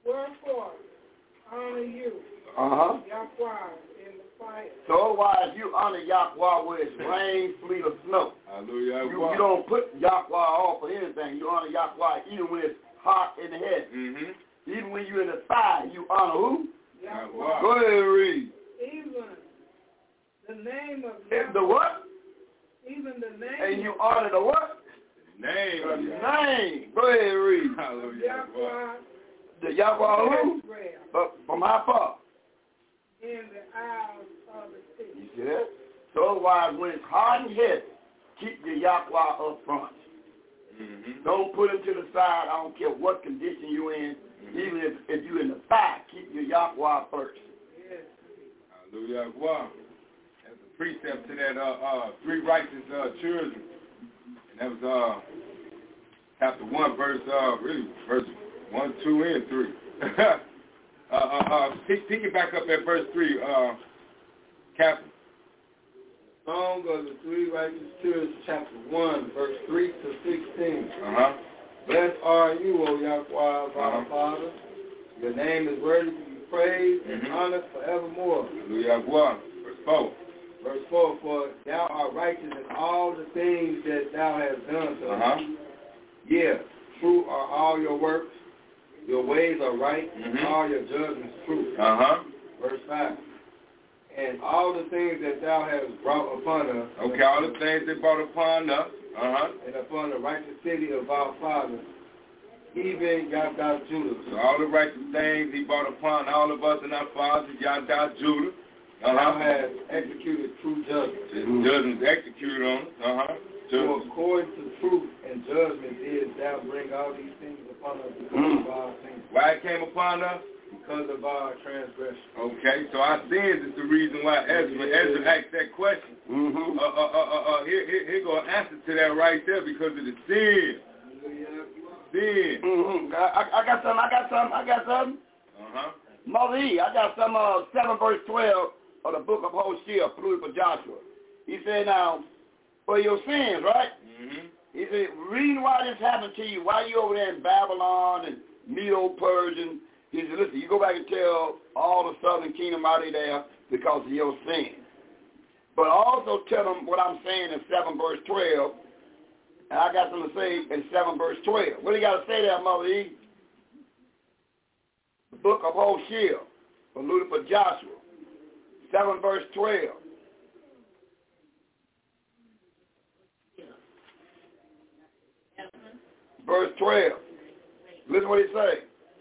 Wherefore, honor you, Uh-huh. Yahweh, in the fight. So otherwise you honor Yahweh where it's rain, sleet, or snow. Hallelujah. You, you don't put Yahweh off for anything. You honor Yahweh even when it's hot in the head. Mm-hmm. Even when you're in the fire, you honor who? Yahweh. Go ahead and read. Even the name of Yahweh. The what? Even the name. And you honor the what? Name. The name. Go ahead and read. Hallelujah. Yahweh. The Yahweh who? But from how far? In the isles of the sea. You see that? So otherwise, when it's hot and heavy, keep your Yahweh up front. Mm-hmm. Don't put him to the side. I don't care what condition you're in. Mm-hmm. Even if, if you're in the fire, keep your Yahweh first. Yes. Hallelujah. Wow. That's a precept to that uh, uh, three righteous uh, children. And that was uh, chapter one, verse, uh, really, verse one, two, and three. uh, uh, uh, pick, pick it back up at verse three, uh, Captain. Song of the Three Righteous Children, chapter one, verse three to sixteen. Uh-huh. Blessed are you, O Yahweh, our uh-huh. Father. Your name is worthy to be praised mm-hmm. and honored forevermore. Hallelujah. Verse four. Verse four, for thou art righteous in all the things that thou hast done to uh-huh. us. Yeah, true are all your works. Your ways are right, mm-hmm. and all your judgments true. Uh-huh. Verse five. And all the things that thou hast brought upon us. Okay, all the things that brought upon us. Uh-huh. And upon the righteous city of our fathers, even Yahweh Judah. So all the righteous things he brought upon all of us and our fathers, Yahweh Judah. Uh-huh. Thou hast executed true judgment. His judgments executed on us. Uh-huh. For according to truth and judgment did thou bring all these things upon us because mm. of our sins. Why it came upon us? Because of our transgression. Okay, so our sins is the reason why Ezra, yeah. Ezra asked that question. Mm-hmm. Uh, uh, uh, uh, uh, here, here, here go an answer to that right there because of the sin. Sin. Mm-hmm. I, I got some. I got some. I got some. Uh-huh. Mother E, I got some uh, seven verse twelve of the book of Hosea, fluid for Joshua. He said, now, for your sins, right? Mm-hmm. He said, reading why this happened to you, why you over there in Babylon and Medo-Persian. He said, listen, you go back and tell all the southern kingdom out of there because of your sin. But also tell them what I'm saying in seven verse twelve. And I got something to say in seven verse twelve. What do you got to say there, Mother E? The book of Hosea, alluded for Joshua. seven verse twelve. Verse twelve. Listen what he say.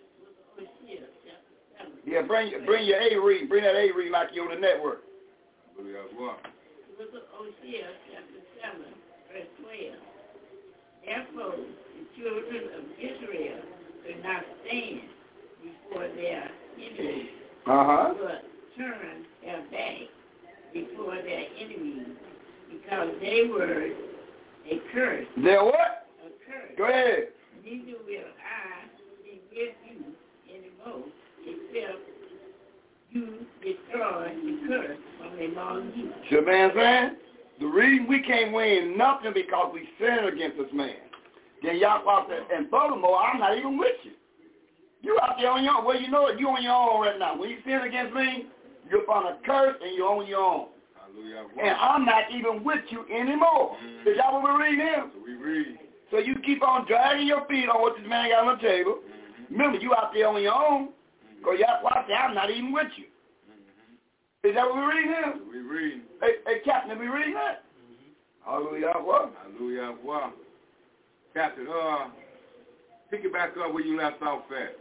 Yeah, bring bring your A read, bring that A read like you're on the network. Book of Hosea, chapter seven, verse twelve. Therefore, the children of Israel could not stand before their enemies, uh-huh. but turn their back before their enemies, because they were a curse. They're what? A curse. Go ahead. Neither will I be with you anymore, except you destroy the curse from among you. See what man saying? The reason we can't win nothing because we sin against this man. Then Yahweh said, and furthermore, I'm not even with you. You out there on your own. Well, you know it. You on your own right now. When you sin against me, you're upon a curse and you're on your own. Hallelujah. And I'm not even with you anymore. Mm-hmm. Is that what we're reading here? So we read. So you keep on dragging your feet on what this man got on the table. Mm-hmm. Remember, you out there on your own. Because Yahweh said, I'm not even with you. Mm-hmm. Is that what we're reading here? So we read. Hey, hey, Captain, are we reading that? Mm-hmm. Hallelujah. Hallelujah. Wow. Captain, uh, pick it back up where you left off at.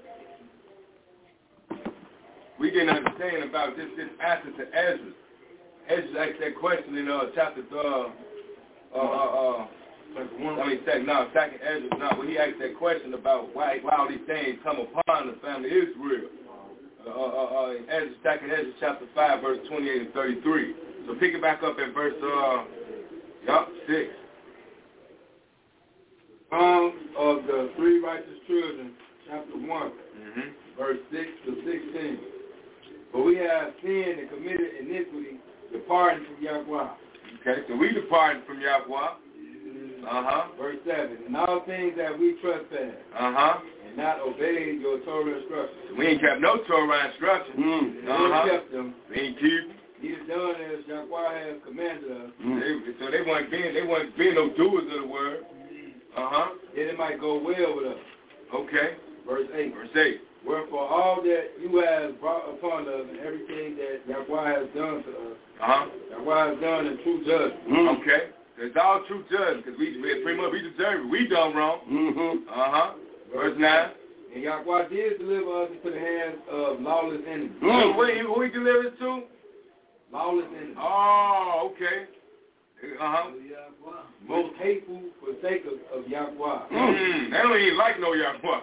We didn't understand about this, this answer to Ezra. Ezra asked that question in uh, chapter, uh, uh, uh, uh, I mean, second, no, second Ezra, no, when he asked that question about why, why all these things come upon the family of Israel. Uh, uh, uh, in Ezra, second Ezra, chapter five, verse twenty-eight and thirty-three. So pick it back up at verse, uh, yup, six. Song of the Three Righteous Children, chapter one, mm-hmm. verse six to sixteen. For we have sinned and committed iniquity, departing from Yahweh. Okay, so we departed from Yahweh. Uh-huh. Verse seven. In all things that we trespass. Uh-huh. And and not obeyed your Torah instructions. We ain't kept no Torah instructions. Mm. Uh-huh. We kept them. We ain't keep them. Neither done as Yahweh has commanded us. Mm. They, so they weren't being, they weren't being no doers of the word. Uh-huh. Then it might go well with us. Okay. Verse eight. Verse eight. Wherefore all that you have brought upon us and everything that Yahweh has done to us, uh-huh. Yahweh has done in true judgment. Mm. Okay. It's all true judgment because we, we pretty much we deserve it. We done wrong. Mm-hmm. Uh-huh. Verse nine. And Yahweh did deliver us into the hands of lawless enemies. Mm. Wait, who he delivered to? Lawless enemies. Oh, okay. Uh-huh. Most hateful forsakers of Yahweh. Mm. They don't even like no Yahweh.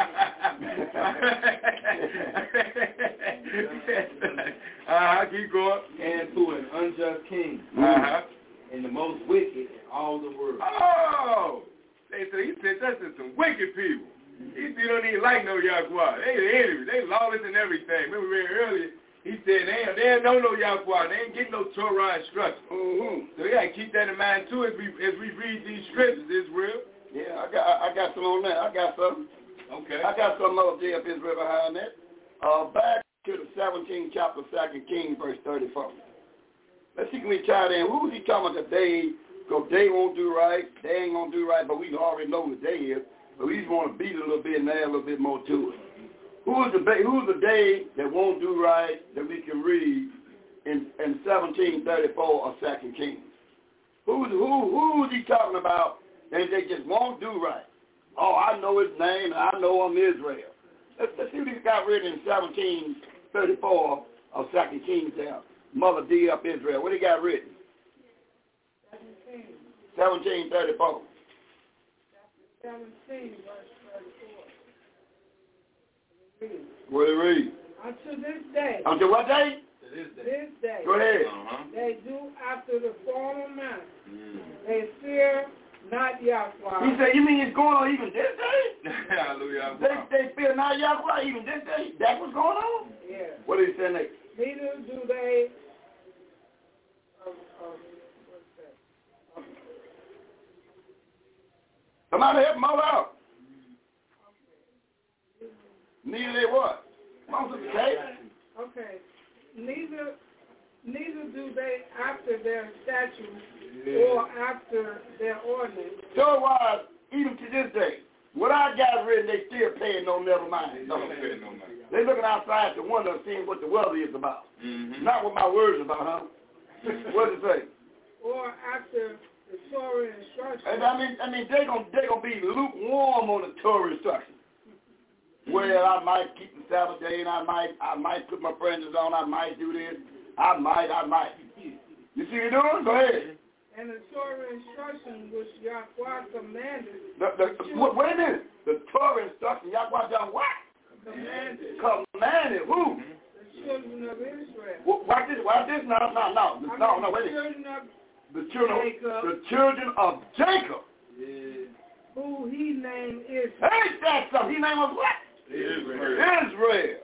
uh-huh, keep going. And to an unjust king. Uh-huh. And the most wicked in all the world. Oh! They said he said that's just some wicked people. He said they don't even like no Yahweh. They the enemies. They lawless and everything. Remember we read earlier, he said they ain't, they ain't know no Yahweh. They ain't getting no Torah instruction. Mm-hmm. So you gotta keep that in mind too as we as we read these scriptures, Israel. Yeah, I got I got some on that. I got some. Okay. I got some other day of Israel behind that. Uh, back to the seventeenth chapter, Second Kings, verse thirty-four. Let's see, can we tie in? Who's he talking about today? Because they won't do right, they ain't going to do right, but we already know what they is. But we just want to beat it a little bit and add a little bit more to it. Who's the, who's the day that won't do right that we can read in, in seventeen thirty-four of Second Kings? Who's, who, who is he talking about that they just won't do right? Oh, I know his name, and I know I'm Israel. Let's, let's see what he got written in seventeen thirty-four of Second Kings there. Mother D up Israel. What he got written? seventeen thirty-four. seventeen, verse thirty-four. What do you read? Unto this day. Until what day? This day. This day. Go ahead. Uh-huh. They do after the former manner. Mm. They fear not Yahweh. He said, you mean it's going on even this day? Hallelujah. They, they fear not Yahweh even this day? That's what's going on? Yeah. What did he say next? Neither do they um, um, what's that? Um, Somebody help them all out. Okay. Neither they what? Come on, Sister Kate. Okay. Neither neither do they after their statutes yeah. or after their ordinance. So wise, even to this day, what I got written, they still paying no never mind. No. They looking outside to wonder seeing what the weather is about. Mm-hmm. Not what my words about, huh? What does it say? Or after the Torah instructions. And I mean, I mean, they gonna they gonna be lukewarm on the Torah instructions. Mm-hmm. Well, I might keep the Sabbath day, and I might I might put my fringes on. I might do this. I might. I might. You see what you're doing? Go ahead. And the Torah instruction which Yahweh commanded. The, the, the, wait a minute. The Torah instruction, Yahweh done what? Commanded. Commanded who? The children of Israel. Well, watch this. Watch this. No, no, no, no, no, no. Wait a minute. The children, Jacob, the children of Jacob. Yeah. Who he named Israel. Ain't that something? He named us what? Israel. Israel.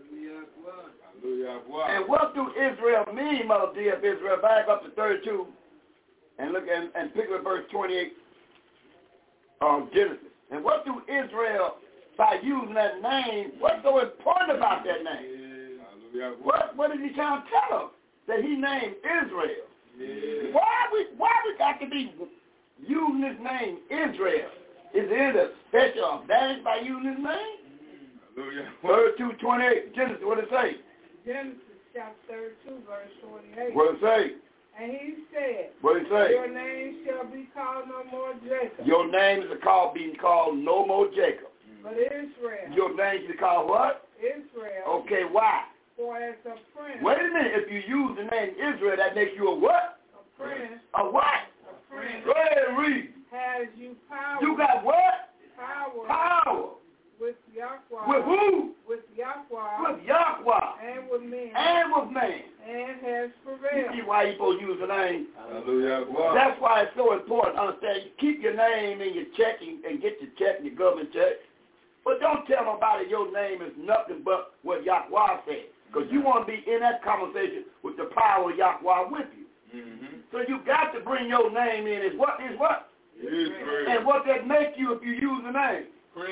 And what do Israel mean, Mother D of Israel? Back up to thirty-two and look and, and pick up verse twenty-eight of Genesis. And what do Israel, by using that name, what's so important about that name? What what did he trying to tell us? That he named Israel. Yeah. Why we why we got to be using this name Israel? Is it a special advantage by using his name? Hallelujah. thirty-two twenty-eight. Genesis, what did it say? Genesis chapter thirty-two, verse twenty-eight. What did it say? And he said, what did it say? Your name shall be called no more Jacob. Your name is called being called no more Jacob. But Israel. Your name is called what? Israel. Okay, why? For as a prince. Wait a minute. If you use the name Israel, that makes you a what? A prince. A what? A prince. Go ahead and read. Has you power. You got what? Power. Power. With Yahweh. With who? With Yahweh. With Yahweh. And with men. And with man. And has prevailed. You see why you supposed to use the name? Hallelujah. That's why it's so important to understand. You keep your name in your check and, and get your check in your government check. But don't tell nobody your name is nothing but what Yahweh said. Because you want to be in that conversation with the power of Yahweh with you. Mm-hmm. So you got to bring your name in. Is what is what? Israel. And what that make you if you use the name? Prince.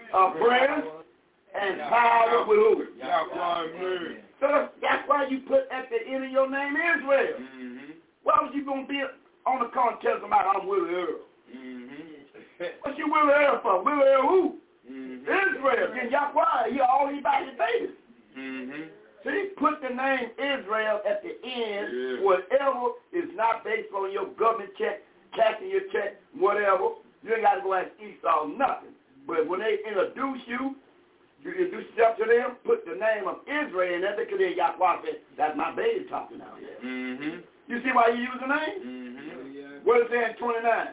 of prayer and power with who? Yahweh. So that's, that's why you put at the end of your name Israel. Mm-hmm. Why was you going to be on the contest about I'm Willie Earl? Mm-hmm. What you Willie Earl for? Willie Earl who? Mm-hmm. Israel. Then Yahweh, he all he about his babies. Mm-hmm. So he put the name Israel at the end, Yeah. whatever is not based on your government check, cashing your check, whatever. You ain't got to go ask Esau nothing. But when they introduce you, you introduce yourself to them, put the name of Israel in there, because then Yahweh said, that's my baby talking out here. Mm-hmm. You see why you use the name? Mm-hmm. What is it in twenty-nine?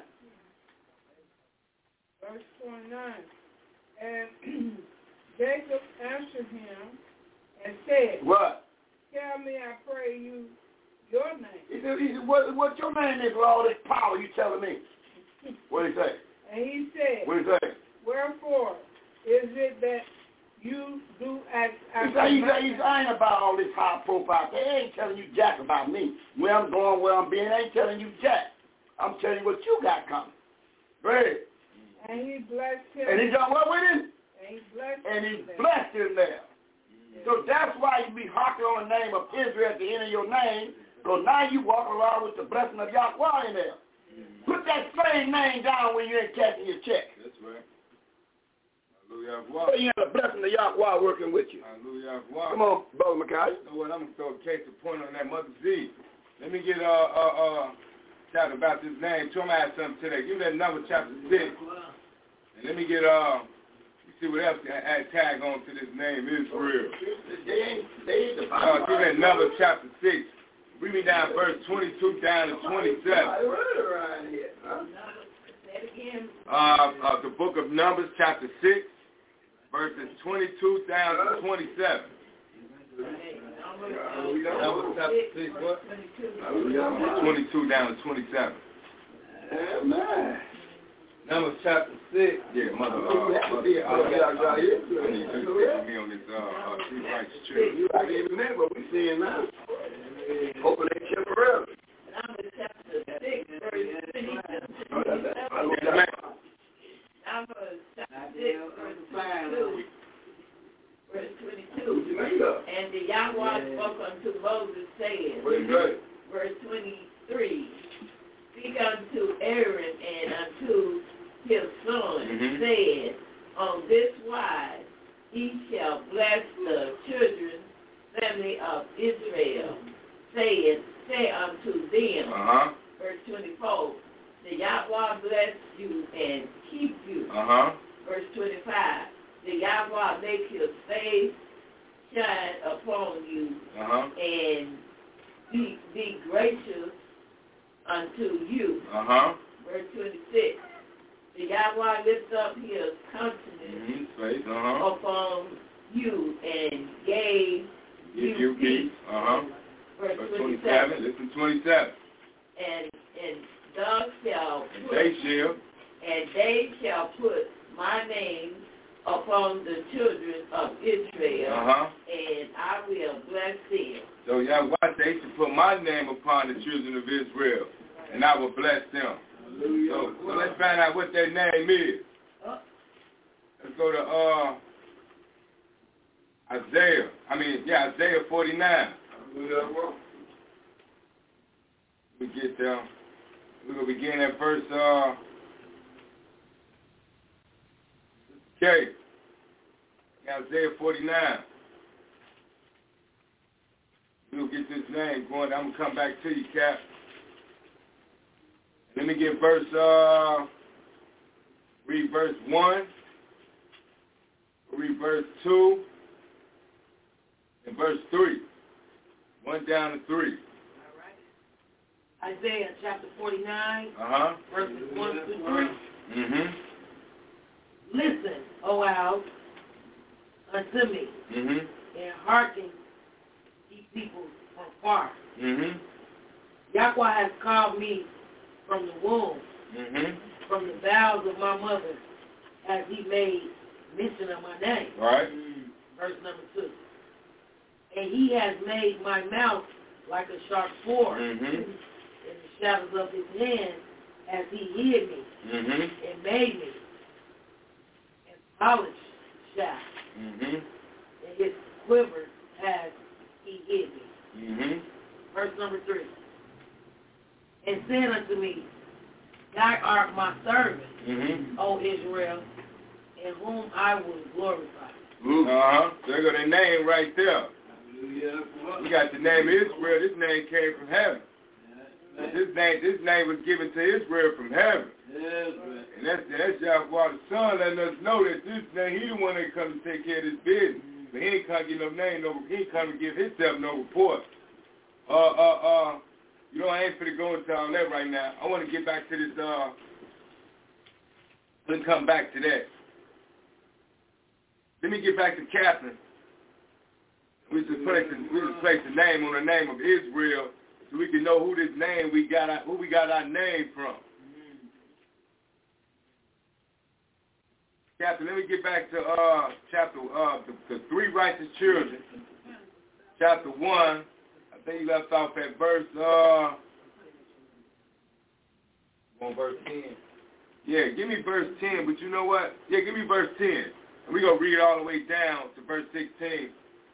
Verse twenty-nine. And Jacob answered him and said, What? Tell me, I pray you, your name. He said, he said what, what's your name is with all this power you telling me? What did he say? And he said, What did he say? Wherefore is it that you do act He said, he's, he's, I ain't about all this high profile. They ain't telling you jack about me. Where I'm going, where I'm being, I ain't telling you jack. I'm telling you what you got coming. Go ahead. And he blessed him. And he done what with him? And he blessed And he him. blessed him there. So that's why you be harking on the name of Israel at the end of your name, because now you walk around with the blessing of Yahweh in there. Put that same name down when you ain't cashing your check. That's right. So Hallelujah. you have the blessing of Yahweh working with you. Hallelujah. Come on, Brother Mackay. You know what? I'm going to throw a case of point on that Mother Z. Let me get uh uh uh shout about this name. Tell me I have something today. Give me that number chapter six. And let me get uh see what else can add tag on to this name Israel. They ain't they ain't the Uh, give me that number chapter six. Bring me down verse twenty-two down to twenty-seven. Uh, uh, the book of Numbers, chapter six, verses twenty-two down to twenty-seven. Numbers, chapter six, what? twenty-two down to twenty-seven. Amen. Numbers, chapter six. Yeah, mother. Uh, mother I need you to get me on this uh, uh, true righteous church. You ain't even there, but we seeing now. Open that chip forever. Numbers chapter six, verse twenty-two. Numbers chapter six, verse twenty-two. Verse twenty-two. And the Yahweh spoke unto Moses, saying, verse twenty-three, speak unto Aaron and unto his son, mm-hmm. saying, on this wise he shall bless the children, family of Israel, saying, say unto them, uh-huh. verse twenty-four, the Yahweh bless you and keep you. Uh-huh. Verse twenty-five, the Yahweh make his face shine upon you, uh-huh. and be, be gracious unto you. Uh-huh. Verse twenty-six, the Yahweh lift up his countenance mm-hmm. uh-huh. upon you and gave Give you peace. peace. Uh-huh. Verse, Verse twenty-seven. twenty-seven. Listen, twenty-seven. And and thou shalt and put, they shall and they shall put my name upon the children of Israel, uh-huh. and I will bless them. So Yahweh they should put my name upon the children of Israel, and I will bless them. So, so let's find out what their name is. Uh, let's go to uh, Isaiah. I mean, yeah, Isaiah forty-nine. We get there. We're going to begin at verse, uh, okay, Isaiah forty-nine. We'll get this name going. I'm going to come back to you, Cap. Let me get verse, uh, read verse one, read verse two, and verse three. One down to three. Isaiah chapter forty-nine, uh-huh. verses one through three. Mm-hmm. Listen, O house, unto me, mm-hmm. and hearken, ye people from far. Mm-hmm. Yahweh has called me from the womb, mm-hmm. from the bowels of my mother, as he made mention of my name. Right. Verse number two. And he has made my mouth like a sharp sword, mm-hmm. in the shadows of his hand, as he hid me, mm-hmm. and made me, and polished shot, Mm-hmm. and his quiver has he hid me. Mm-hmm. Verse number three. And said unto me, Thou art my servant, Mm-hmm. O Israel, in whom I will glorify. Uh-huh. There go the name right there. We got the name Israel. This name came from heaven. This name, this name was given to Israel from heaven. And that's, that's Yahweh the Son letting us know that this name, he the one that come to take care of this business. But he ain't come to give no name, no, he ain't come to give himself no report. Uh, uh, uh, you know, I ain't finna go into all that right now. I want to get back to this, uh, let's come back to that. Let me get back to Catherine. We just place the, we just place the name on the name of Israel so we can know who this name we got our, who we got our name from. Catherine, let me get back to uh chapter uh the, the three righteous children. Chapter one. I think you left off at verse uh on verse ten. Yeah, give me verse ten, but you know what? Yeah, give me verse ten. And we're going to read it all the way down to verse sixteen.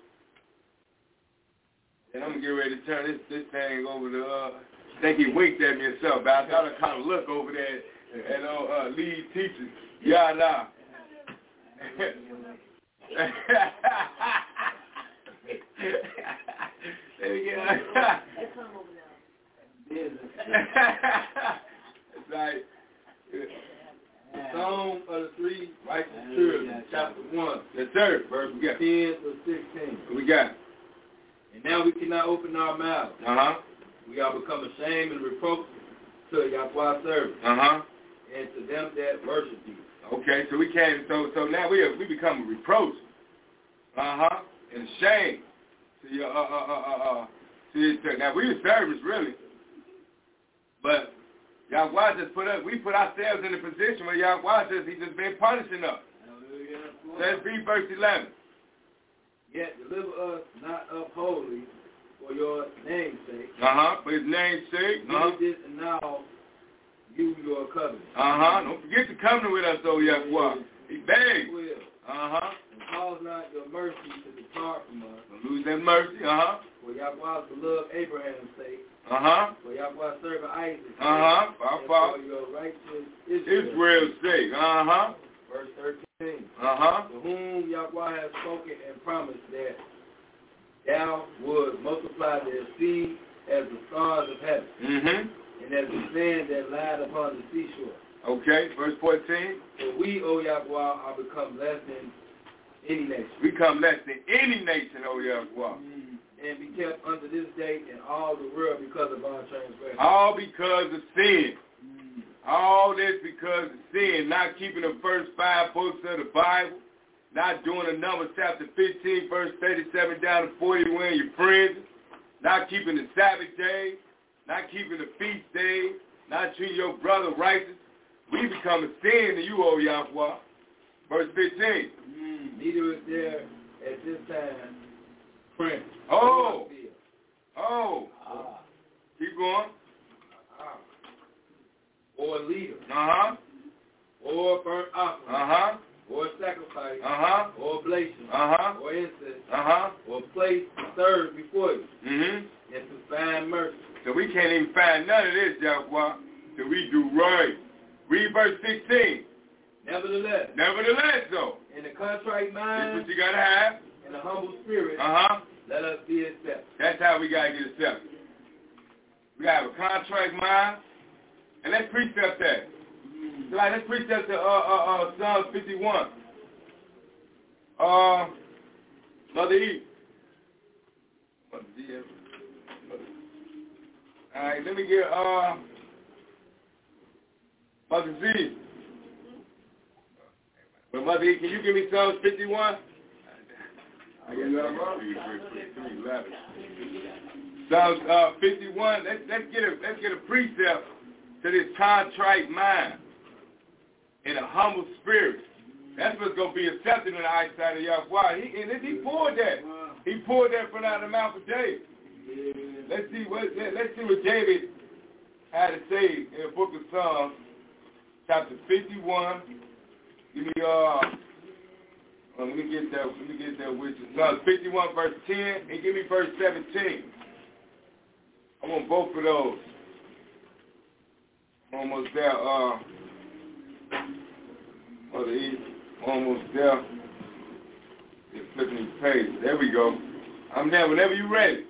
And I'm going to get ready to turn this, this thing over to, uh, I think he winked at me himself, but I thought I'd kind of look over there and uh, uh, lead teachers. Yeah, nah. There we go. It's like... The Song of the Three Righteous Children, chapter one. Yes, sir. Verse we got ten to sixteen. What we got? And now we cannot open our mouths. Uh-huh. We are become ashamed and reproachful to Yahweh's servants. Uh-huh. And to them that worship you. Okay, so we came, so so now we have, we become a reproach. Uh-huh. And shame to your, uh, uh, uh, uh, uh, to your, now we the servants, really. But Yahweh just put us, we put ourselves in a position where Yahweh just, he just been punishing us. Let's read verse eleven. Yet deliver us not up wholly for your name's sake. Uh-huh, for his name's sake. Uh-huh. You did and now you your covenant. Uh-huh, don't forget to come with us, though, Yahweh. He begged. Uh-huh. And cause not your mercy to depart from us. Don't lose that mercy, uh-huh. For Yahweh's beloved Abraham's sake. Uh-huh. For Yahweh's servant Isaac. Uh-huh. And for your righteous Israel. Israel's sake. Uh-huh. Verse thirteen. Uh-huh. To whom Yahweh has spoken and promised that thou would multiply their seed as the stars of heaven. Mm-hmm. And as the sand that lied upon the seashore. Okay, verse fourteen. So we, O Yahweh, are become less than any nation. We come less than any nation, O Yahweh. Mm. And be kept unto this day in all the world because of our transgression. All because of sin. Mm. All this because of sin. Not keeping the first five books of the Bible. Not doing the Numbers chapter fifteen, verse thirty-seven down to forty when you're prison. Not keeping the Sabbath day. Not keeping the feast days. Not treating your brother righteous. We become a sin to you, O Yahweh. Verse fifteen. Mm. Neither is there at this time prince. Oh. Oh. Ah. Keep going. Ah. Or leader. Uh-huh. Or burnt offering. Uh-huh. Or sacrifice. Uh-huh. Or oblation. Uh-huh. Or incense. Uh-huh. Or place to serve before you. Mm-hmm. And to find mercy. So we can't even find none of this, Yahweh, till we do right. Read verse sixteen. Nevertheless. Nevertheless, though. In a contrite mind. That's what you got to have. In a humble spirit. Uh-huh. Let us be accepted. That's how we got to get accepted. We got to have a contract mind. And let's precept that. Mm-hmm. Like, let's precept the uh, uh, uh, Psalms fifty-one. Uh, Mother E. Mother D. Mother. All right, let me get, uh, Mother Z. But Mother E, can you give me Psalms fifty-one? I got Psalms uh, fifty-one. Let's let's get a let's get a precept to this contrite mind and a humble spirit. That's what's gonna be accepted in the eyesight of Yahweh. He and he poured that. He poured that from out of the mouth of David. Let's see what let's see what David had to say in the book of Psalms, chapter fifty-one. Give me uh Well, let me get that. Let me get that with you. Psalms fifty-one, verse ten, and give me verse seventeen. I want both of those. Almost there. Uh, Mother E. Almost there. Just flipping these pages. There we go. I'm there whenever you're ready.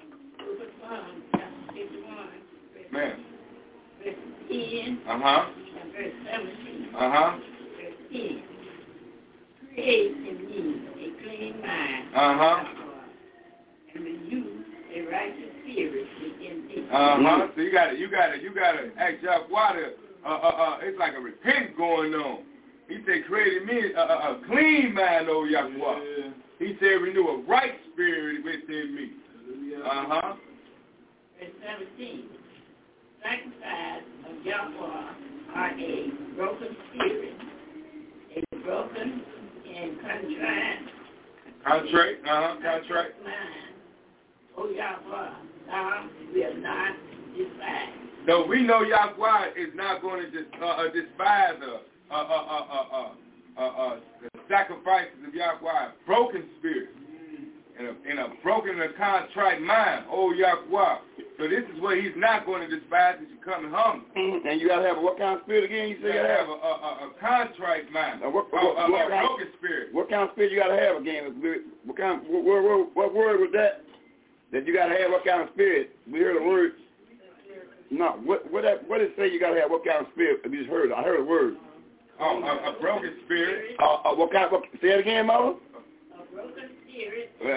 Man. Verse ten. Uh-huh. And verse seventeen. Uh-huh. Verse ten. Create in me a clean mind. Uh-huh. And renew a righteous spirit within thee. Uh-huh. So you got to, you got to, you got to ask Yahweh to, uh, uh, uh, it's like a repent going on. He said, create in me a, a, a clean mind, O Yahweh. Yeah. He said, renew a right spirit within me. Uh-huh. Verse seventeen. Sacrifice of Yahweh are a broken spirit, a broken and contrite. Contrite, uh-huh, contrite. Mind, O Yahweh, thou will not despise. So we know Yahweh is not going to dis, uh, uh, despise uh, uh, uh, uh, uh, uh, uh, the sacrifices of Yahweh, broken spirit, and a, and a broken and a contrite mind, O Yahweh. So this is what he's not going to despise. He should come and humble. Mm-hmm. And you got to have a, what kind of spirit again? You say you got to have a, a, a contrite mind, now what, a, what, a, what a kind, broken spirit. What kind of spirit you got to have again? What kind? Of, what, what, what word was that? That you got to have what kind of spirit? We heard a word. No, what what that, what did it say you got to have? What kind of spirit? We just heard it. I heard a word. Oh, a, a broken spirit. Uh, uh, what kind? What, say it again, Mother. A broken spirit. Uh,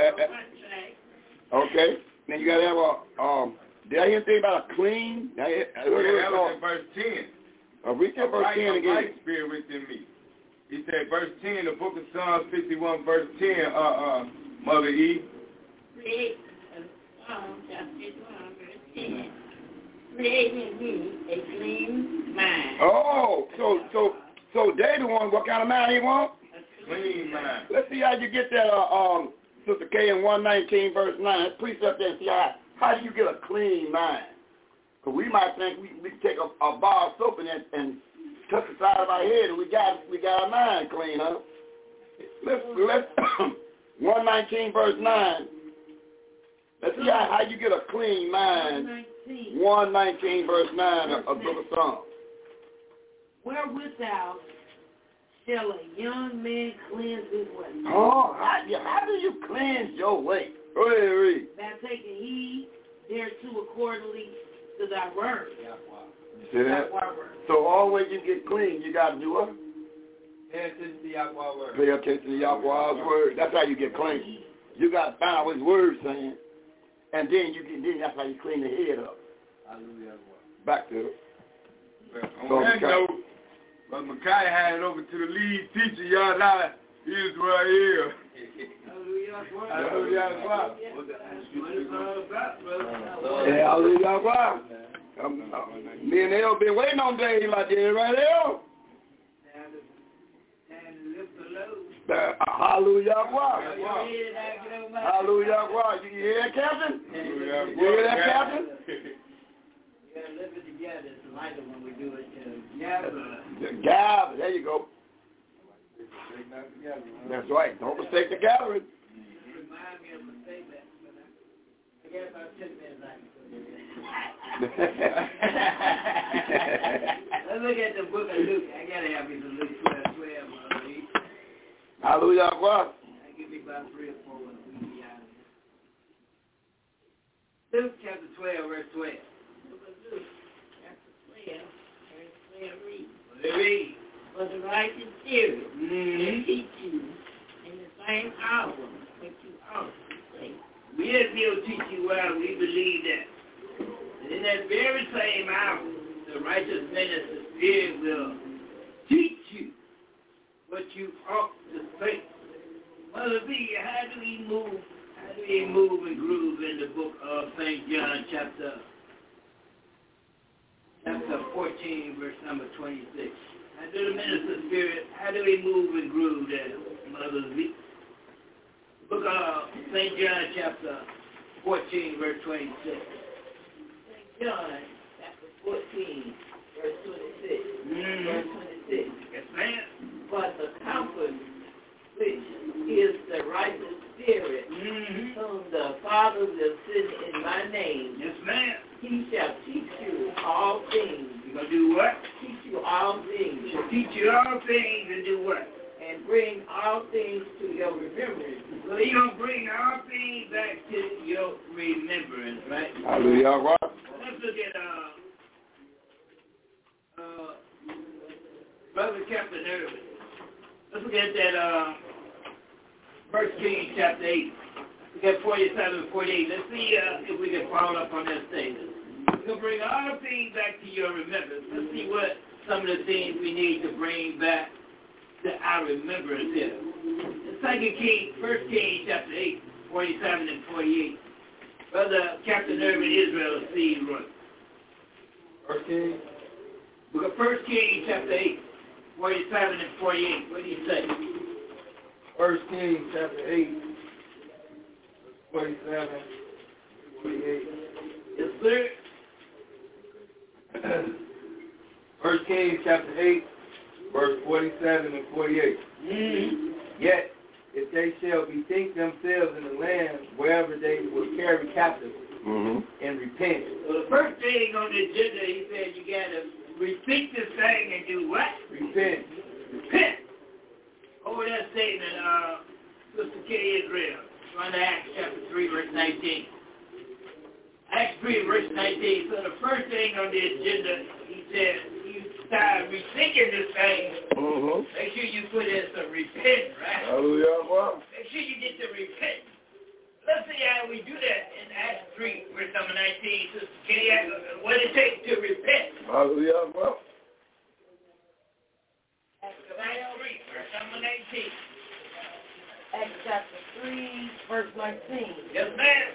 uh, okay. Then you got to have a. Um, did I hear anything about a clean? I, I heard yeah, that was in verse ten. Uh, read that verse right, ten again. A right spirit within me. He said, verse ten, the book of Psalms fifty-one, verse ten. Uh, uh, Mother E. Create Psalm chapter fifty-one, verse ten. Create in me a clean mind. Oh, so so so David wants what kind of mind he want? A clean mind. Let's see how you get that, uh, um, Sister K in one nineteen verse nine. Let's preach up there and see how how do you get a clean mind? Because we might think we we can take a, a bar of soap and and touch the side of our head and we got we got our mind clean, huh? Let's let's one nineteen verse nine. Let's see how, how you get a clean mind. one nineteen verse nine of, of Book of Psalms. Wherewith thou shall a young man cleanse his way? Oh, how, how do you cleanse your way? Go ahead, read. By taking heed thereto accordingly to thy word. See that? So always you get clean, you got to do what? Pay attention to Yahweh's word. Pay attention to Yahweh's word. That's how you get clean. You got to find out what his word saying. And then you can, then that's how you clean the head up. Hallelujah. Back to it. On that note, Brother Micaiah handed over to the lead teacher, y'all now, Israel. Hallelujah. Yeah, hallelujah. Um, uh, me and Elle been waiting on Dave like that, right, Elle? Uh, hallelujah. Hallelujah. You hear that, Captain? You hear that, Captain? Yeah, live it together. It's lighter when we do it together. Gather. There you go. That's right. Don't mistake the gathering. Remind me of a statement. I guess about ten minutes I can put it in. Let's look at the book of Luke. I got to have me some Luke twelve, twelve. Hallelujah. I give me about three or four and we be out of here. Luke chapter twelve, verse twelve. Luke chapter twelve, verse twelve reads. Read. For the righteous spirit mm-hmm. will teach you in the same hour what you ought to say. We'll be able to teach you well. We believe that. And in that very same hour, the righteous minister spirit will teach you what you ought to say. Mother B, how do we move? How do we move and groove in the book of Saint John, chapter chapter fourteen, verse number twenty-six? How do the minister spirit? How do we move and groove there, Mother B? Book of Saint John, chapter fourteen, verse twenty-six. Saint John, chapter fourteen, verse twenty-six. Mm-hmm. Verse twenty-six. Yes, ma'am. But the comfort which all things. To teach you all things and do what? And bring all things to your remembrance. So He's going to bring all things back to your remembrance, right? Hallelujah. Right. Let's look at, uh, uh, Brother Captain Irvin. Let's look at that, uh, First Kings chapter eight. We got forty-seven and forty-eight. Let's see uh, if we can follow up on that statement. We'll bring all the things back to your remembrance. Let's see what some of the things we need to bring back to our remembrance here. The Second King, First King chapter eight, forty-seven and forty-eight. Brother Captain Irvin Israel, see you run. First King? Book of First King chapter eight, forty-seven and forty-eight. What do you say? First King chapter eight, forty-seven, forty-eight. Yes, sir. First King chapter eight, verse forty-seven and forty-eight. Mm-hmm. Yet, if they shall bethink themselves in the land wherever they will carry captive, mm-hmm. and repent. So the first thing on the agenda, he said you got to rethink this thing and do what? Repent. Repent. Over that statement, uh, Sister K. Israel, run to Acts chapter three, verse nineteen. Acts three, verse nineteen. So the first thing on the agenda, he said, you start rethinking this thing. Mm-hmm. Make sure you put in some repent, right? Hallelujah. Wow. Make sure you get to repent. Let's see how we do that in Acts three, verse number nineteen. Sister K. What it takes to repent. Hallelujah. Wow. Acts three, verse number nineteen. Acts chapter three, verse nineteen. Yes, ma'am.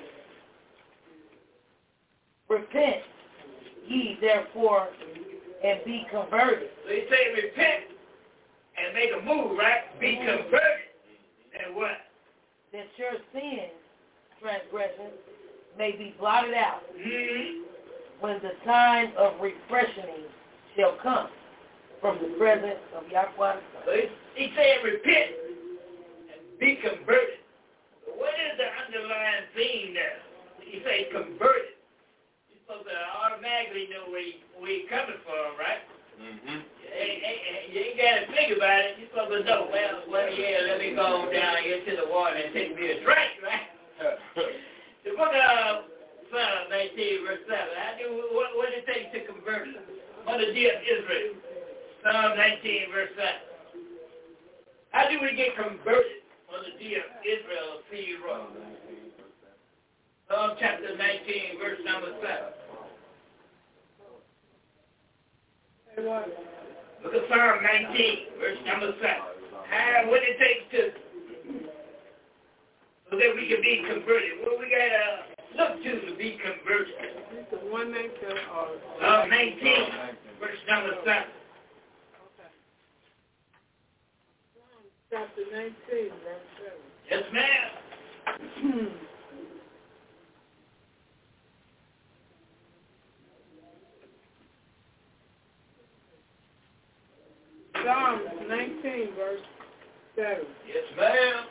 Repent ye therefore and be converted. So he say repent and make a move, right? Be converted. And what? That your sins, transgressions, may be blotted out. Mm-hmm. When the time of refreshing shall come from the presence of Yahweh. So he, he said repent and be converted. What is the underlying theme there? He say converted. Supposed to automatically know where, you, where you're coming from, right? Mm-hmm. You ain't, you ain't got to think about it. You're supposed to know, well, well, yeah, let me go down here to the water and take me a drink, right? The book of Psalm nineteen, verse seven. How do, what, what it takes to convert on the day of Israel? Psalm nineteen, verse seven. How do we get converted on the day of Israel? See you wrong. Psalm chapter nineteen, verse number seven. Look at Psalm nineteen, verse number seven. How, what it takes to, so that we can be converted. What we got to look to to be converted. one nineteen or Psalm nineteen, verse number seven. Chapter nineteen, verse seven. Yes, ma'am. Psalm nineteen, verse seven. Yes, ma'am.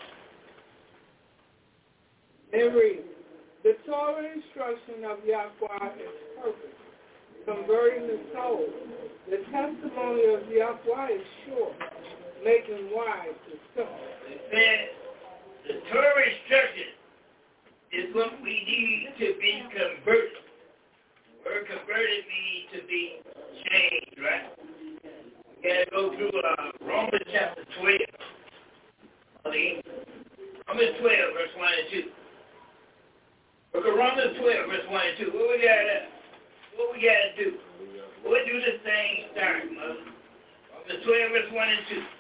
It reads, the Torah instruction of Yahweh is perfect, converting the soul. The testimony of Yahweh is sure, making wise the simple. It said the Torah instruction is what we need to be converted. The word converted means to be changed, right? We got to go through uh, Romans chapter twelve. Romans twelve, verse one and two. Look at Romans twelve, verse one and two. What we got to What we got to do? What do this thing start, mother? Romans twelve, verse one and two.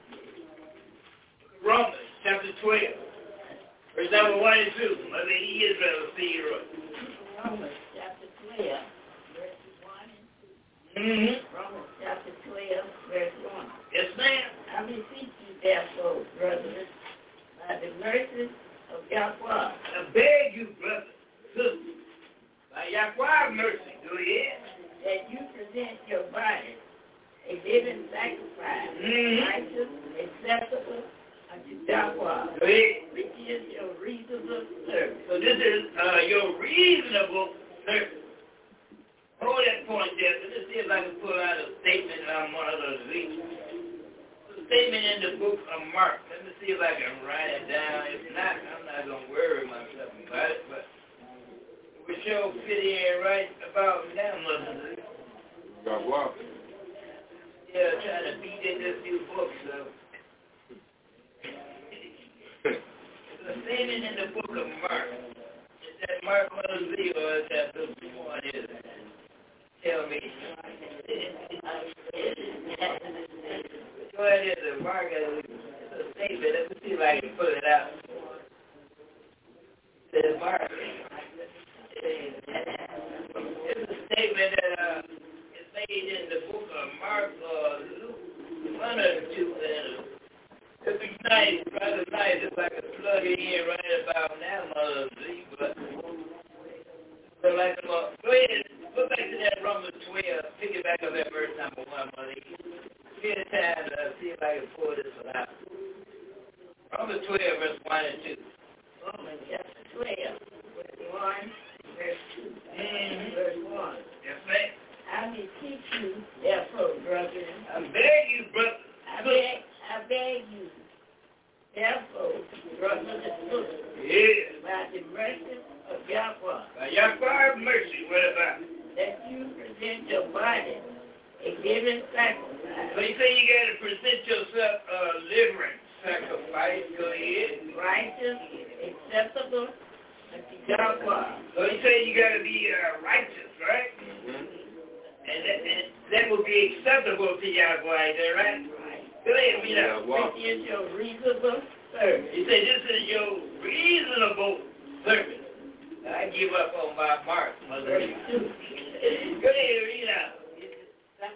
Romans chapter twelve, verse number one and two. Mother Israel, see you right. Romans chapter twelve, verse one and two. Mm-hmm. Romans chapter twelve, verse one. Yes, ma'am. I beseech you, therefore, brothers, by the mercies of Yahweh. I beg you, brother, sister, by Yahweh's mercy, go ahead. That you present your body a living sacrifice, mm-hmm. righteous, acceptable unto Yahweh. Go ahead. Which is your reasonable service. So this is uh, your reasonable service. Hold that point there. Let's see if I can pull out a statement uh, now, Mother Z. The statement in the book of Mark. Let me see if I can write it down. If not, I'm not going to worry myself about it, but we sure fit in right about now, Mother Z. Got what? Yeah, trying to beat in this new book, so. The statement in the book of Mark. Is that Mark Mother Z or is that the one is it? Tell me. Go ahead, the Mark is a statement. Let me see if I can pull it out. The Mark. It's a statement that uh, is made in the book of Mark or Luke. One of the two. Uh, it'd be nice, rather nice if I could plug it in right about now, Mother Z. But so like, well, go ahead. Go back to that Romans twelve. Pick it back up at verse number one, Mother Z. Give me time to see if I can pull this one out. Romans twelve, verse one and two. Romans chapter twelve, verse one, verse two. Mm-hmm. Verse one. Yes, ma'am. I beseech you, therefore, brethren. I beg you, brother. I beg, I beg you, therefore, brothers and sisters. Yeah. By the mercy of Yahweh. By Yahweh's mercy, what about? That you present your body a living sacrifice. So you say you got to present yourself a living sacrifice. Go ahead. Righteous, acceptable unto Yahweh. So you say you got to be uh, righteous, right? Mm-hmm. And, that, and that will be acceptable to Yahweh, is that right? Right. Go ahead, read out. This is your reasonable service. You say this is your reasonable service. I give up on my mark, Mother. Go ahead, read out. Uh,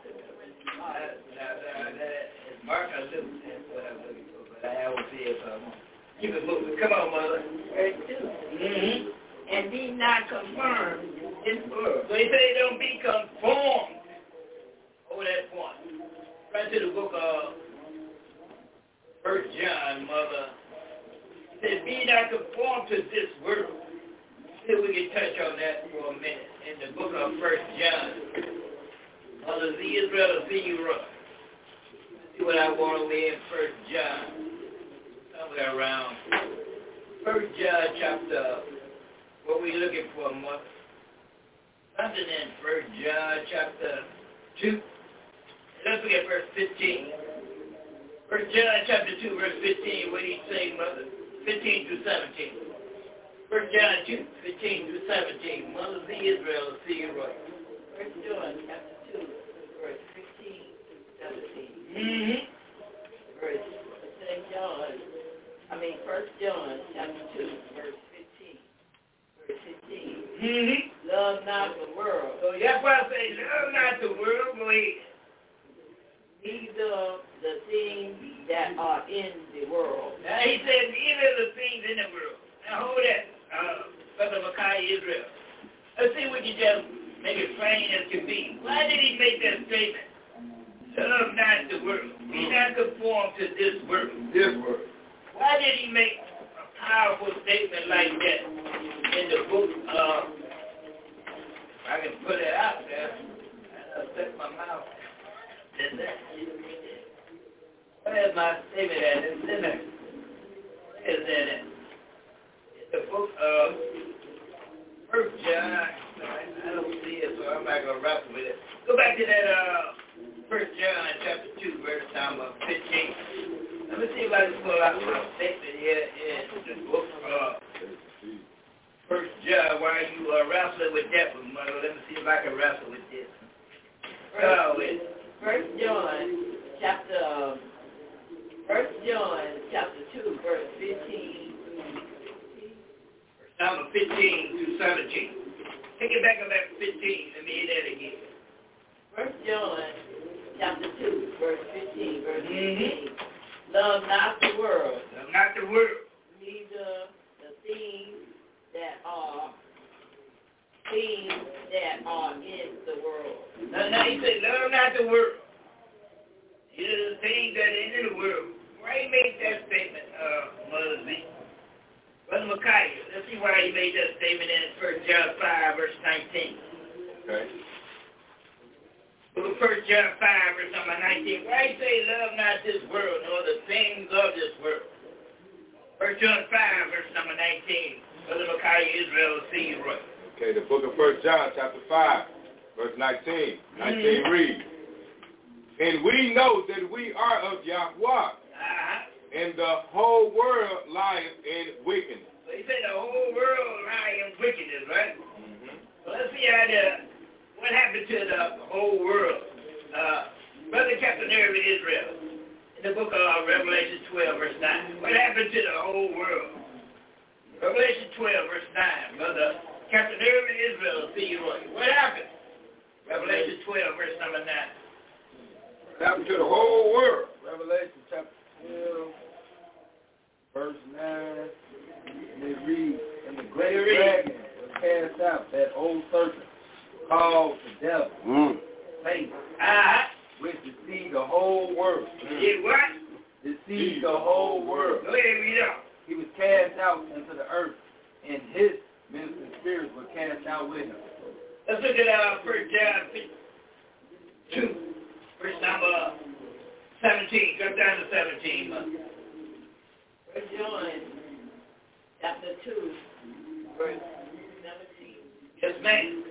Mark, I look, that's what I'm looking for, but I won't see it. Um, you can move it. Come on, Mother. Verse two. Mm-hmm. And be not conformed to this world. So he said, don't be conformed. Over that point. Right to the book of First John, Mother. He said, be not conformed to this world. See if we can touch on that for a minute. In the book of First John. Mother Z Israel of Zero. See what I want over here in First John. Somewhere around First John chapter. What we looking for, Mother? Something in First John chapter two. Let's look at verse fifteen. First John chapter two, verse fifteen. What do you say, Mother? Fifteen through seventeen. First John two, fifteen through seventeen. Mother Z Israel of Zero. First John chapter two, verse fifteen through seventeen. Mm-hmm. Verse Saint John. I mean, First John chapter two, verse fifteen. Verse fifteen. Mm-hmm. Love not the world. So that's why I say, love not the world. Go ahead. Neither the things that are in the world. Now he said, neither the things in the world. Now hold that, uh, Brother Micaiah Israel. Let's see what you just make it plain as can be. Why did he make that statement? Love not the world. Be not conformed to this world. This world. Why did he make a powerful statement like that in the book of, I can put it out there, I'll set my mouth. Where's my statement at? It's in there. Where is that at? It's the book of First John. I don't see it, so I'm not going to wrestle with it. Go back to that uh, First John chapter two, verse number fifteen. Let me see if I can pull out my statement here in the book of First John. While you are wrestling with that one, Mother, let me see if I can wrestle with this. Oh, wait. First John chapter First John chapter two, verse fifteen, verse number fifteen through seventeen. Take it back up at fifteen. Let me hear that again. First John chapter two, verse fifteen, verse fifteen. Mm-hmm. Love not the world. Love not the world. Neither the things that are things that are in the world. Now, now he said, love not the world. These are the things that are in the world. Why he made that statement, uh, Mother Z? Brother Micaiah, let's see why he made that statement in First John five, verse nineteen. Okay. Book of First John five, verse number nineteen. Why say love not this world, nor the things of this world? First John five, verse number nineteen. Brother Micaiah Israel, see you right. Okay, the book of First John, chapter five, verse nineteen. nineteen mm-hmm. reads, and we know that we are of Yahweh, uh-huh. and the whole world lieth in wickedness. So he said the whole world lieth in wickedness, right? Mm-hmm. So let's see how the, what happened to the whole world. Uh, Brother Captain Irvin Israel, in the book of Revelation twelve, verse nine. What happened to the whole world? Revelation twelve, verse nine. Brother Captain Irvin Israel, see you right. What happened? Revelation twelve, verse number nine. What happened to the whole world? Revelation chapter twelve, verse nine. And it reads, and the great dragon was cast out, that old serpent, called the devil, mm. Satan, uh-huh. which deceived the whole world. Did what? Deceived the whole world. Go ahead, read on. He was cast out into the earth, and his ministering spirits were cast out with him. Let's look at uh, First John two, verse number seventeen. Go down to seventeen. First John chapter two, verse seventeen. Yes, ma'am.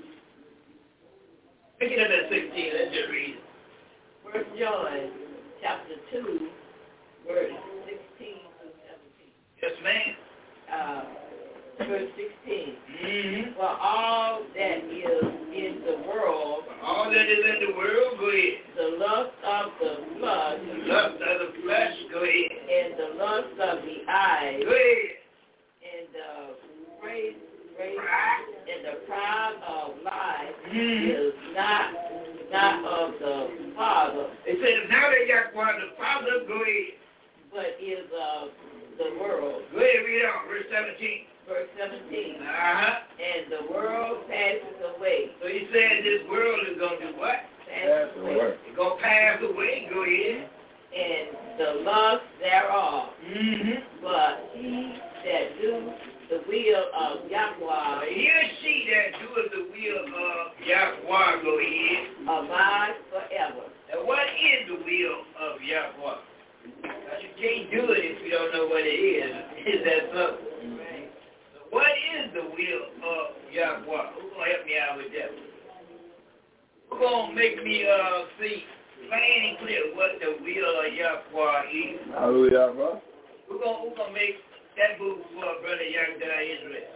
Pick it up at sixteen. Let's just read it. First John chapter two, verse sixteen to seventeen. Yes, ma'am. Uh, verse sixteen. Mm-hmm. For all that is in the world, all that is in the world, go ahead. The lust of the flesh, the lust of the flesh, go ahead. And the lust of the eyes, go ahead. And the praise, praise, and the pride of life mm-hmm. is not not of the Father. They said now that Yahweh the Father, go ahead. But is of the world. Go ahead, read on, verse seventeen. Verse seventeen. Uh-huh. And the world passes away. So he said this world is going to do what? Pass away. It's going to pass away. Go ahead. And the lust thereof. Mm-hmm. But he that do the will of Yahweh. He or she that doeth the will of Yahweh, go ahead. Abide forever. Now what is the will of Yahweh? Now, you can't do it if you don't know what it is. Is that something? Right. So what is the will of Yahweh? Who's going to help me out with that? Who's going to make me uh, see plain and clear what the will of Yahweh is? Hallelujah. Who's going who gonna make that move for Brother Yahweh Israel?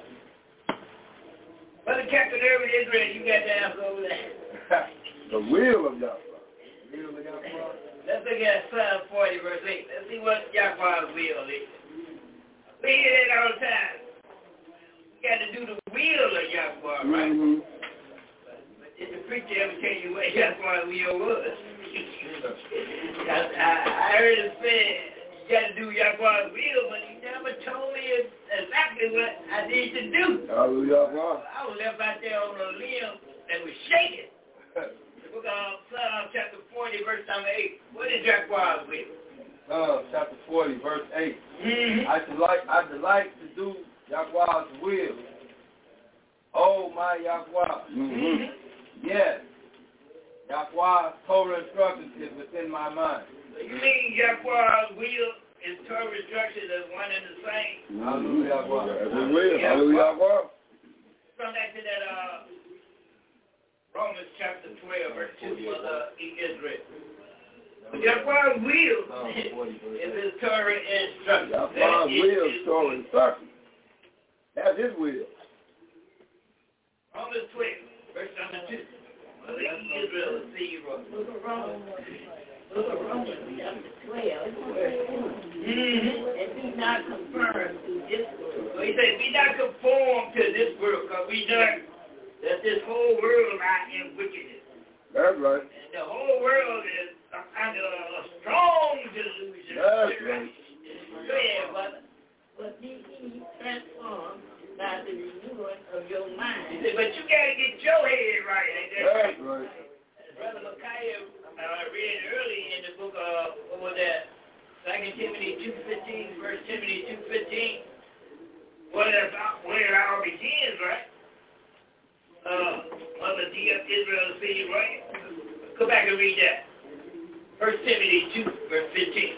Brother Captain Irvin Israel, you got the answer over there. The will of Yahweh. The will of Yahweh. Let's look at Psalm forty, verse eight. Let's see what Yahweh's will is. We hear that all the time. We got to do the will of Yahweh, right? Mm-hmm. But did the preacher ever tell you what Yahweh's will was? I, I, I heard him say, you got to do Yahweh's will, but he never told me exactly what I need to do. Hallelujah. I was left out there on a limb that was shaking. Book of Psalm chapter forty, verse number eight. What is Yahweh's will? Psalm chapter forty, verse eight. Mm-hmm. I delight, I delight to do Yahweh's will. Oh my Yahweh. Mm-hmm. Yes. Yahweh's Torah instructions is within my mind. So you mean Yahweh's will and Torah instructions is one and the same? Mm-hmm. Hallelujah. That's his will. Hallelujah. Come back to that uh Romans chapter twelve, verse two for the Israel. Yahweh's will is his Torah instruction. Yahweh's will is Torah instruction. That's his will. Romans twelve, verse number two. For the Israel will see you right. Book of Romans, Book of Romans chapter twelve, mm-hmm. and be not conformed to this world. So he said, be not conformed to this world, because we know that this whole world lies in wickedness. That's right. And the whole world is under a strong delusion. That's right. Go ahead, brother. But be ye transformed by the renewing of your mind. Said, but you got to get your head right. Ain't that That's right? right. Brother Micaiah uh, read early in the book of, what was that? Second Timothy two fifteen, First Timothy two fifteen. What about where it all begins, right? Uh, Mother D of Israel see, right? Go back and read that. First Timothy two, verse fifteen.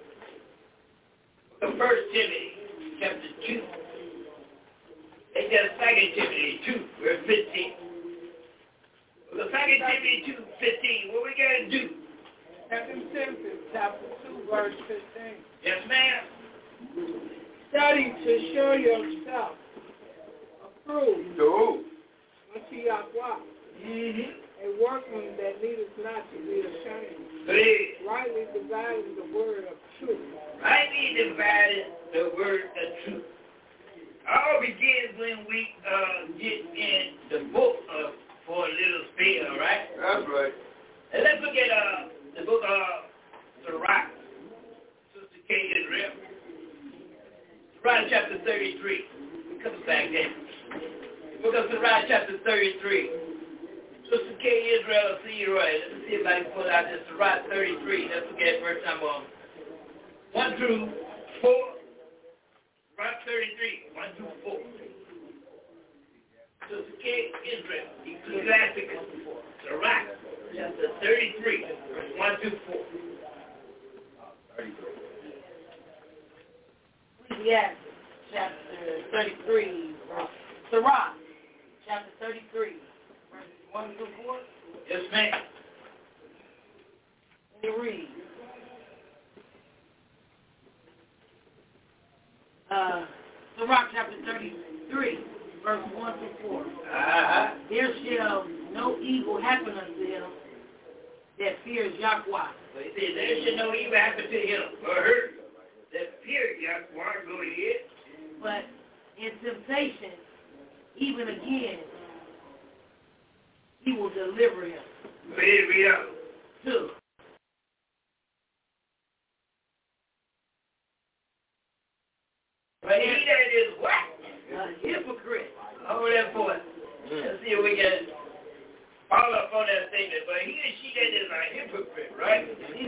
First Timothy chapter two. They got Second Timothy two, verse fifteen. The Second Timothy two, fifteen. What we gotta do? Second Timothy chapter two, verse fifteen. Yes, ma'am. Study to show yourself approved So, unto Yahweh, Mm-hmm. a workman that needeth not to be ashamed, Please. rightly dividing the word of truth. Rightly divided the word of truth. All begins when we uh, get in the book of For a Little Spell, right? that's right. And let's look at uh, the book of Sirach, Sister K. Israel. Sirach chapter thirty-three. It comes back there. Book of Sirach chapter thirty-three. Sister K. Israel, see you right. Let's see if I can pull out this Sirach thirty-three. Let's look at verse number one through four. Sirach thirty-three, one through four. Sister K. Israel, Ecclesiasticus, Sirach chapter thirty-three, verse one through four. Ecclesiastes chapter thirty-three, verse Sirach chapter thirty-three, verses one through four. Yes, ma'am. And it reads, uh, Sirach chapter thirty-three, verse one through four. Uh-huh. There shall no evil happen unto him that fears Yahweh. So he said, there should no evil happen to him or her that fear Yahweh. Go ahead. But in temptation, even again, he will deliver him. Go ahead, read out. Two. But he that is what? A hypocrite. Hold that for us. Let's see if we can follow up on that statement. But he and she that is a hypocrite, right?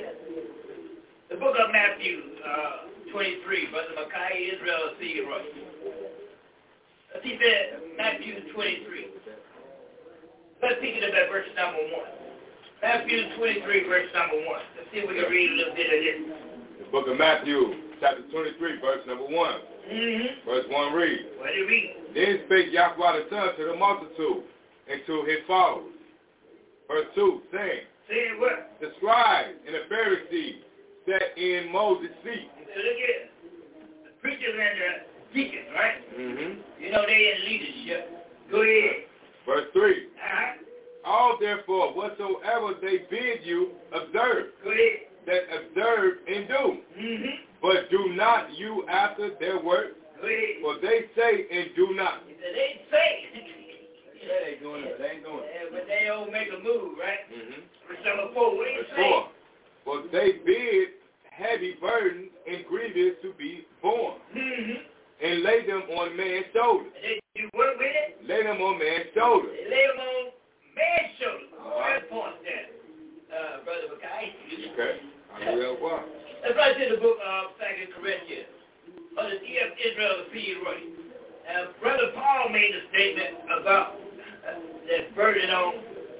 The book of Matthew uh, twenty-three, Brother Micaiah Israel, see you right. Let's see that Matthew twenty-three. Let's pick it up at verse number one. Matthew twenty-three, verse number one. Let's see if we can read a little bit of this. The book of Matthew, chapter twenty-three, verse number one. Mm-hmm. Verse one reads, What do you read? Then spake Yahweh the Son to the multitude and to his followers. Verse two, saying, Saying what? The scribes and the Pharisees sat in Moses' seat. So look at the preachers and the deacons, right? Mm-hmm. You know they in leadership. Go ahead. Verse three, Uh-huh. all therefore whatsoever they bid you, observe. Go ahead. That observe and do. Mm-hmm. But do not you after their work, Go ahead. for they say and do not. He said, they say. Yeah, they doing it, but they ain't doing it. Yeah, but they don't make a move, right? Mm-hmm. Verse number four, what do you Verse say? four, for they bid heavy burdens and grievous to be borne, Mm-hmm. and lay them on man's shoulders. And they do what with it? Lay them on man's shoulders. They lay them on man's shoulders. Uh-huh. That point there, uh, Brother Mackay. Okay. I know that one. Let's right to the book of Second Corinthians. Of the Sea of Israel, the Sea right. Uh, Brother Paul made a statement about uh, that burden on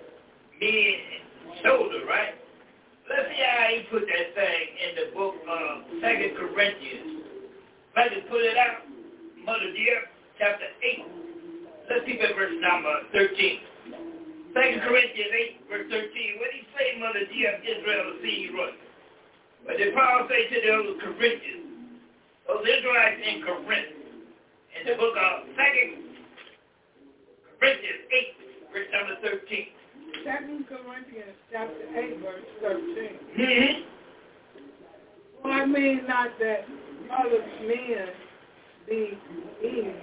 men's shoulder, right? Let's see how he put that thing in the book of Second Corinthians. If I can put it out, Mother dear, chapter eight. Let's see at verse number thirteen. Second Corinthians eight, verse thirteen. What did he say, Mother dear, Israel, the Sea right? But did Paul say to those Corinthians, those Israelites in Corinth, in the book of Second Corinthians eight, verse number thirteen. Second Corinthians chapter eight, verse thirteen. Mm-hmm. For I mean not that other men be eating,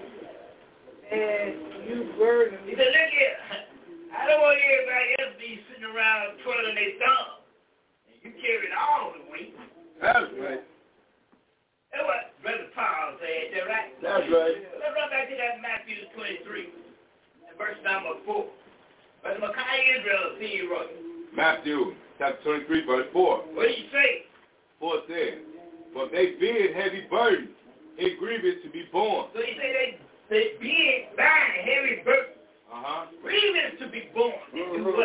and you burden. He said, look here, I don't want everybody else to be sitting around twirling their thumbs. And you carry all the weight. That's right. That's what Brother Paul said, is that right? That's right. Let's run back to that Matthew twenty-three, and verse number four. Brother Micaiah Israel, see you right. Matthew chapter twenty-three, verse four. What did you say? four says, for they bid heavy burdens and grievous to be borne. So he said they, they bid buying heavy burden. Uh-huh. Grievous to be born. They do Uh-huh. what?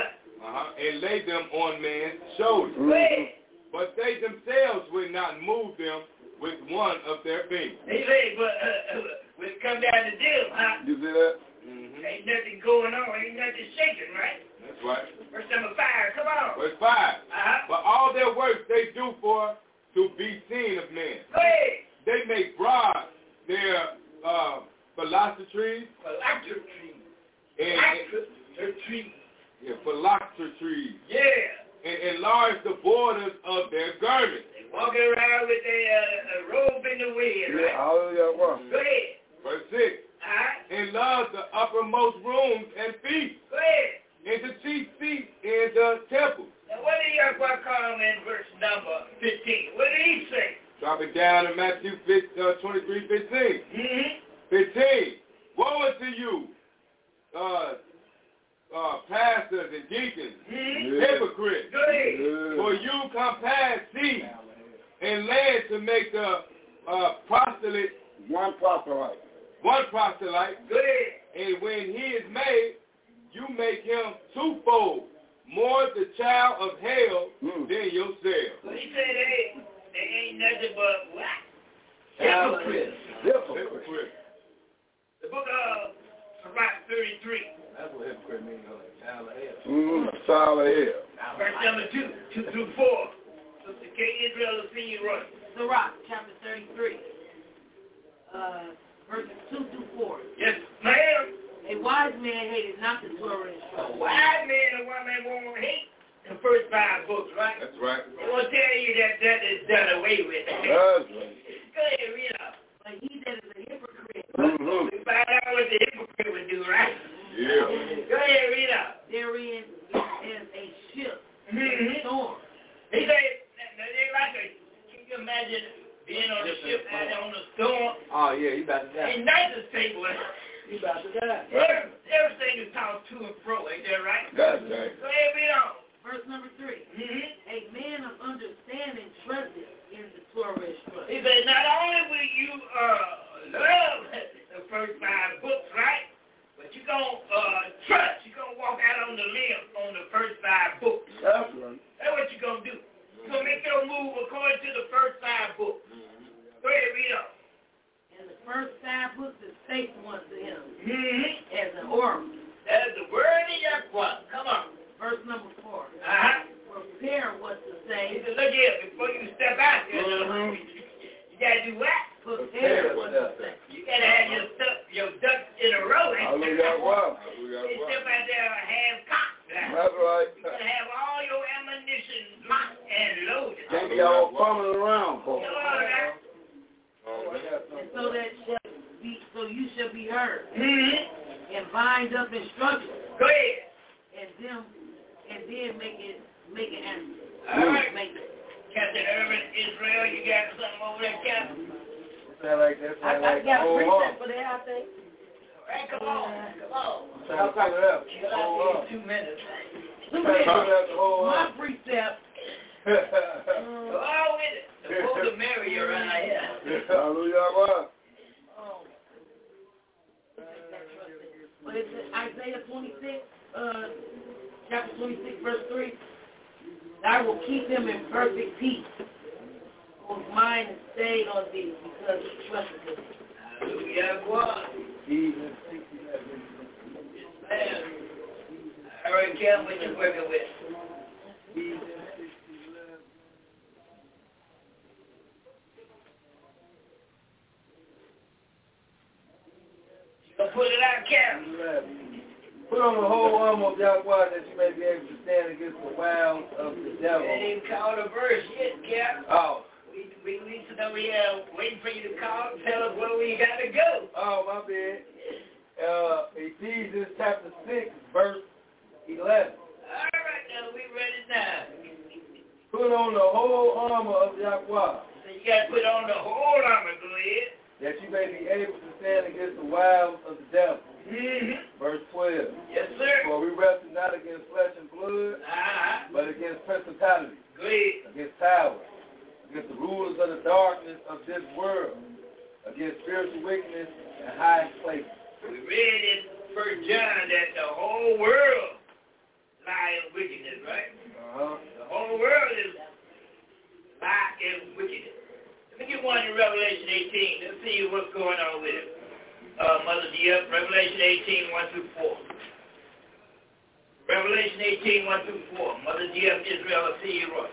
uh-huh, and lay them on man's shoulders. Mm-hmm. But they themselves will not move them with one of their fingers. He said, but uh, uh, when it come down to them, huh? You see that? Mm-hmm. Ain't nothing going on. Ain't nothing shaking, right? That's right. Verse number five. Come on. Verse five. Uh-huh. But all their works they do for to be seen of men. Go ahead. They make broad their uh, philosophies. Phylacteries. And, Phylacteries. Yeah, phylacteries. Yeah. And enlarge the borders of their garments. They walking around with their uh, robe in the wind, right? Yeah, hallelujah. Go ahead. Verse six. Uh-huh. And love the uppermost rooms and feasts. Go ahead. And the chief seats in the temple. Now, what did Yahweh call him in verse number fifteen? What did he say? Drop it down in Matthew twenty-three fifteen. Mm-hmm. fifteen. Woe unto you, uh, uh, pastors and deacons, Mm-hmm. hypocrites. Go ahead. Yeah. For you come past sea and land to make the uh, proselyte, One proselyte. one proselyte, Go ahead. and when he is made, you make him twofold, more the child of hell Mm. than yourself. So he said they, they ain't nothing but what? Hypocrites. Hypocrites. Hypocrite. The book of Sirach thirty-three. That's what hypocrite means, like child of hell. Mm, child of hell. Verse number two, two through four. Sister K. Israel will see you running. Sirach, chapter thirty-three, uh, verses two through four. Yes, ma'am. A wise man hated not the Torah and A instruction. wise man and woman won't hate the first five books, right? That's right. They won't tell you that that is done away with. That's right. Go ahead, read up. But he that is a hypocrite, Mm-hmm. We find out what the hypocrite would do, right? Yeah. Go ahead, read up. therein is a ship in Mm-hmm. a storm. He said, now they like a, can you imagine being on the ship out there on the storm? Oh, yeah, you about to die. Ain't nothing stable. You about to die. Every, everything is tossed to and fro, ain't that right? That's right. Go ahead, read on. Verse number three. Mm-hmm. A man of understanding trusteth in the Torah instruction. He said, not only will you uh, love the first five books, right? But you're going to uh, trust. You're going to walk out on the limb on the first five books. That's right. That's what you're going to do. You're going to make your move according to the first five books. Go ahead, read on. And the first five books is faithful unto him Mm-hmm. as an oracle. That's the word of Yahweh. Come on. Verse number four. Uh-huh. Prepare what to He say. said, look here, before you step out there, Mhm. you got to do what? Prepare what to say. You got to have your stuff, your ducks in a row. ain't you? Hallelujah. Wow. You step out there half cocked. That's right. You got to have all your ammunition locked and loaded. Can't be all fumbling around, Come folks. on now. And so that shall be, so you shall be heard Mm-hmm. and bind up instructions Go ahead. and them and then make it make it answer. All right. Make it. Captain Urban Israel, you got something over there, Captain? Sound like that. I, Sound I like got a hold precept on. for that, I think. All right, come on. Come on. Sound like it up. You Hold got on. two minutes. Look Sound at like it up. Hold my on. precept. Go on with it. The more the merrier around here. Hallelujah. Wow. Oh. But it's Isaiah twenty-six, uh, chapter twenty-six, verse three. I will keep him in perfect peace, whose mind is stayed on thee, because he trusted him. Hallelujah, boy. Man. All right, Cap, what you working with? You gonna put it out, Cap? Put on the whole armor of Yahweh that you may be able to stand against the wiles of the devil. You ain't even called a verse yet, Cap. Oh. We, we need to know we are waiting for you to call and tell us where we got to go. Oh, my bad. Uh, Ephesians chapter six, verse eleven. All right, now we ready now. Put on the whole armor of Yahweh, So you got to put on the whole armor, go ahead. that you may be able to stand against the wiles of the devil. Mm-hmm. Verse twelve. Yes, sir. For we wrestle not against flesh and blood, Uh-huh. but against principalities, Go ahead. against powers, against the rulers of the darkness of this world, against spiritual wickedness in high places. We read in First John that the whole world, lie and wickedness, right? Uh-huh. The whole world is lie and wickedness. Let me get one in Revelation eighteen. Let's see what's going on with it. Uh, Mother Dia, Revelation eighteen, one through four. Revelation eighteen, one through four. Mother Dia, Israel, C. Roy.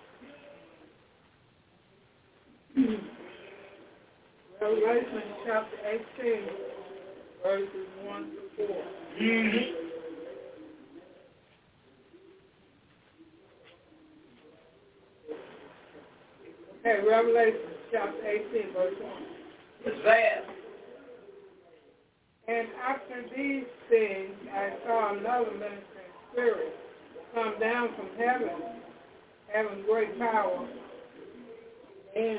Revelation chapter eighteen, verses one to four. Mm-hmm. Okay, Revelation chapter eighteen, verse one. It's there. And after these things, I saw another ministering spirit come down from heaven, having great power, and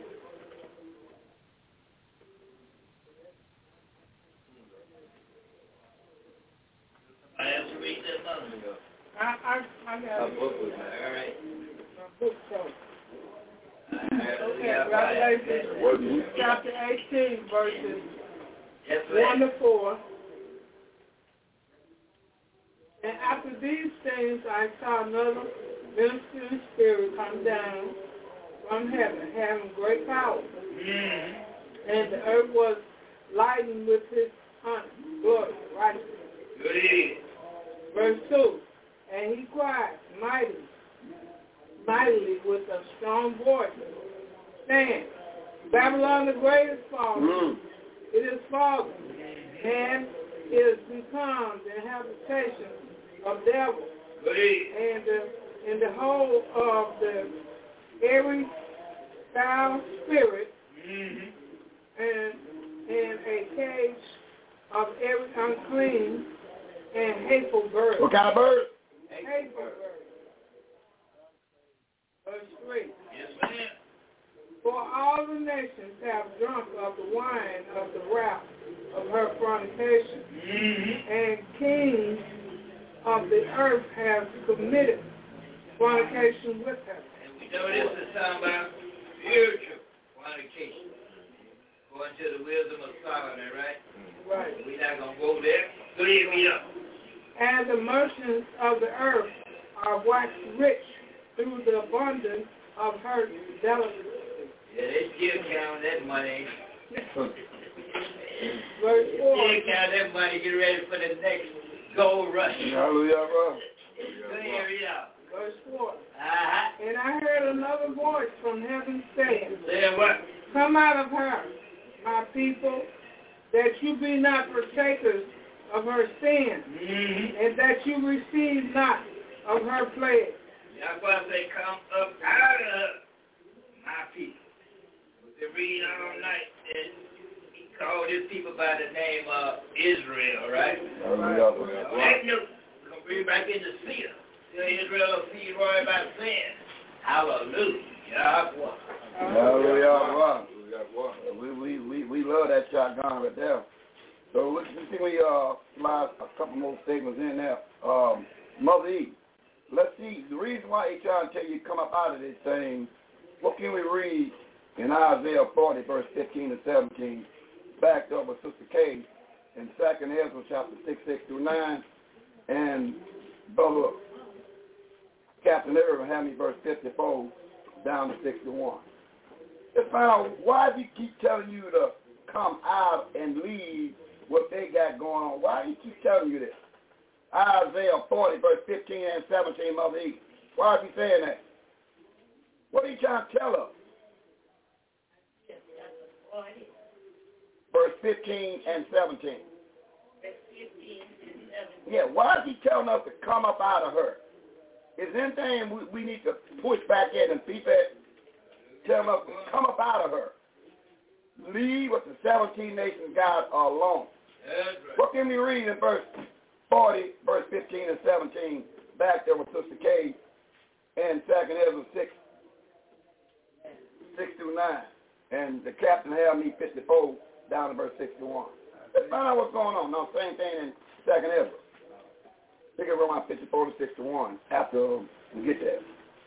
I have to read that month ago. I, I, I got A it. book was there, all right. My book so. Okay, Okay, Revelation chapter eighteen, verses yes, one to four. And after these things, I saw another ministering spirit come down from heaven, having great power. Mm. And the earth was lightened with his honor, glory, righteousness. Good evening. Verse two, and he cried mighty, mightily with a strong voice, saying, Babylon the great is fallen. Mm. It is fallen, and is become the habitation of devils, Good evening. and the, and the whole of the every foul spirit, Mm-hmm. and and a cage of every unclean and hateful bird. What kind of bird? Hateful bird. Verse three. Yes, ma'am. For all the nations have drunk of the wine of the wrath of her fornication, Mm-hmm. and kings of the earth have committed fornication with her. And we know this is talking about spiritual fornication. According to the wisdom of Solomon, right? Right. We're not going to go there. Good evening, up. And the merchants of the earth are waxed rich through the abundance of her delicacy. Yeah, they still count that money. Verse four. Still count that money. Get ready for the next gold rush. Hallelujah, bro. Good evening, up. Verse four. Uh-huh. And I heard another voice from heaven saying, Say what? Come out of her, my people, that you be not partakers of her sin, Mm-hmm. and that you receive not of her plague. That's why I say come up out of her, my people. They read all night, and he called his people by the name of Israel, right? Hallelujah. That new, come bring back in the seer. Tell Israel to see Roy by sin. Hallelujah. Yahweh. Hallelujah. We, we, we, we love that shotgun right there. So let's see we uh slide a couple more statements in there. Um, Mother E, let's see, the reason why he trying to tell you to come up out of this thing, what can we read in Isaiah forty, verse fifteen and seventeen, backed up with Sister K, in Second Ezra chapter six, six through nine, and Brother Captain Irvin had me verse fifty-four down to sixty-one. Just find out why do you keep telling you to come out and leave what they got going on? Why do you keep telling you this? Isaiah forty, verse fifteen and seventeen, Mother E. Why is he saying that? What are you trying to tell us? Verse fifteen and seventeen. Yeah, why is he telling us to come up out of her? Is there anything we, we need to push back in and peep at? Telling us to come up out of her. Leave what the seventeen nations God are alone. Right. What can we read in verse forty, verse fifteen and seventeen, back there with Sister K, and Second Ezra six, six through nine, and the captain had me fifty-four down to verse sixty-one. Let's find out what's going on. Now, same thing in Second Ezra. Pick it around fifty-four to sixty-one after we get there.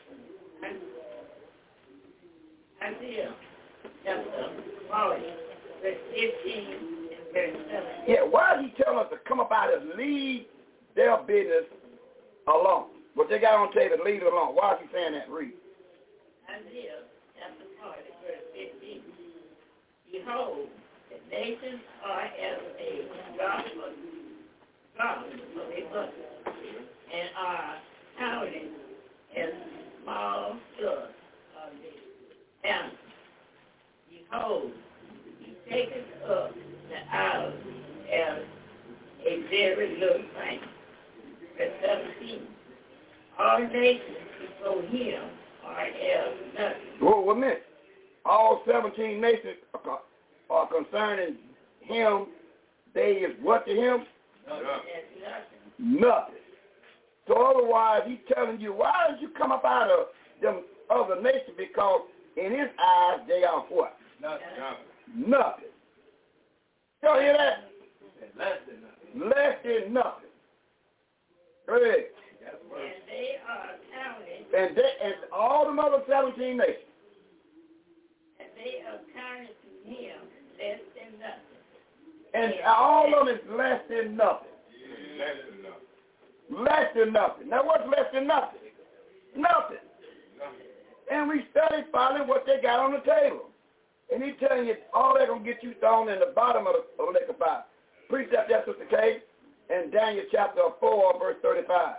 Isaiah chapter forty, verse fifteen and verse seventeen. Yeah, why is he telling us to come up out and leave their business alone. What they got on the table, leave it alone. Why is he saying that? Read. Isaiah chapter forty, verse fifteen. Behold, the nations are as a drop of, drop of a bucket, and are counted as small dust of the animal. Behold, he taketh up the isles as a very little thing. Verse seventeen. All nations before him are as nothing. Whoa, wait a minute. All seventeen nations are, are concerning him. They is what to him? Nothing. Nothing. So otherwise, he's telling you, why did you come up out of them other nations? Because in his eyes, they are what? Nothing. Nothing. Y'all hear that? Less than nothing. Less than nothing. Go ahead. And they are counted. And, they, and all the other seventeen nations. And they are counted to him less than nothing. And all of them is less than nothing. Yeah, less than nothing. Less than nothing. Now what's less than nothing? Nothing. Nothing. And we studied finally what they got on the table. And he's telling you all they're going to get you thrown in the bottom of the, of the lake of fire. Precept that, Sister Kay, in Daniel chapter four, verse thirty-five.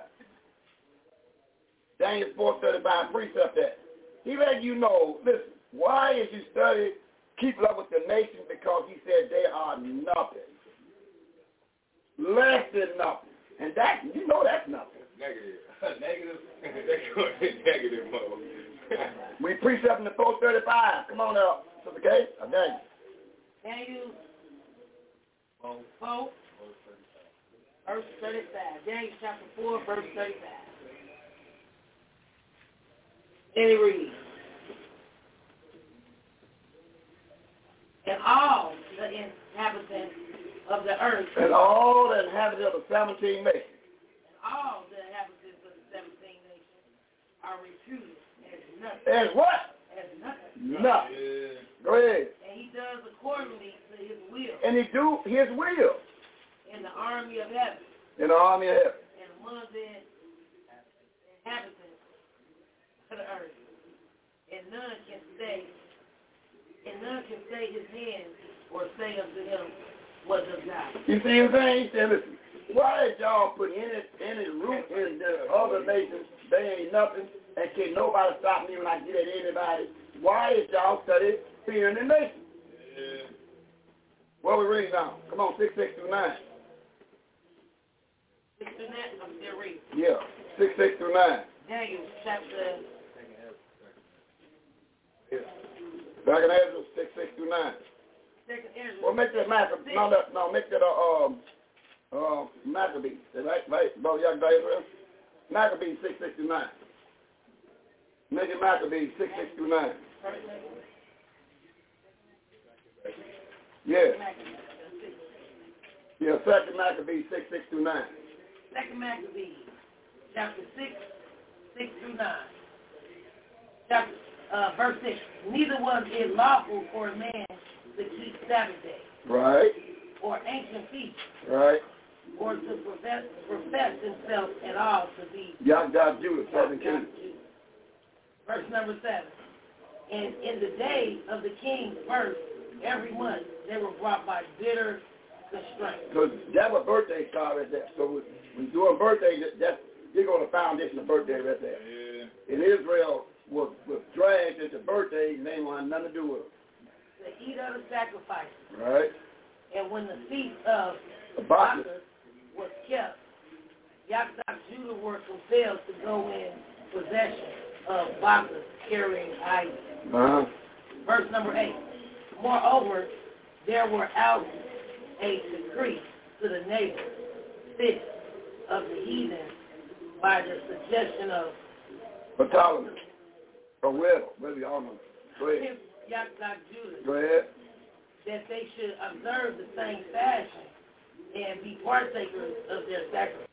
Daniel four thirty-five, precept that. He let you know, listen, why is you study keep up with the nation? Because he said they are nothing. Less than nothing. And that, you know that's nothing. Negative. Negative. They're going negative mode. We precept in the four thirty-five. Come on up, Sister Kay. I dare you. Daniel four, verse thirty-five. Daniel chapter four, verse thirty-five. And he reads, and all the inhabitants of the earth, and all the inhabitants of the seventeen nations, and all the inhabitants of the seventeen nations are reputed as nothing. as what? As nothing. Nothing. Yeah. Go ahead. And he does accordingly to his will And he do his will in the army of heaven in the army of heaven. and among the inhabitants of the earth. And none can stay, and none can stay his hand or say unto him, what does God? You see what I'm saying? He said, listen, why did y'all put any, any root in the other nations? They ain't nothing, and can nobody stop me when I get at anybody. Why did y'all study fearing the nation? Yeah. What we reading now? Come on, six, six through nine. Six through nine, I'm still reading. Yeah, six, six through nine. Daniel chapter Back in Ezra, six, six through nine. second Ezra. Well, make that Maccabee. No, no, no, make that a um, uh, Maccabee. Is that right, right, Brother Young Israel? Maccabee six, six through nine. Make it Maccabee six, six through nine. Yeah. Yeah, second Maccabee six, six through nine. Second Maccabee, chapter six, six through nine. Chapter, uh, verse six. Neither was it lawful for a man to keep Sabbath day, Right. or ancient feast, Right. or to profess, profess himself at all to be Yahdah Judah, Southern Kingdom. Verse number seven. And in the day of the king's birth, every month they were brought by bitter constraint. So that was birthday star right there. So when you're doing birthday, that- that's, you're going to foundation of birthday right there. Yeah. In Israel, was, was dragged into birthday, and they didn't want nothing to do with it. To eat of the sacrifice. Right? And when the feast of The Bacchus. Bacchus was kept, Yahdah Judah were compelled to go in possession of Bacchus carrying idols. Uh-huh. Verse number eight. Moreover, there were out a decree to the neighbor six of the heathen by the suggestion of Ptolemy. Or Will. Maybe I don't know. Go ahead. Yahdah Judah Go ahead. that they should observe the same fashion and be partakers of their sacrifice.